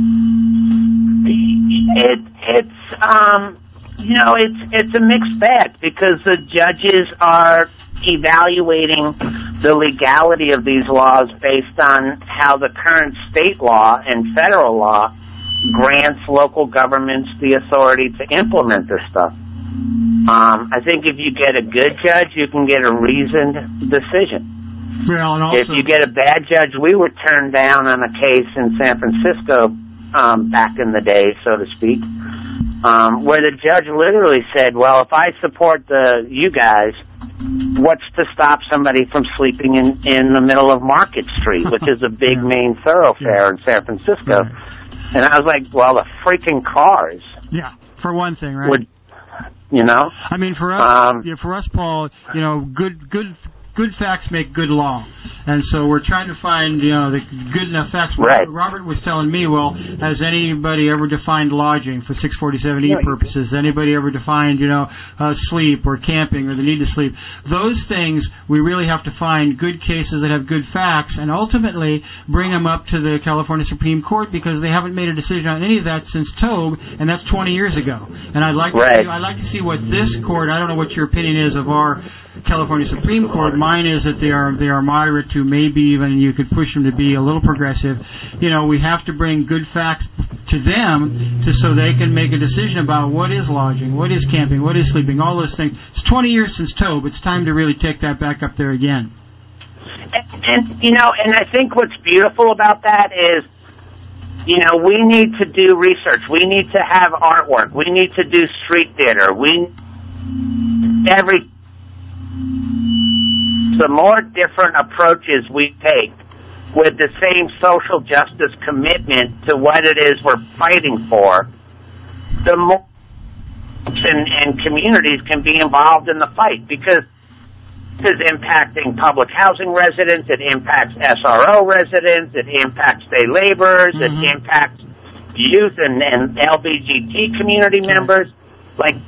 It, it's um, you know, it's it's a mixed bag because the judges are evaluating the legality of these laws based on how the current state law and federal law grants local governments the authority to implement this stuff. Um, I think if you get a good judge, you can get a reasoned decision. Well, and also, if you get a bad judge, we were turned down on a case in San Francisco um, back in the day, so to speak, um, where the judge literally said, well, if I support the you guys, what's to stop somebody from sleeping in, in the middle of Market Street, which is a big yeah. main thoroughfare yeah. in San Francisco? Right. And I was like, well, the freaking cars. Yeah, for one thing, right? Would, you know? I mean, for us, um, yeah, for us, Paul, you know, good, good, good facts make good law, and so we're trying to find, you know, the good enough facts. Right. Robert was telling me, well, has anybody ever defined lodging for six forty-seven E purposes? Anybody ever defined, you know, uh, sleep or camping or the need to sleep? Those things we really have to find good cases that have good facts, and ultimately bring them up to the California Supreme Court because they haven't made a decision on any of that since Tobe, and that's twenty years ago. And I'd like right. to see, I'd like to see what this court. I don't know what your opinion is of our California Supreme Court. Mine is that they are they are moderate to maybe even you could push them to be a little progressive. You know, we have to bring good facts to them to so they can make a decision about what is lodging, what is camping, what is sleeping, all those things. It's twenty years since Tobe. It's time to really take that back up there again. And, and you know, and I think what's beautiful about that is, you know, we need to do research. We need to have artwork. We need to do street theater. We every the more different approaches we take with the same social justice commitment to what it is we're fighting for, the more and, and communities can be involved in the fight, because this is impacting public housing residents, it impacts S R O residents, it impacts day laborers, mm-hmm. it impacts youth and, and L G B T community members. Like,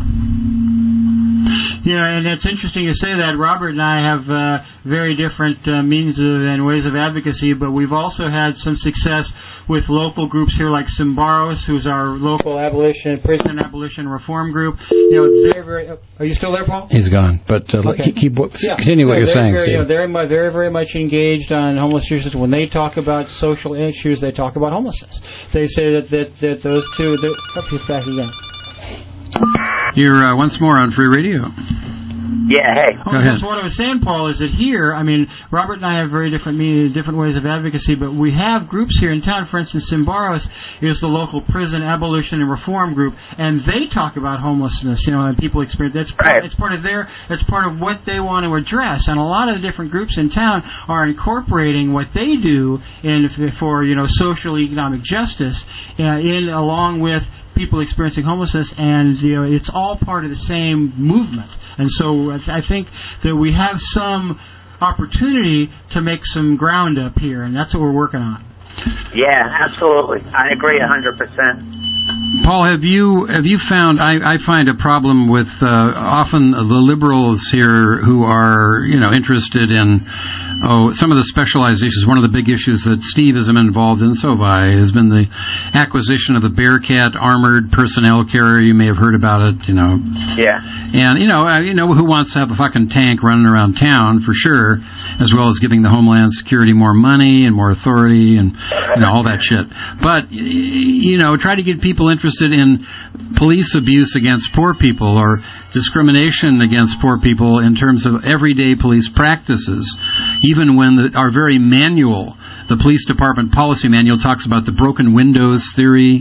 Yeah, and it's interesting you say that. Robert and I have uh, very different uh, means of, and ways of advocacy, but we've also had some success with local groups here like Symbaros, who's our local abolition, prison abolition reform group. You know, they're very. Are you still there, Paul? He's gone, but uh, okay. keep, keep yeah. continue what yeah, you're saying. Very, Steve. you know, they're very, very, very much engaged on homeless issues. When they talk about social issues, they talk about homelessness. They say that that, that those two. Oh, he's back again. You're uh, once more on Free Radio. Yeah, hey. Go ahead. So what I was saying, Paul, is that here, I mean, Robert and I have very different different ways of advocacy, but we have groups here in town. For instance, Symbaros is the local prison abolition and reform group, and they talk about homelessness, you know, and people experience. That's part, right. it's part of their, that's part of what they want to address, and a lot of the different groups in town are incorporating what they do in for, you know, social economic justice uh, in along with people experiencing homelessness, and you know, it's all part of the same movement. And so I think that we have some opportunity to make some ground up here, and that's what we're working on. Yeah, absolutely. I agree one hundred percent. Paul, have you have you found, I, I find a problem with uh, often the liberals here who are, you know, interested in Oh, some of the specialized issues. One of the big issues that Steve has been involved in, so have I, has been the acquisition of the Bearcat armored personnel carrier. You may have heard about it, you know. Yeah. And, you know, you know, who wants to have a fucking tank running around town, for sure, as well as giving the Homeland Security more money and more authority and, you know, all that shit. But, you know, try to get people interested in police abuse against poor people or discrimination against poor people in terms of everyday police practices. Even when the, our very manual, the police department policy manual, talks about the broken windows theory,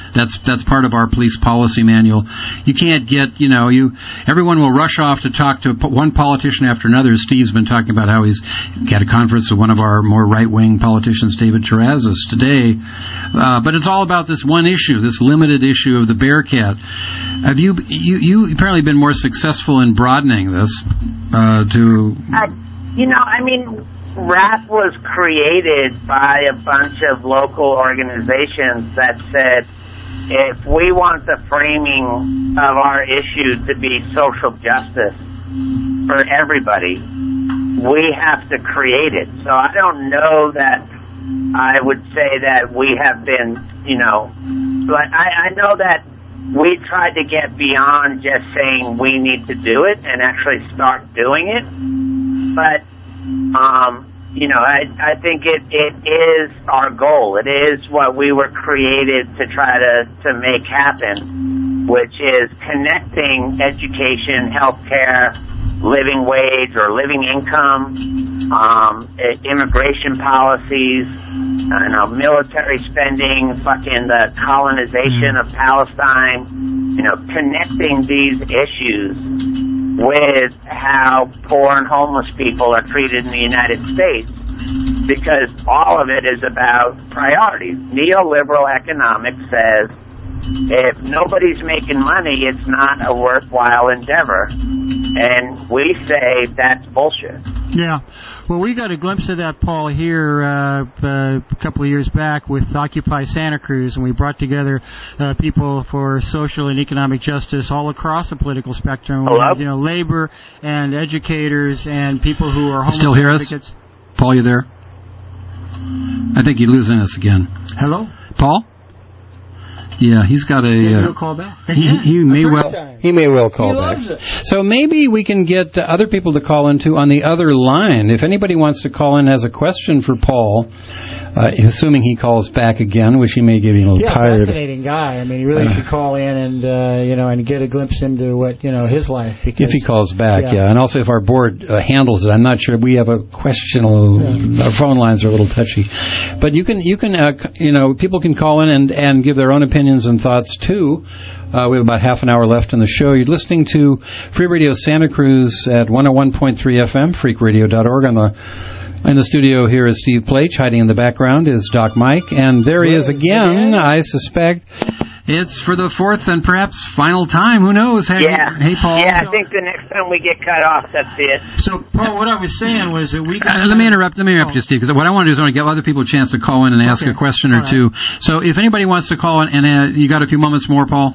That's that's part of our police policy manual. You can't get, you know, you everyone will rush off to talk to one politician after another. Steve's been talking about how he's got a conference with one of our more right-wing politicians, David Terrazas, today. Uh, but it's all about this one issue, this limited issue of the Bearcat. Have you you you apparently been more successful in broadening this uh, to? Uh, you know, I mean. RAP was created by a bunch of local organizations that said, if we want the framing of our issue to be social justice for everybody, we have to create it. So I don't know that I would say that we have been, you know, but I, I know that we tried to get beyond just saying we need to do it and actually start doing it. But Um, you know, I I think it, it is our goal. It is what we were created to try to, to make happen, which is connecting education, healthcare, living wage or living income, um, immigration policies, I know, military spending, fucking the colonization of Palestine, you know, connecting these issues with how poor and homeless people are treated in the United States, because all of it is about priorities. Neoliberal economics says if nobody's making money, it's not a worthwhile endeavor, and we say that's bullshit. Yeah. Well, we got a glimpse of that, Paul, here uh, uh, a couple of years back with Occupy Santa Cruz, and we brought together uh, people for social and economic justice all across the political spectrum. Hello? You know, labor and educators and people who are homeless Still hear advocates. us? Paul, you there? I think you're losing us again. Hello? Paul? Yeah, he's got a. Yeah, uh, he'll call back. He, he may well. Time. He may well call he back. Loves it. So maybe we can get uh, other people to call in too on the other line. If anybody wants to call in as a question for Paul, uh, assuming he calls back again, which he may give you a little yeah, tired. Fascinating guy. I mean, he really uh, should call in and uh, you know and get a glimpse into what you know his life. Because, if he calls back, yeah, yeah. and also if our board uh, handles it, I'm not sure. We have a question. Yeah. Our phone lines are a little touchy, but you can you can uh, you know people can call in and and give their own opinions and thoughts too. Uh, we have about half an hour left in the show. You're listening to Free Radio Santa Cruz at one oh one point three F M, freak radio dot org. On the, in the studio here is Steve Plach. Hiding in the background is Doc Mike. And there he is again, I suspect. It's for the fourth and perhaps final time. Who knows? Hey, yeah. Hey, Paul. Yeah, I think the next time we get cut off, that's it. So, Paul, what I was saying was that we... Uh, let me interrupt. Let me interrupt oh. you, Steve, because what I want to do is I want to give other people a chance to call in and ask okay. a question or All two. right. So if anybody wants to call in, and uh, you got a few moments more, Paul?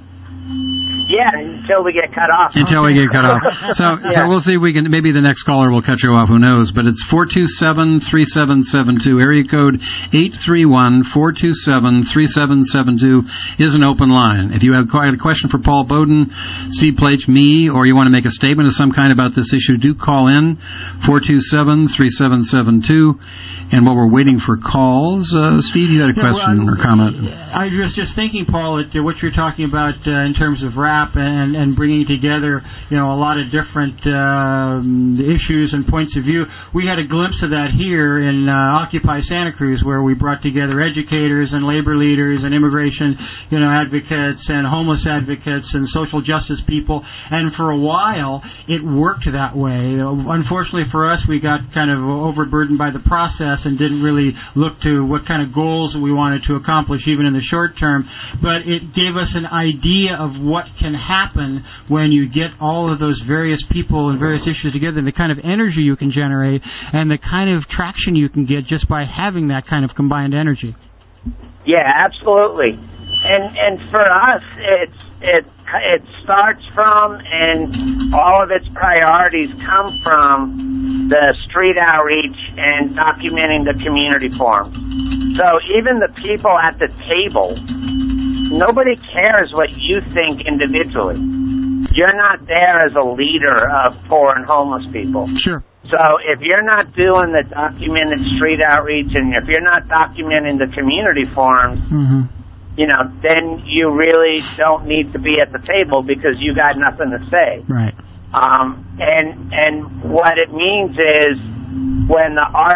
Yeah, until we get cut off. Until we get cut off. So yeah. so we'll see if we can, maybe the next caller will cut you off, who knows. But it's four two seven, three seven seven two. Area code eight three one, four two seven, three seven seven two is an open line. If you have a question for Paul Bowden, Steve Plach, me, or you want to make a statement of some kind about this issue, do call in, four two seven, three seven seven two. And while we're waiting for calls, uh, Steve, you had a question yeah, well, or comment? I was just thinking, Paul, that uh, what you're talking about uh, in terms of rap and, and bringing together, you know, a lot of different um, issues and points of view. We had a glimpse of that here in uh, Occupy Santa Cruz, where we brought together educators and labor leaders and immigration, you know, advocates and homeless advocates and social justice people. And for a while, it worked that way. Unfortunately for us, we got kind of overburdened by the process and didn't really look to what kind of goals we wanted to accomplish even in the short term, but it gave us an idea of what can happen when you get all of those various people and various issues together, and the kind of energy you can generate and the kind of traction you can get just by having that kind of combined energy. Yeah, absolutely. And and for us, it's it it starts from, and all of its priorities come from the street outreach and documenting the community forums. So even the people at the table, nobody cares what you think individually. You're not there as a leader of poor and homeless people. Sure. So if you're not doing the documented street outreach, and if you're not documenting the community forums, mm-hmm. you know, then you really don't need to be at the table because you got nothing to say. Right. Um, and and what it means is when the artist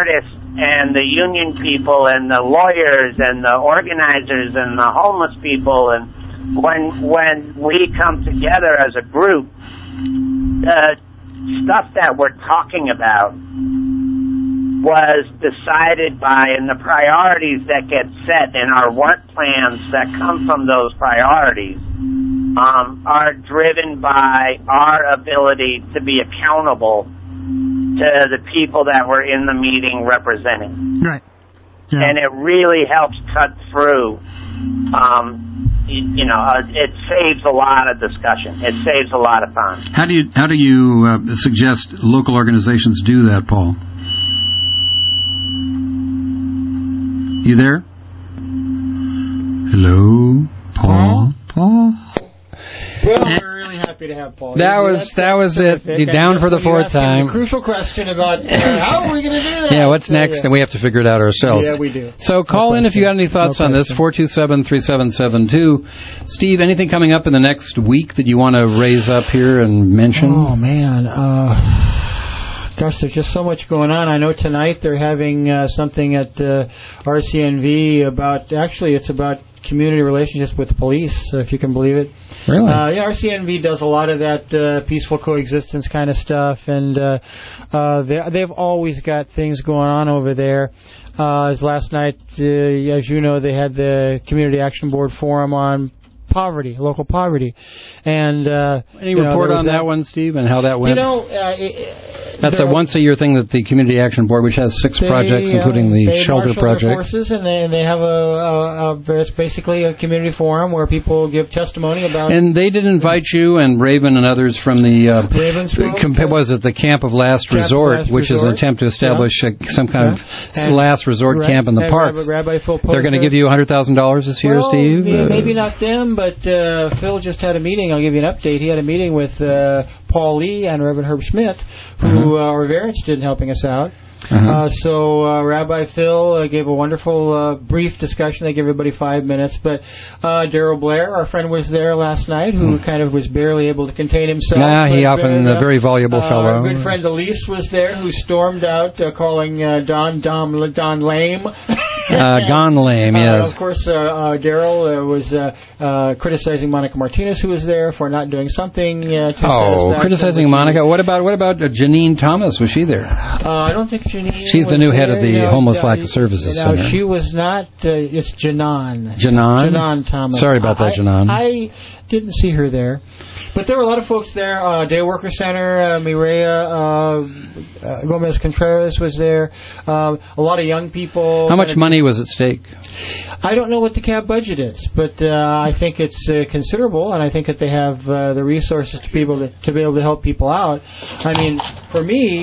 and the union people and the lawyers and the organizers and the homeless people, and when when we come together as a group, the stuff that we're talking about was decided by, and the priorities that get set in our work plans that come from those priorities um, are driven by our ability to be accountable to the people that we're in the meeting representing. Right. Yeah. And it really helps cut through, um, you, you know, uh, it saves a lot of discussion. It saves a lot of time. How do you, how do you uh, suggest local organizations do that, Paul? You there? Hello, Paul. Paul. Well, we're really happy to have Paul. That was that's, that was it. terrific. You're down And for the you fourth asked him time. A crucial question about uh, how are we going to do that? Yeah, what's So, next? yeah. And we have to figure it out ourselves. Yeah, we do. So call No in if you got any thoughts No on this, question. four two seven, three seven seven two. Steve, anything coming up in the next week that you want to raise up here and mention? Oh, man. Uh, gosh, there's just so much going on. I know tonight they're having uh, something at uh, R C N V about, actually, it's about community relationships with the police, if you can believe it. Really? Uh, yeah, R C N V does a lot of that uh, peaceful coexistence kind of stuff, and uh, uh, they, they've always got things going on over there. Uh, as last night, uh, as you know, they had the Community Action Board Forum on poverty, local poverty. And uh, Any you know, report there was on that one, Steve, and how that went? You know, uh, it, That's a there- once-a-year thing that the Community Action Board, which has six They, projects, uh, including the they shelter marshal their project. forces, and they, and they have a, a, a it's basically a community forum where people give testimony about. And they did invite you and Raven and others from the uh, Raven spoke, compa- was it the Camp of Last Camp of Resort, Last which is an Resort. attempt to establish a, some kind Yeah. of And- last resort right, camp in the and parks. Rabbi, Rabbi Phil They're going to Poker. give you one hundred thousand dollars this year, well, Steve. yeah, Uh, maybe not them, but uh, Phil just had a meeting. I'll give you an update. He had a meeting with uh, Paul Lee and Reverend Herb Schmidt, who uh, are very interested in helping us out. Uh-huh. Uh, so uh, Rabbi Phil uh, gave a wonderful uh, brief discussion. They gave everybody five minutes. But uh, Daryl Blair, our friend, was there last night, who Hmm. kind of was barely able to contain himself. Nah, he but, often uh, a very voluble uh, fellow. Our good friend Elise was there, who stormed out uh, calling uh, Don Don Don lame. Uh, gone lame, Uh, yes. of course, uh, uh, Daryl uh, was uh, uh, criticizing Monica Martinez, who was there, for not doing something uh, to Oh, satisfaction. criticizing Monica. What about what about uh, Janine Thomas? Was she there? Uh, I don't think Janine. She's the was new head there. of the No, Homeless uh, Lack of Services No, Center. she was not. Uh, it's Janan. Janan? Janan Thomas. Sorry about that, I, Janan. I didn't see her there. But there were a lot of folks there. Uh, Day Worker Center, uh, Mireya uh, uh, Gomez Contreras was there. Uh, a lot of young people. How much Kind of- money was at stake? I don't know what the C A B budget is, but uh, I think it's uh, considerable, and I think that they have uh, the resources to be able to, to be able to help people out. I mean, for me,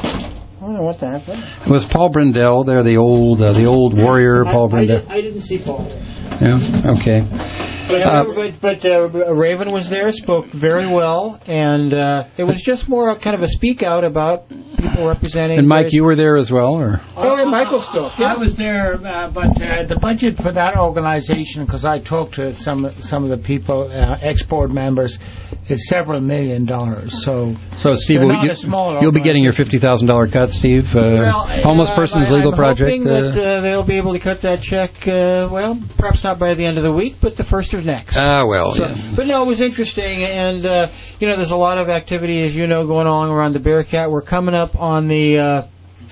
I don't know what that happened. Was Paul Brindell there? The old uh, the old warrior, Paul I, I, Brindell. did, I didn't see Paul. Yeah. Okay. But, Uh, but, but uh, Raven was there, spoke very well, and uh, it was just more a kind of a speak out about people representing. And Mike, various- you were there as well, or? Oh, and Michael spoke. Yeah. I was there, uh, but uh, the budget for that organization, because I talked to some some of the people, uh, ex-board members, is several million dollars. So, So, Steve, they're will not you, a small you'll be getting your fifty thousand dollars cut, Steve. Uh, Well, Homeless uh, Persons I, Legal I'm Project. hoping uh, that uh, they'll be able to cut that check. Uh, well, perhaps not by the end of the week, but the first of next. Ah, well, So, yeah. But no, it was interesting, and uh, you know, there's a lot of activity, as you know, going on around the Bearcat. We're coming up on the. Uh,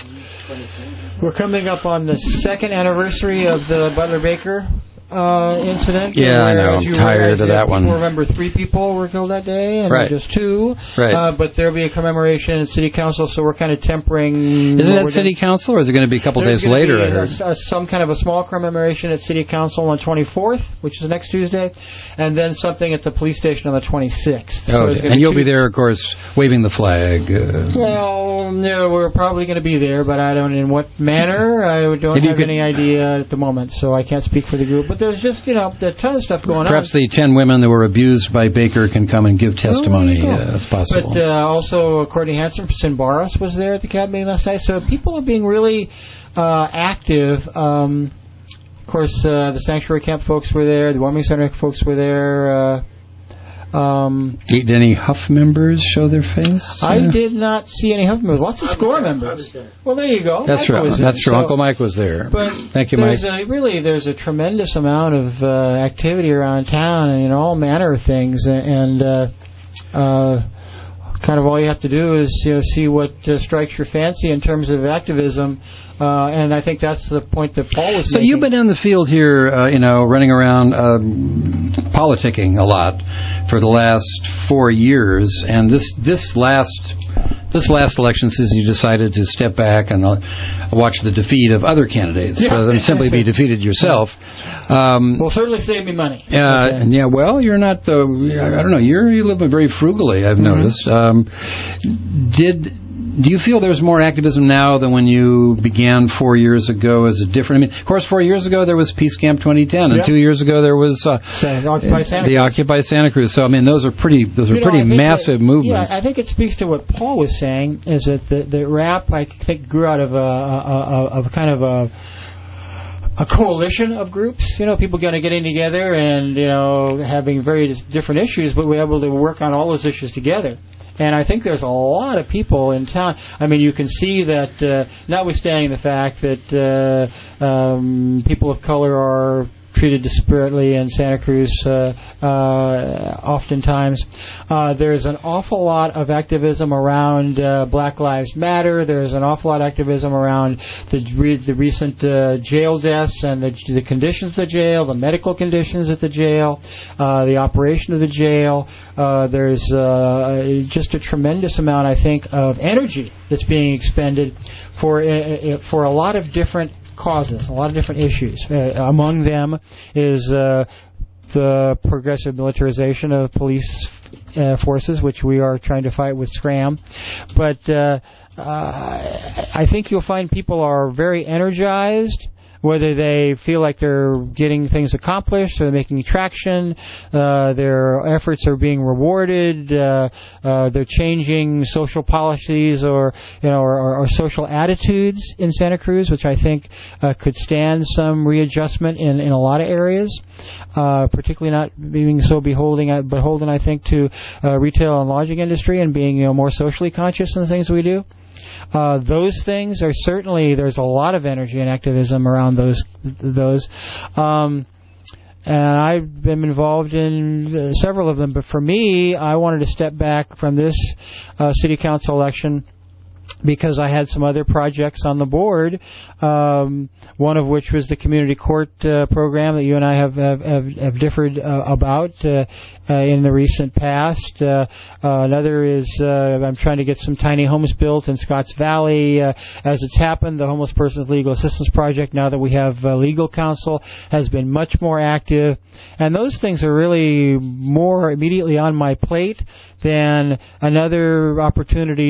we're coming up on the second anniversary of the Butler Baker uh, incident. Yeah, I where, know. as you I'm tired realize, of uh, that one. people remember three people were killed that day, and Right. not just two. Right. Uh, but there'll be a commemoration at City Council, so we're kind of tempering. Is it what at we're City doing. Council, or is it going to be a couple There's days gonna later? be I a- heard. a- some kind of a small commemoration at City Council on the twenty-fourth, which is next Tuesday, and then something at the police station on the twenty-sixth. So Oh, there's gonna and you'll two- be there, of course, waving the flag. Uh, Well, no, we're probably going to be there, but I don't in what manner. I don't If you have could- any idea at the moment, so I can't speak for the group. But there's just, you know, a ton of stuff going perhaps on. the ten women that were abused by Baker can come and give testimony, Oh, there you go. uh, if possible. But uh, also, Courtney Hanson Barras was there at the cabinet last night. So people are being really uh, active. Um, of course, uh, the Sanctuary Camp folks were there. The Warming Center folks were there. Uh, Um, Did any Huff members show their face? I Yeah. did not see any Huff members. Lots of SCORE members. Well, there you go. That's Michael right. was That's there. true. So, Uncle Mike was there. But Thank you, Mike. there's a, really, there's a tremendous amount of uh, activity around town and you know, all manner of things. And uh, uh, kind of all you have to do is you know, see what uh, strikes your fancy in terms of activism. Uh, and I think that's the point that Paul was So making. you've been in the field here, uh, you know, running around um, politicking a lot for the last four years, and this this last this last election season, you decided to step back and uh, watch the defeat of other candidates Yeah. rather than simply be defeated yourself. Um, Will certainly save me money. Uh, and yeah, well, you're not the. I don't know. You're you live very frugally. I've Mm-hmm. noticed. Um, did do you feel there's more activism now than when you began four years ago? Is it different? I mean, of course, four years ago there was Peace Camp twenty ten, and Yeah. two years ago there was uh, So, Occupy Santa the Cruz. Occupy Santa Cruz. So I mean, those are pretty. Those are You know, pretty I think massive that, movements. Yeah, I think it speaks to what Paul was saying. Is that the, the rap I think grew out of a, a, a, of kind of a. a coalition of groups, you know, people kind of getting together and, you know, having very different issues, but we're able to work on all those issues together. And I think there's a lot of people in town. I mean, you can see that, uh, notwithstanding the fact that uh, um, people of color are treated disparately in Santa Cruz uh, uh, oftentimes. Uh, there's an awful lot of activism around uh, Black Lives Matter. There's an awful lot of activism around the, re- the recent uh, jail deaths and the, the conditions of the jail, the medical conditions at the jail, uh, the operation of the jail. Uh, there's uh, just a tremendous amount, I think, of energy that's being expended for uh, for a lot of different causes, a lot of different issues. Uh, among them is uh, the progressive militarization of police uh, forces, which we are trying to fight with SCRAM. But uh, uh, I think you'll find people are very energized, whether they feel like they're getting things accomplished, or they're making traction, uh, their efforts are being rewarded, uh, uh, they're changing social policies or you know or, or, or social attitudes in Santa Cruz, which I think uh, could stand some readjustment in, in a lot of areas, uh, particularly not being so beholding, beholden, I think, to uh, retail and lodging industry and being you know more socially conscious in the things we do. Uh, those things are certainly, there's a lot of energy and activism around those. those. Um, and I've been involved in uh, several of them, but for me, I wanted to step back from this uh, city council election because I had some other projects on the board, um, one of which was the community court uh, program that you and I have have, have, have differed uh, about uh, uh, in the recent past. Uh, uh, another is uh, I'm trying to get some tiny homes built in Scotts Valley. Uh, as it's happened, the Homeless Persons Legal Assistance Project, now that we have uh, legal counsel, has been much more active. And those things are really more immediately on my plate than another opportunity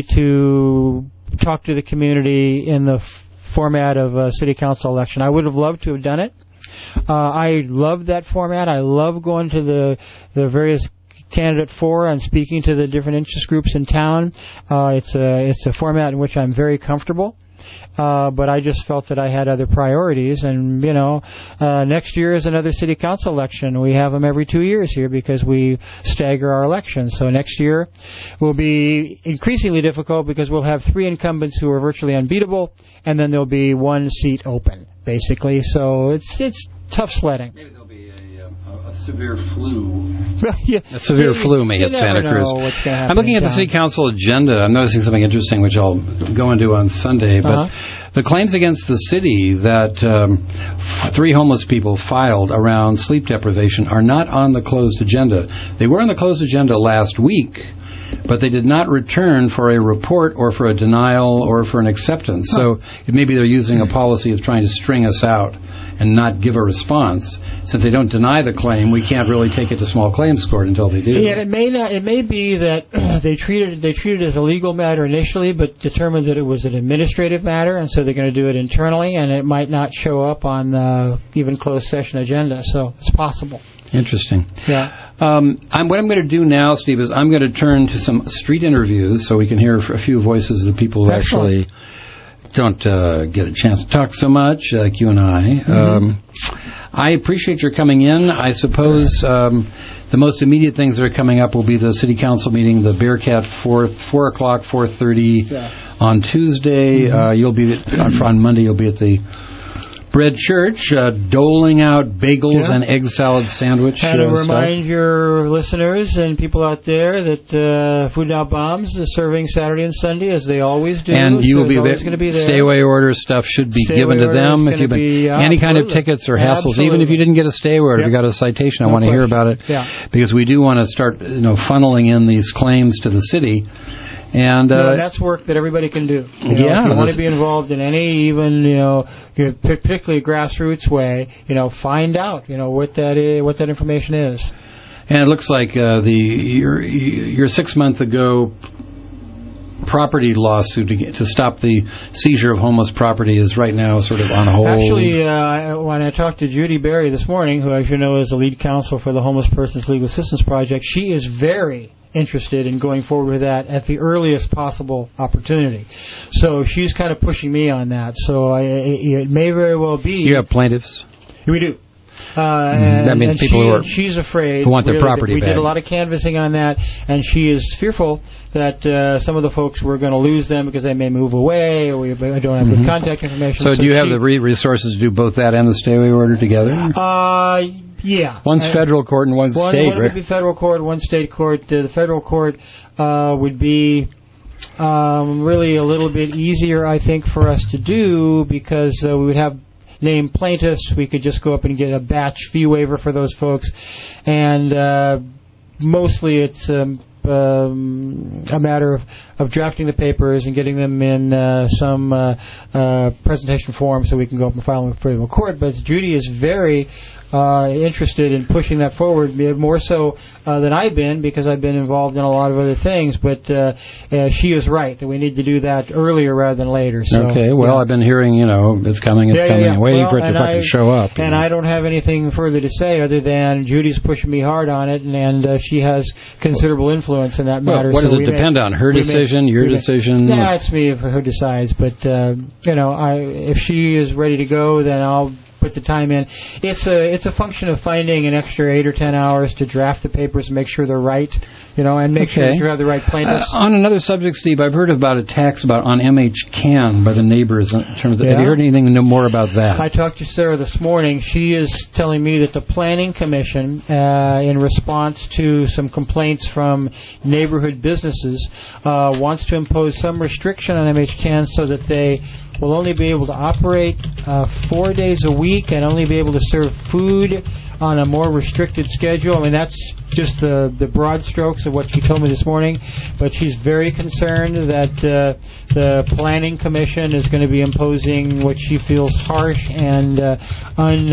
to talk to the community in the f- format of a city council election. I would have loved to have done it. Uh, I love that format. I love going to the the various candidate fora and speaking to the different interest groups in town. Uh, it's a it's a format in which I'm very comfortable. Uh, but I just felt that I had other priorities, and you know, uh, next year is another city council election. We have them every two years here because we stagger our elections. So next year will be increasingly difficult because we'll have three incumbents who are virtually unbeatable, and then there'll be one seat open, basically. So it's it's tough sledding. Maybe there'll be a, a, a severe flu. yeah, A severe you, flu may you hit never Santa Cruz. know what's gonna happen I'm looking in at the town. city council agenda. I'm noticing something interesting, which I'll go into on Sunday. But Uh-huh. the claims against the city that um, f- three homeless people filed around sleep deprivation are not on the closed agenda. They were on the closed agenda last week, but they did not return for a report or for a denial or for an acceptance. So maybe they're using a policy of trying to string us out and not give a response. Since they don't deny the claim, we can't really take it to small claims court until they do. Yeah, it may not. It may be that they treated they treated it as a legal matter initially, but determined that it was an administrative matter, and so they're going to do it internally, and it might not show up on the even closed session agenda. So it's possible. Interesting. Yeah. Um, I'm, what I'm going to do now, Steve, is I'm going to turn to some street interviews so we can hear a few voices of the people who Excellent. actually don't uh, get a chance to talk so much, like you and I. Mm-hmm. Um, I appreciate your coming in. I suppose um, the most immediate things that are coming up will be the city council meeting, the Bearcat, four, four o'clock, four thirty Yeah. on Tuesday. Mm-hmm. Uh, you'll be at, on Monday. You'll be at the Bread Church, uh, doling out bagels Yeah. and egg salad sandwich. And to uh, remind stuff. your listeners and people out there that uh, Food Now Bombs is serving Saturday and Sunday as they always do. And you so will be, always going to be there. stay away order stuff should be Stay given away to order is them. If gonna you've been be, uh, any kind of absolutely. tickets or hassles, even if you Absolutely. didn't get a stay away order, Yep. if you got a citation, I No want to hear question. about it. Yeah. Because we do want to start, you know, funneling in these claims to the city. And No, uh, that's work that everybody can do. You know, Yeah, if you want this- to be involved in any, even you know, you know, particularly grassroots way, you know, find out, you know, what that is, what that information is. and it looks like uh, the your your six month ago property lawsuit to, get, to stop the seizure of homeless property is right now sort of on hold. Actually, uh, when I talked to Judy Berry this morning, who, as you know, is the lead counsel for the Homeless Persons Legal Assistance Project, she is very interested in going forward with that at the earliest possible opportunity. So she's kind of pushing me on that. So I, it, it may very well be. You have plaintiffs. We do. Uh, Mm, that and, means and people she, who are- she's afraid who want their really, property We back. did a lot of canvassing on that, and she is fearful that uh, some of the folks were going to lose them because they may move away, or we don't have Mhm. good contact information. So, do you have she- the re- resources to do both that and the stay away order together? Uh, yeah. One's I- federal court and one's One, state, one right? would be federal court, one state court. Uh, the federal court uh, would be um, really a little bit easier, I think, for us to do because uh, we would have named plaintiffs. We could just go up and get a batch fee waiver for those folks, and uh, mostly it's um, um, a matter of, of drafting the papers and getting them in uh, some uh, uh, presentation form so we can go up and file them with federal court. But Judy is very uh, interested in pushing that forward, more so uh, than I've been because I've been involved in a lot of other things. But uh, uh, she is right that we need to do that earlier rather than later. So, okay, well, yeah. I've been hearing, you know, it's coming, it's Yeah, yeah, coming, yeah. waiting Well, for it to and fucking I- show up. And I don't have anything further to say other than Judy's pushing me hard on it, and, and uh, she has considerable influence in that Well, matter. what so does it we may- depend on? Her we may- decision, your we may- decision? Yeah, it's me if who decides. But uh, you know, I, if she is ready to go, then I'll put the time in. It's a it's a function of finding an extra eight or ten hours to draft the papers and make sure they're right, you know, and make sure Okay. that you have the right plaintiffs. Uh, on another subject, Steve, I've heard about attacks about on M H CAN by the neighbors. In terms of, Have Yeah. you heard anything no more about that? I talked to Sarah this morning. She is telling me that the Planning Commission, uh, in response to some complaints from neighborhood businesses, uh, wants to impose some restriction on M H CAN so that they will only be able to operate uh, four days a week and only be able to serve food on a more restricted schedule. I mean, that's just the the broad strokes of what she told me this morning. But she's very concerned that uh, the Planning Commission is going to be imposing what she feels harsh and uh, un,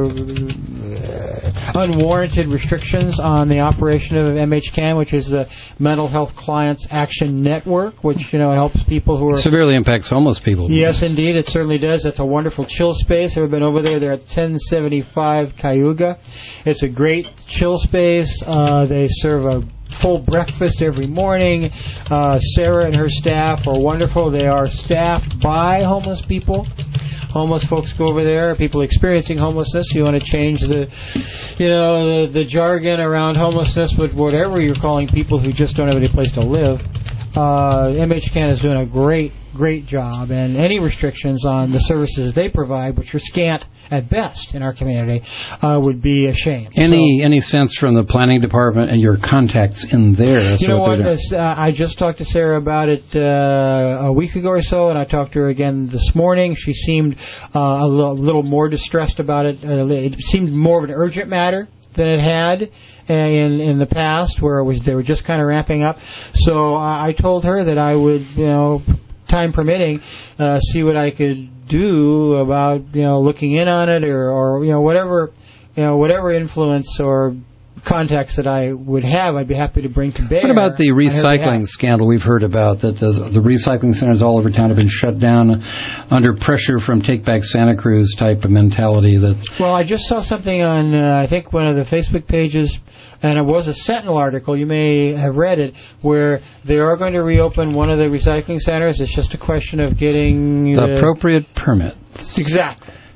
uh, unwarranted restrictions on the operation of M H CAN, which is the Mental Health Clients Action Network, which you know helps people who are Severely impacts homeless people. Yes, indeed, it certainly does. That's a wonderful chill space. Ever been over there? They're at ten seventy-five Cayuga. It's a great chill space. Uh, they serve a full breakfast every morning. Uh, Sarah and her staff are wonderful. They are staffed by homeless people. Homeless folks go over there. People experiencing homelessness. You want to change the, you know, the, the jargon around homelessness, but whatever you're calling people who just don't have any place to live. Uh, M H CAN is doing a great, great job, and any restrictions on the services they provide, which are scant at best in our community, uh, would be a shame. Any any sense from the planning department and your contacts in there? as You to know what? they're doing? As, uh, I just talked to Sarah about it uh, a week ago or so, and I talked to her again this morning. She seemed uh, a little, little more distressed about it. Uh, it seemed more of an urgent matter than it had in in the past, where it was they were just kind of ramping up. So I, I told her that I would, you know, time permitting, uh, see what I could do about, you know, looking in on it, or, or you know, whatever, you know, whatever influence or contacts that I would have, I'd be happy to bring to bear. What about the on her recycling behalf. scandal we've heard about, that the, the recycling centers all over town have been shut down under pressure from Take Back Santa Cruz type of mentality? That Well, I just saw something on, uh, I think, one of the Facebook pages, and it was a Sentinel article, you may have read it, where they are going to reopen one of the recycling centers. It's just a question of getting the appropriate permits. Exactly.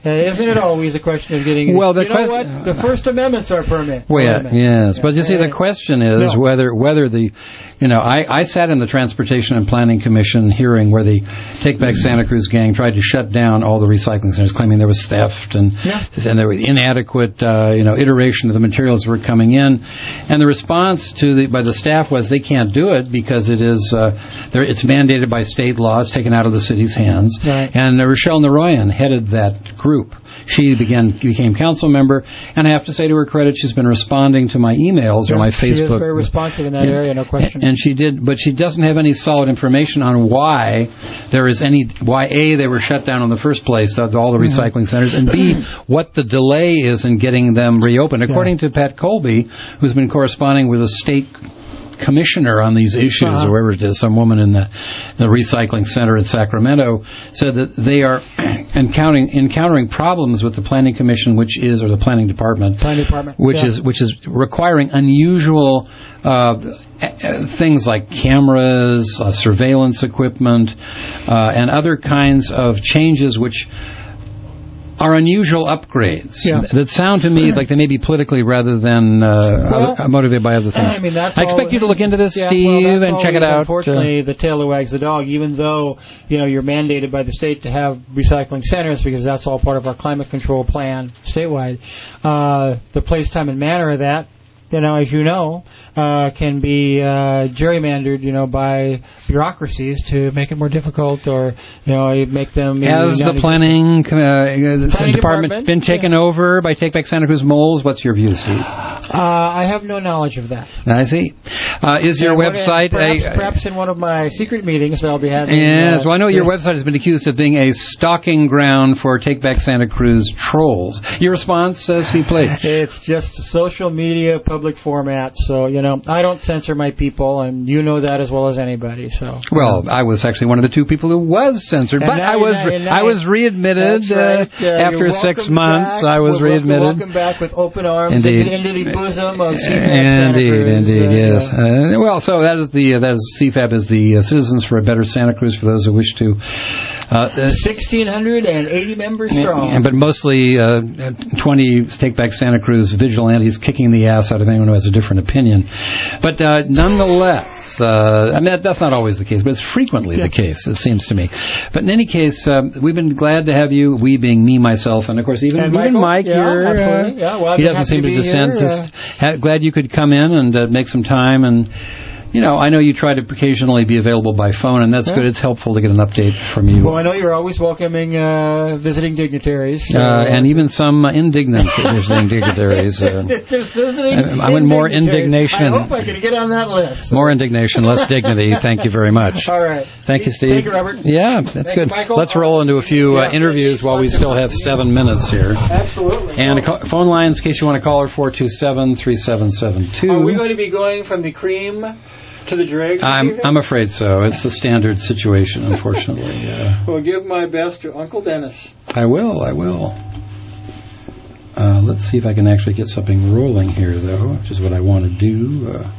Uh, isn't it always a question of getting? Well, the you know que- what? The First Amendments are permanent. Well, yeah, permanent. yes, Yeah. but you see, the question is No. whether whether the, you know, I, I sat in the Transportation and Planning Commission hearing where the Take Back Santa Cruz gang tried to shut down all the recycling centers, claiming there was theft and Yeah. and there was inadequate, uh, you know, iteration of the materials that were coming in, and the response to the by the staff was they can't do it because it is uh, there, it's mandated by state law, it's taken out of the city's hands, Right. and uh, Rochelle Naroyan headed that group. She began became council member, and I have to say to her credit, she's been responding to my emails or my She is Facebook. very responsive in that Yeah. area, no question. And she did, but she doesn't have any solid information on why there is any why A, they were shut down in the first place, the, all the recycling centers, and B, what the delay is in getting them reopened. According to Pat Colby, who's been corresponding with a state commissioner on these issues, Uh-huh. or whoever it is, some woman in the, the recycling center in Sacramento, said that they are encountering encountering problems with the planning commission, which is, or the planning department, Planning department, which yeah. is which is requiring unusual uh, things like cameras, uh, surveillance equipment, uh, and other kinds of changes which are unusual upgrades Yeah. that sound to me like they may be politically rather than uh, Well, other, motivated by other things. I mean, that's I expect all- you to look into this, yeah, Steve, well, that's and check it always, out. Unfortunately, the tail that wags the dog. Even though you know you're mandated by the state to have recycling centers because that's all part of our climate control plan statewide, uh, the place, time, and manner of that, you know, as you know, uh, can be uh, gerrymandered, you know, by bureaucracies to make it more difficult, or you know, make them. Has the planning, uh, the Planning department, department, been taken yeah. over by Take Back Santa Cruz moles? What's your view, Steve? Uh, I have no knowledge of that. I see. Uh, is your And what- website perhaps, a? perhaps in one of my secret meetings that I'll be having? Yes, uh, well, I know your yeah. website has been accused of being a stalking ground for Take Back Santa Cruz trolls. Your response, uh, Steve Plage? It's just a social media public format, so you know I don't censor my people, and you know that as well as anybody. So Well, I was actually one of the two people who was censored, And but now I was you're not- you're I not- was readmitted That's right. uh, Uh, after you're six welcome months. back. I was We're welcome- readmitted. Welcome back with open arms Indeed. into the bosom of C FAB Santa Indeed, Cruz. indeed, Uh, yes. Uh, well, so that is the uh, that is C FAB is the uh, Citizens for a Better Santa Cruz for those who wish to. Uh, uh, sixteen eighty members strong. Yeah, but mostly uh, twenty Take Back Santa Cruz vigilantes kicking the ass out of anyone who has a different opinion. But uh, nonetheless, uh, I mean, that, that's not always the case, but it's frequently Yeah. the case, it seems to me. But in any case, um, we've been glad to have you, we being me, myself, and of course even, And even Michael, Mike yeah, here. absolutely. Uh, Yeah, well, I'd he be doesn't happy seem to to be dissent. here, Just uh, ha- glad you could come in and uh, make some time and. You know, I know you try to occasionally be available by phone, and that's Yeah. good. It's helpful to get an update from you. Well, I know you're always welcoming uh, visiting dignitaries. So, Uh, and even some uh, indignant visiting dignitaries. Uh, Just visiting I want more dignitaries. indignation. I hope I can get on that list. more indignation, less dignity. Thank you very much. All right. Thank you, Steve. Thank you, Robert. Yeah, that's Thank good. you, Michael. Let's roll into a few uh, Yeah. interviews while we still have seven minutes here. Absolutely. And a co- phone lines, in case you want to call her, four two seven, three seven seven two. Are we going to be going from the cream to the dregs? I'm, I'm afraid so. It's the standard situation, unfortunately. Uh, Will give my best to Uncle Dennis. I will, I will. Uh, let's see if I can actually get something rolling here, though, which is what I want to do. Uh,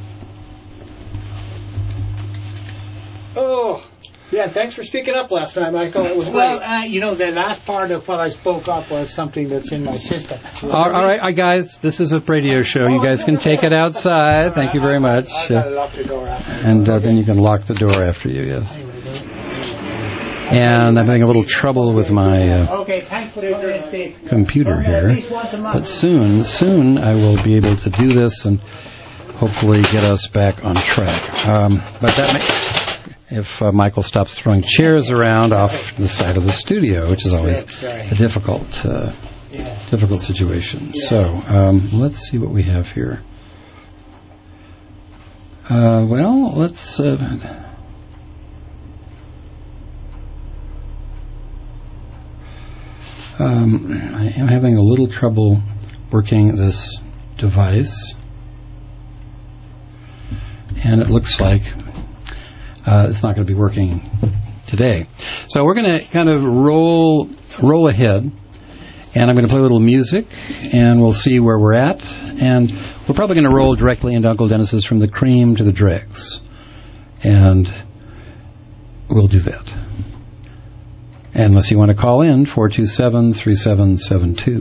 Oh, yeah, thanks for speaking up last time, Michael. It was Well, great. uh, you know, the last part of what I spoke up was something that's in my system. all, all right, all right, guys, this is a radio show. You guys can take it outside. Thank you very much. I gotta lock the door after. And uh, then you can lock the door after you, yes. And I'm having a little trouble with my uh, Okay, thanks for coming in, Steve. computer here. At least once a month. But soon, soon I will be able to do this and hopefully get us back on track. Um, but that may... If uh, Michael stops throwing chairs around off the side of the studio, which is always a difficult, uh, difficult situation. So um, let's see what we have here. Uh, well, let's. Uh, um, I am having a little trouble working this device, and it looks like. Uh, it's not going to be working today. So we're going to kind of roll roll ahead, and I'm going to play a little music, and we'll see where we're at. And we're probably going to roll directly into Uncle Dennis's From the Cream to the Dregs. And we'll do that. Unless you want to call in, four two seven, three seven seven two.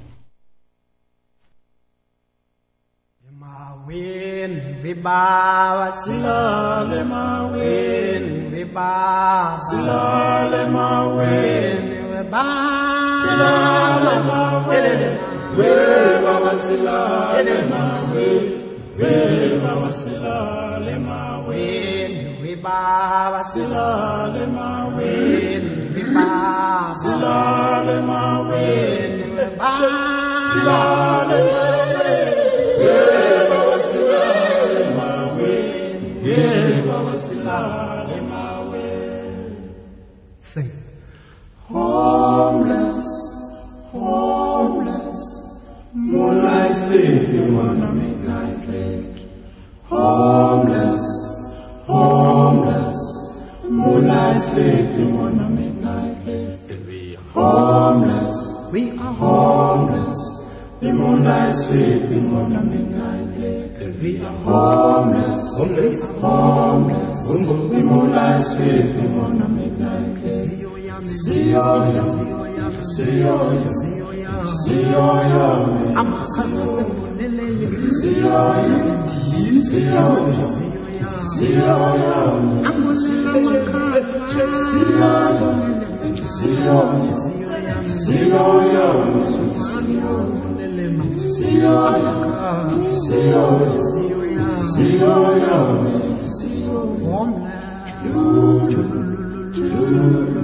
Sing. Homeless, homeless, moonlight sleeping on a midnight lake. Homeless, homeless, moonlight sleeping on a midnight lake. We are homeless, we are homeless, the moonlight sleeping on a midnight lake. We are homeless, homeless, homeless, the moonlight sleeping on a midnight lake. See your yum, see your yum, see your yum, I'm a husband. See your yum, see your yum, see your yum, I'm a see your yum, see your yum, see your yum, see your yum, see your yum, see your yum, see your yum.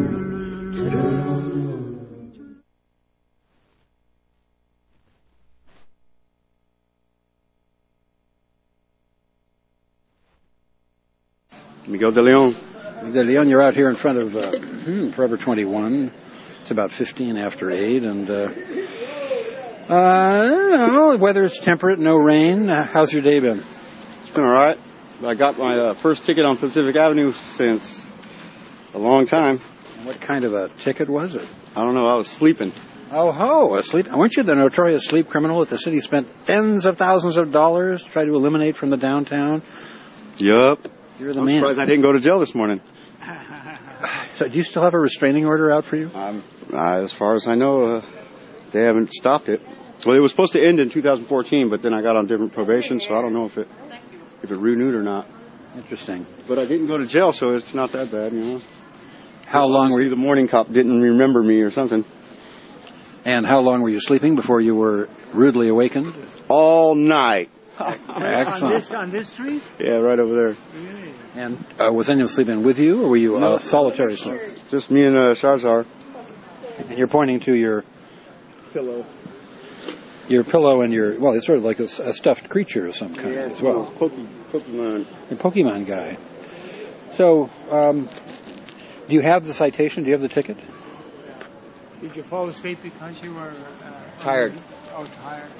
Miguel de Leon. Miguel de Leon, you're out here in front of uh, hmm, Forever twenty-one. It's about fifteen after eight, and uh, uh, I don't know, the weather's temperate, no rain. Uh, how's your day been? It's been all right. I got my uh, first ticket on Pacific Avenue since a long time. What kind of a ticket was it? I don't know. I was sleeping. Oh, ho, asleep. Weren't you the notorious sleep criminal that the city spent tens of thousands of dollars to try to eliminate from the downtown? Yup. You're the I'm man. surprised I didn't go to jail this morning. So do you still have a restraining order out for you? Um, uh, as far as I know, uh, they haven't stopped it. Well, it was supposed to end in two thousand fourteen, but then I got on different probation, so I don't know if it if it renewed or not. Interesting. But I didn't go to jail, so it's not that bad, you know. How long were you? The morning cop didn't remember me or something. And how long were you sleeping before you were rudely awakened? All night. Excellent. On this, on this street? Yeah, right over there. Really? And uh, was anyone sleeping with you, or were you no. uh, solitary sleep? Just me and uh, Shahzar. And you're pointing to your pillow. Your pillow and your, well, it's sort of like a, a stuffed creature of some kind yeah, as well. Poke, Pokemon. A Pokemon guy. So, um, do you have the citation? Do you have the ticket? Did you fall asleep because you were uh, tired? Oh, tired.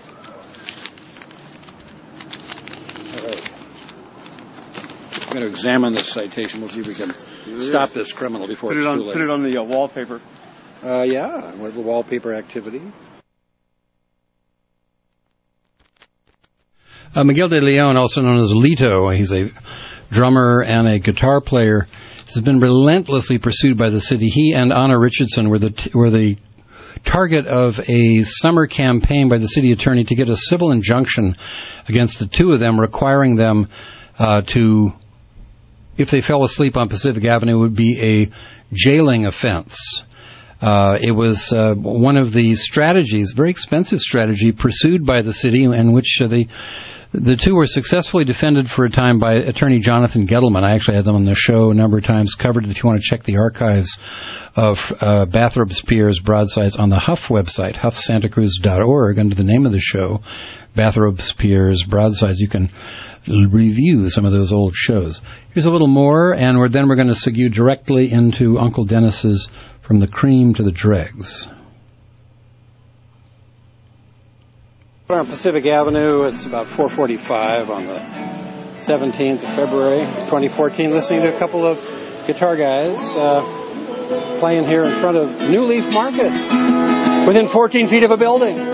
All right. I'm going to examine this citation. We'll see if we can stop this criminal before put it's it on, too late. Put it on the uh, wallpaper. Uh, yeah, with the wallpaper activity. Uh, Miguel de Leon, also known as Lito, he's a drummer and a guitar player, has been relentlessly pursued by the city. He and Anna Richardson were the t- were the target of a summer campaign by the city attorney to get a civil injunction against the two of them, requiring them uh, to, if they fell asleep on Pacific Avenue, it would be a jailing offense. Uh, it was uh, one of the strategies, very expensive strategy, pursued by the city, in which uh, the the two were successfully defended for a time by attorney Jonathan Gettleman. I actually had them on the show a number of times, covered it if you want to check the archives of uh, Bathrop Spears broadsides on the Huff website, huff santa cruz dot org, under the name of the show, Bathrop Spears broadsides. You can review some of those old shows. Here's a little more, and we're, then we're going to segue directly into Uncle Dennis's From the Cream to the Dregs. We're on Pacific Avenue. It's about four forty-five on the seventeenth of February, twenty fourteen, listening to a couple of guitar guys uh, playing here in front of New Leaf Market, within fourteen feet of a building.